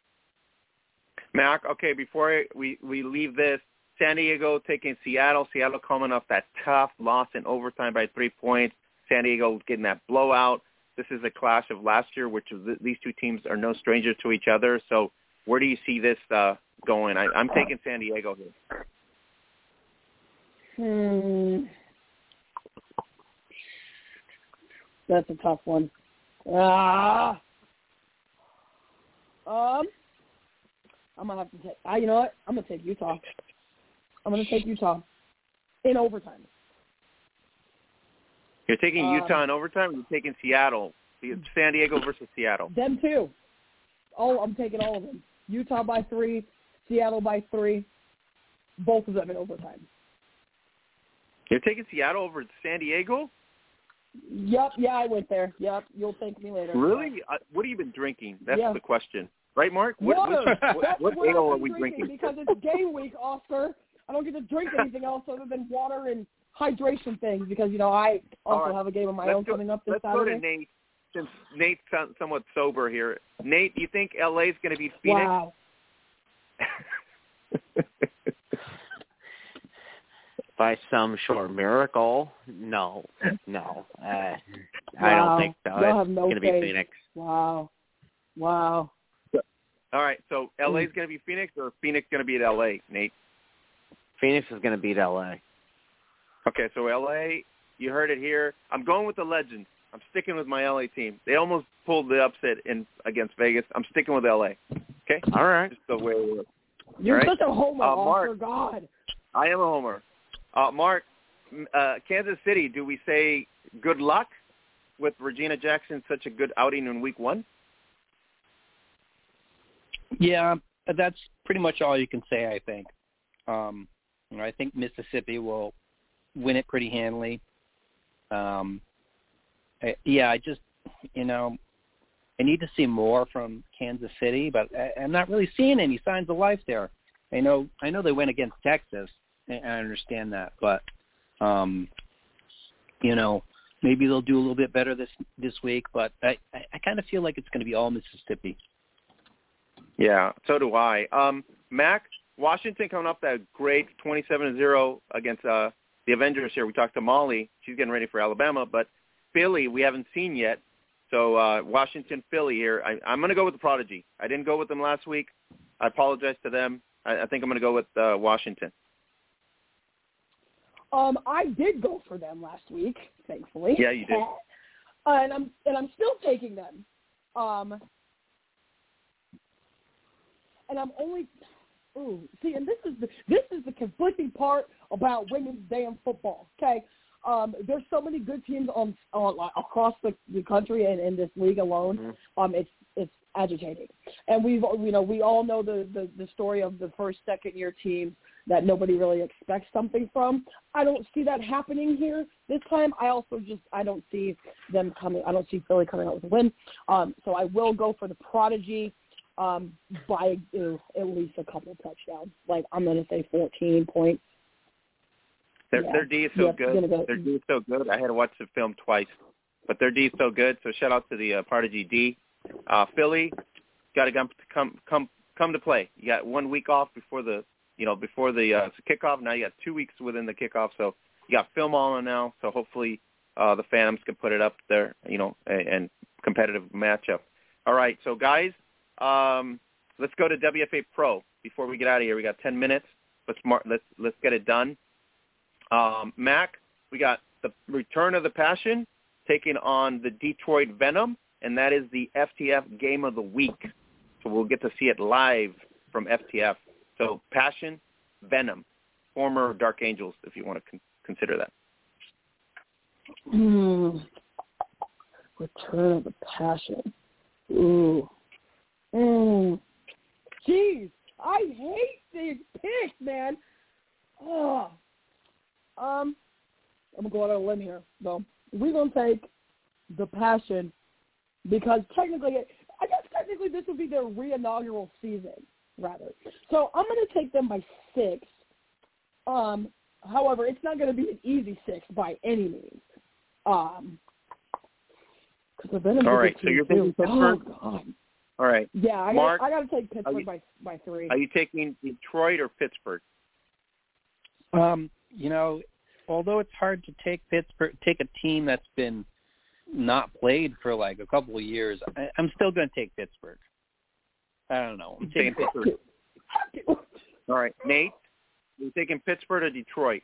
Speaker 5: Mac, okay, before we, we leave this, San Diego taking Seattle. Seattle coming off that tough loss in overtime by three points. San Diego getting that blowout. This is a clash of last year, which is, these two teams are no strangers to each other. So where do you see this uh, going? I, I'm taking San Diego here.
Speaker 8: Hmm. That's a tough one. Ah. Um. I'm gonna have to take. I, you know what? I'm gonna take Utah. I'm gonna take Utah in overtime.
Speaker 5: You're taking
Speaker 8: um,
Speaker 5: Utah in overtime. Or you're taking Seattle. San Diego versus Seattle.
Speaker 8: Them too. Oh, I'm taking all of them. Utah by three, Seattle by three. Both of them in overtime.
Speaker 5: You're taking Seattle over San Diego?
Speaker 8: Yep, yeah, I went there. Yep, you'll thank me later.
Speaker 5: Really? Uh, what have you been drinking? That's
Speaker 8: yeah.
Speaker 5: the question. Right, Mark? What,
Speaker 8: Water.
Speaker 5: what, what,
Speaker 8: That's
Speaker 5: what
Speaker 8: what
Speaker 5: ale
Speaker 8: I've
Speaker 5: are
Speaker 8: been
Speaker 5: we
Speaker 8: drinking,
Speaker 5: drinking?
Speaker 8: because it's game week, Oscar. I don't get to drink anything else other than water and hydration things because, you know, I also
Speaker 5: right.
Speaker 8: have a game of my
Speaker 5: let's
Speaker 8: own
Speaker 5: go,
Speaker 8: coming up this
Speaker 5: let's
Speaker 8: Saturday.
Speaker 5: Let's go to Nate, since Nate's somewhat sober here. Nate, do you think L A is going to beat Phoenix?
Speaker 8: Wow.
Speaker 9: By some sure miracle, no, no. Uh,
Speaker 8: wow.
Speaker 9: I don't think so.
Speaker 8: Y'all
Speaker 9: It's
Speaker 8: have no
Speaker 9: going to be
Speaker 8: faith.
Speaker 9: Phoenix.
Speaker 8: Wow. Wow.
Speaker 5: All right, so L A is going to be Phoenix, or Phoenix going to beat L A, Nate?
Speaker 9: Phoenix is going to beat L A.
Speaker 5: Okay, so L A, you heard it here. I'm going with the Legends. I'm sticking with my L A team. They almost pulled the upset in against Vegas. I'm sticking with L A. Okay?
Speaker 9: All right.
Speaker 5: Just the way it works.
Speaker 8: You're
Speaker 5: All right?
Speaker 8: such a homer,
Speaker 5: uh,
Speaker 8: Oscar.
Speaker 5: Mark,
Speaker 8: God.
Speaker 5: I am a homer. Uh, Mark, uh, Kansas City, do we say good luck with Regina Jackson, such a good outing in week one?
Speaker 7: Yeah, that's pretty much all you can say, I think. Um, you know, I think Mississippi will win it pretty handily. Um, I, yeah, I just, you know, I need to see more from Kansas City, but I, I'm not really seeing any signs of life there. I know, I know they went against Texas, and I understand that, but, um, you know, maybe they'll do a little bit better this this week, but I, I, I kind of feel like it's going to be all Mississippi.
Speaker 5: Yeah, so do I. Um, Mac, Washington coming up that great twenty-seven to zero against uh, the Avengers here. We talked to Molly. She's getting ready for Alabama, but Philly we haven't seen yet. So uh, Washington, Philly here. I, I'm going to go with the Prodigy. I didn't go with them last week. I apologize to them. I, I think I'm going to go with uh, Washington.
Speaker 8: Um, I did go for them last week, thankfully.
Speaker 5: Yeah, you did.
Speaker 8: Uh, and I'm and I'm still taking them. Um, and I'm only ooh, see, and this is the this is the conflicting part about women's damn football. Okay, um, there's so many good teams on, on like, across the, the country and in this league alone. Mm-hmm. Um, it's it's agitating, and we've you know we all know the, the the story of the first second year teams that nobody really expects something from. I don't see that happening here this time. I also just I don't see them coming. I don't see Philly coming out with a win. Um, so I will go for the Prodigy. Um, by uh, at least a couple of touchdowns. Like, I'm going to say fourteen points.
Speaker 5: Their,
Speaker 8: yeah.
Speaker 5: their D is so
Speaker 8: yep,
Speaker 5: good.
Speaker 8: Go.
Speaker 5: Their D is so good. I had to watch the film twice. But their D is so good, so shout out to the uh, Prodigy D. Uh, Philly, got to come, come come come to play. You got one week off before the you know, before the uh, kickoff. Now you got two weeks within the kickoff, so you got film on now. So hopefully uh, the Phantoms can put it up there, you know, and, and competitive matchup. All right, so guys, um, let's go to W F A Pro before we get out of here. We got ten minutes. Let's mar- let's let's get it done. Um, Mac, we got the Return of the Passion taking on the Detroit Venom, and that is the F T F Game of the Week. So we'll get to see it live from F T F. So Passion, Venom, former Dark Angels, if you want to con- consider that.
Speaker 8: Mm. Return of the Passion. Ooh. Mm. Jeez, I hate these picks, man. Oh. Um, I'm going to go out on a limb here, though. We're going to take the Passion because technically, I guess technically this would be their re-inaugural season, rather. So I'm going to take them by six. Um, however, it's not going to be an easy six by any means. Um, because the Venom's
Speaker 5: all right,
Speaker 8: a good
Speaker 5: so you're
Speaker 8: team
Speaker 5: thinking
Speaker 8: too.
Speaker 5: Pittsburgh?
Speaker 8: Oh, God.
Speaker 5: All right.
Speaker 8: Yeah, I
Speaker 5: Mark,
Speaker 8: got I got to take Pittsburgh
Speaker 5: you,
Speaker 8: by by three.
Speaker 5: Are you taking Detroit or Pittsburgh?
Speaker 7: Um, you know, although it's hard to take Pittsburgh, take a team that's been not played for like a couple of years, I, I'm still going to take Pittsburgh. I don't know. I'm taking Pittsburgh.
Speaker 5: All right, Nate, you're taking Pittsburgh or Detroit?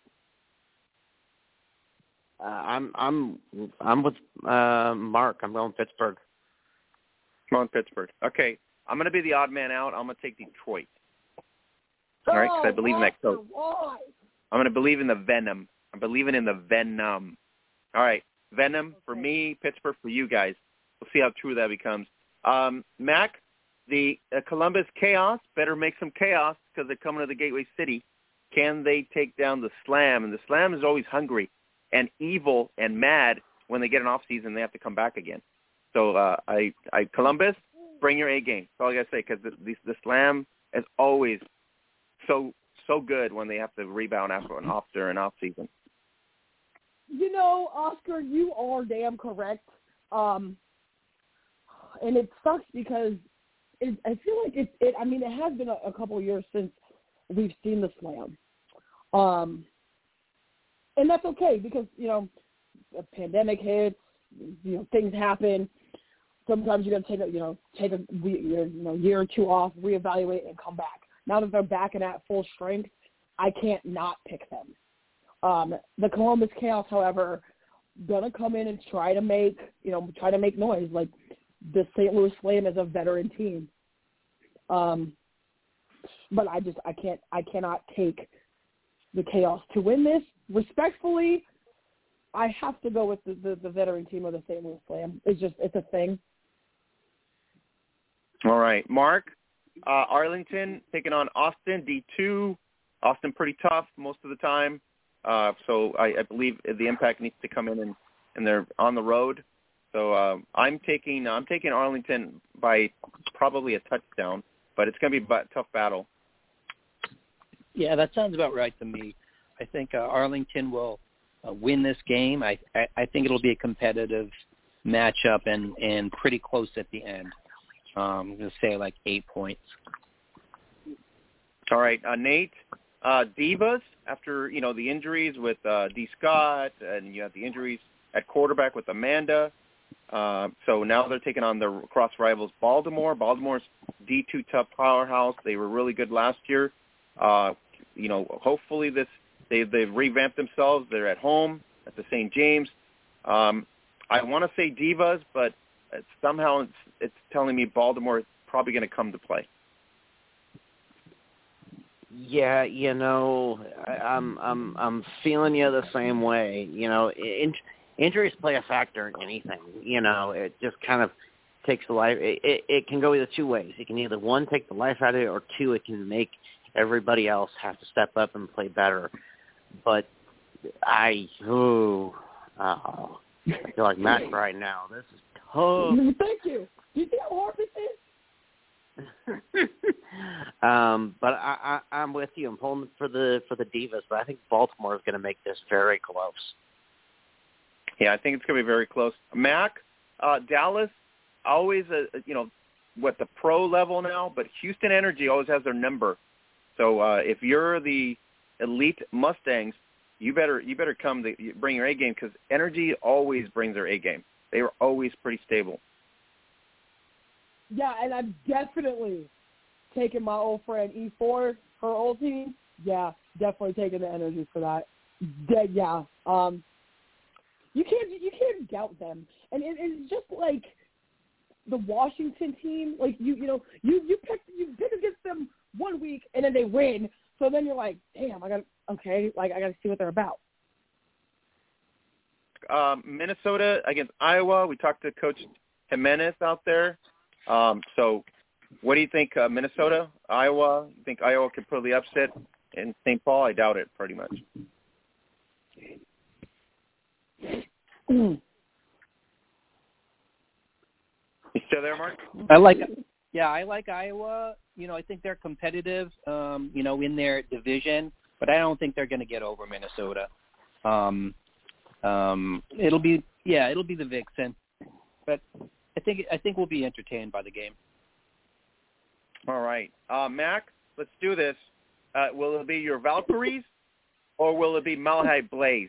Speaker 9: Uh, I'm I'm I'm with uh, Mark. I'm going Pittsburgh.
Speaker 5: I'm on Pittsburgh. Okay, I'm going to be the odd man out. I'm going to take Detroit. All right, because I believe in that coach.
Speaker 8: Why?
Speaker 5: I'm going to believe in the Venom. I'm believing in the Venom. All right, Venom okay. for me, Pittsburgh for you guys. We'll see how true that becomes. Um, Mac, the uh, Columbus Chaos better make some chaos because they're coming to the Gateway City. Can they take down the Slam? And the Slam is always hungry and evil and mad. When they get an off season, they have to come back again. So uh, I, I Columbus, bring your A game. That's all I gotta say because the, the the Slam is always so so good when they have to rebound after an off during an off season.
Speaker 8: You know, Oscar, you are damn correct. Um, and it sucks because it, I feel like it, it. I mean, it has been a, a couple of years since we've seen the Slam. Um, and that's okay because you know, a pandemic hits. You know, things happen. Sometimes you got to take a, you know, take a you know year or two off, reevaluate, and come back. Now that they're back and at full strength, I can't not pick them. Um, the Columbus Chaos, however, gonna come in and try to make you know try to make noise. Like the Saint Louis Slam is a veteran team, um, but I just I can't I cannot take the Chaos to win this. Respectfully, I have to go with the, the, the veteran team of the Saint Louis Slam. It's just it's a thing.
Speaker 5: All right, Mark, uh, Arlington taking on Austin D two. Austin pretty tough most of the time, uh, so I, I believe the impact needs to come in and, and they're on the road. So uh, I'm taking I'm taking Arlington by probably a touchdown, but it's going to be a tough battle.
Speaker 7: Yeah, that sounds about right to me. I think uh, Arlington will uh, win this game. I, I I think it'll be a competitive matchup and, and pretty close at the end. Um, I'm going to say like eight points.
Speaker 5: All right, uh, Nate, uh, Divas, after, you know, the injuries with uh, D. Scott, and you have the injuries at quarterback with Amanda. Uh, so now they're taking on their cross rivals Baltimore. Baltimore's D two tough powerhouse. They were really good last year. Uh, you know, hopefully this they, they've revamped themselves. They're at home at the Saint James. Um, I want to say Divas, but it's, somehow it's, it's telling me Baltimore is probably going to come to play.
Speaker 9: Yeah, you know, I, I'm I'm I'm feeling you the same way. You know, in, injuries play a factor in anything. You know, it just kind of takes the life. It, it, it can go either two ways. It can either one take the life out of it, or two, it can make everybody else have to step up and play better. But I, oh, oh I feel like Matt right now. This is tough.
Speaker 8: Thank you. Do you see how hard this is?
Speaker 9: um, but I, I, I'm with you. I'm pulling for the for the Divas, but I think Baltimore is going to make this very close.
Speaker 5: Yeah, I think it's going to be very close. Mac, uh, Dallas, always a you know what the pro level now, but Houston Energy always has their number. So uh, if you're the elite Mustangs, you better you better come to bring your A game, because Energy always brings their A game. They were always pretty stable.
Speaker 8: Yeah, and I'm definitely taking my old friend E four, her old team. Yeah, definitely taking the Energy for that. De- yeah, um, you can't you can't doubt them, and it, it's just like the Washington team. Like you you know you you pick you pick against them one week and then they win. So then you're like, damn, I got okay, like I got to see what they're about.
Speaker 5: Um, Minnesota against Iowa. We talked to Coach Jimenez out there. Um, so, what do you think, uh, Minnesota, Iowa? You think Iowa could pull the upset in Saint Paul? I doubt it, pretty much.
Speaker 8: Mm.
Speaker 5: You still there, Mark?
Speaker 7: I like it. Yeah, I like Iowa. You know, I think they're competitive, um, you know, in their division, but I don't think they're going to get over Minnesota. Um, um, it'll be, yeah, it'll be the Vixen, but I think I think we'll be entertained by the game.
Speaker 5: All right, uh, Mac, let's do this. Uh, will it be your Valkyries, or will it be Malachi Blaze?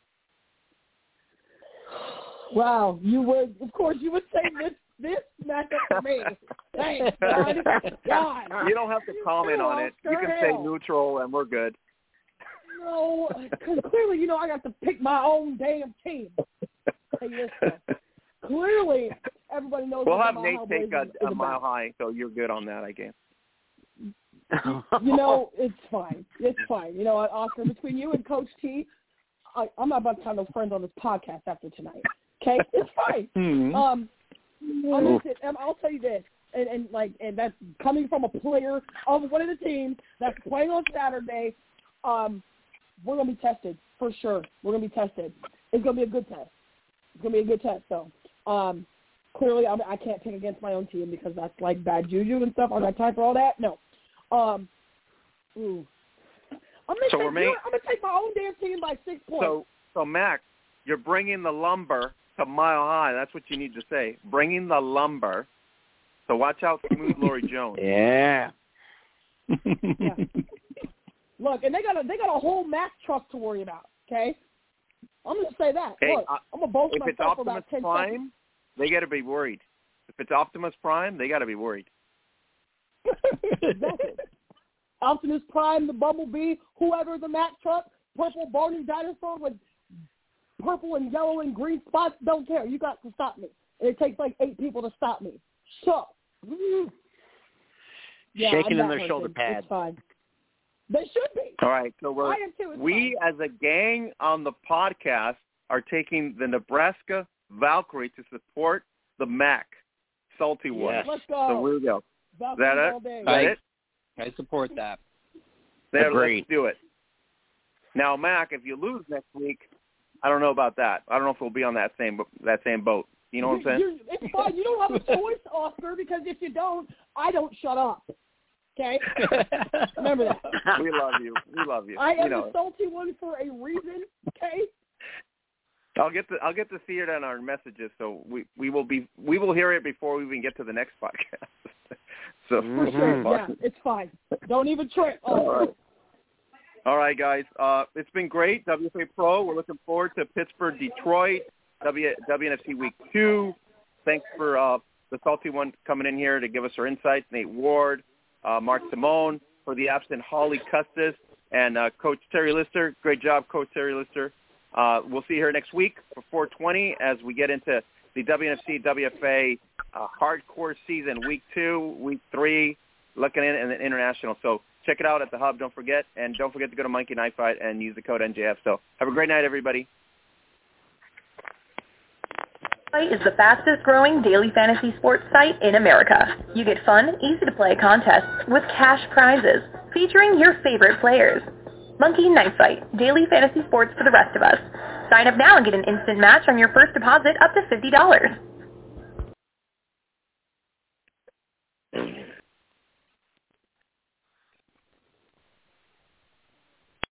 Speaker 8: Wow, you would, of course, you would say this this matchup for me. Thanks, God. God.
Speaker 5: You don't have to comment on it. You can say neutral, and we're good.
Speaker 8: No, because clearly, you know, I got to pick my own damn team. Hey, listen, clearly, everybody knows.
Speaker 5: We'll have
Speaker 8: Mile
Speaker 5: Nate
Speaker 8: High
Speaker 5: take
Speaker 8: Blaze
Speaker 5: a,
Speaker 8: is
Speaker 5: a mile
Speaker 8: about.
Speaker 5: high, so you're good on that, I guess.
Speaker 8: You know, it's fine. It's fine. You know what, Oscar, between you and Coach T, I, I'm not about to have no friends on this podcast after tonight. Okay? It's fine.
Speaker 5: Mm-hmm.
Speaker 8: Um, I'll, just, I'll tell you this, and, and like, and that's coming from a player of one of the teams that's playing on Saturday. Um, we're gonna be tested for sure. We're gonna be tested. It's gonna be a good test. It's gonna be a good test. So, um, clearly, I'm, I can't pick against my own team because that's like bad juju and stuff. I got time for all that. No. Um, ooh. I'm gonna,
Speaker 5: so
Speaker 8: take,
Speaker 5: we're making,
Speaker 8: you know, I'm gonna take my own damn team by six points.
Speaker 5: So, so Max, you're bringing the lumber to Mile High. That's what you need to say. Bringing the lumber. So watch out, Smooth Lori Jones.
Speaker 9: Yeah.
Speaker 8: Yeah. Look, and they got a they got a whole Mack truck to worry about. Okay, I'm gonna say that.
Speaker 5: Hey,
Speaker 8: Look,
Speaker 5: uh,
Speaker 8: I'm gonna boast
Speaker 5: if it's
Speaker 8: myself for
Speaker 5: Optimus
Speaker 8: about ten
Speaker 5: Prime,
Speaker 8: seconds.
Speaker 5: they got to be worried. If it's Optimus Prime, they got to be worried.
Speaker 8: Exactly. Optimus Prime, the Bumblebee, whoever the Mack truck, purple Barney dinosaur with purple and yellow and green spots, don't care. You got to stop me. And it takes like eight people to stop me. So, yeah,
Speaker 9: shaking
Speaker 8: I'm
Speaker 9: in their
Speaker 8: person.
Speaker 9: shoulder pads.
Speaker 8: It's fine. They should be.
Speaker 5: All right, so we're,
Speaker 8: I am too. It's
Speaker 5: we
Speaker 8: fine.
Speaker 5: as a gang on the podcast are taking the Nebraska Valkyrie to support the Mac Salty One.
Speaker 9: Yes.
Speaker 8: Let's go.
Speaker 5: So here we go.
Speaker 8: Valkyrie
Speaker 5: Is that it?
Speaker 8: all day.
Speaker 5: Is that
Speaker 7: I,
Speaker 5: it?
Speaker 7: I support that.
Speaker 5: There,
Speaker 9: Agreed.
Speaker 5: let's do it. Now, Mac, if you lose next week, I don't know about that. I don't know if we'll be on that same that same boat. You know what I'm saying?
Speaker 8: You, it's fine. You don't have a choice, Oscar, because if you don't, I don't shut up. Okay? Remember that.
Speaker 5: We love you. We love you.
Speaker 8: I am
Speaker 5: you know.
Speaker 8: the salty one for a reason. Okay?
Speaker 5: I'll get to I'll get to see it on our messages, so we, we will be we will hear it before we even get to the next podcast. so
Speaker 8: For sure. Yeah, it's fine. Don't even trip.
Speaker 5: All right. All right, guys. Uh, it's been great. W F A Pro. We're looking forward to Pittsburgh, Detroit, w, W N F C Week Two. Thanks for uh, the salty one coming in here to give us her insights. Nate Ward, uh, Mark Simone, for the absent Holly Custis, and uh, Coach Terry Lister. Great job, Coach Terry Lister. Uh, we'll see you here next week for four twenty as we get into the W N F C W F A uh, hardcore season, Week Two, Week Three, looking in and the international. So check it out at the Hub. Don't forget, and don't forget to go to Monkey Knife Fight and use the code N J F. So have a great night, everybody.
Speaker 4: Fight is the fastest growing daily fantasy sports site in America. You get fun, easy to play contests with cash prizes featuring your favorite players. Monkey Knife Fight, daily fantasy sports for the rest of us. Sign up now and get an instant match on your first deposit up to fifty dollars.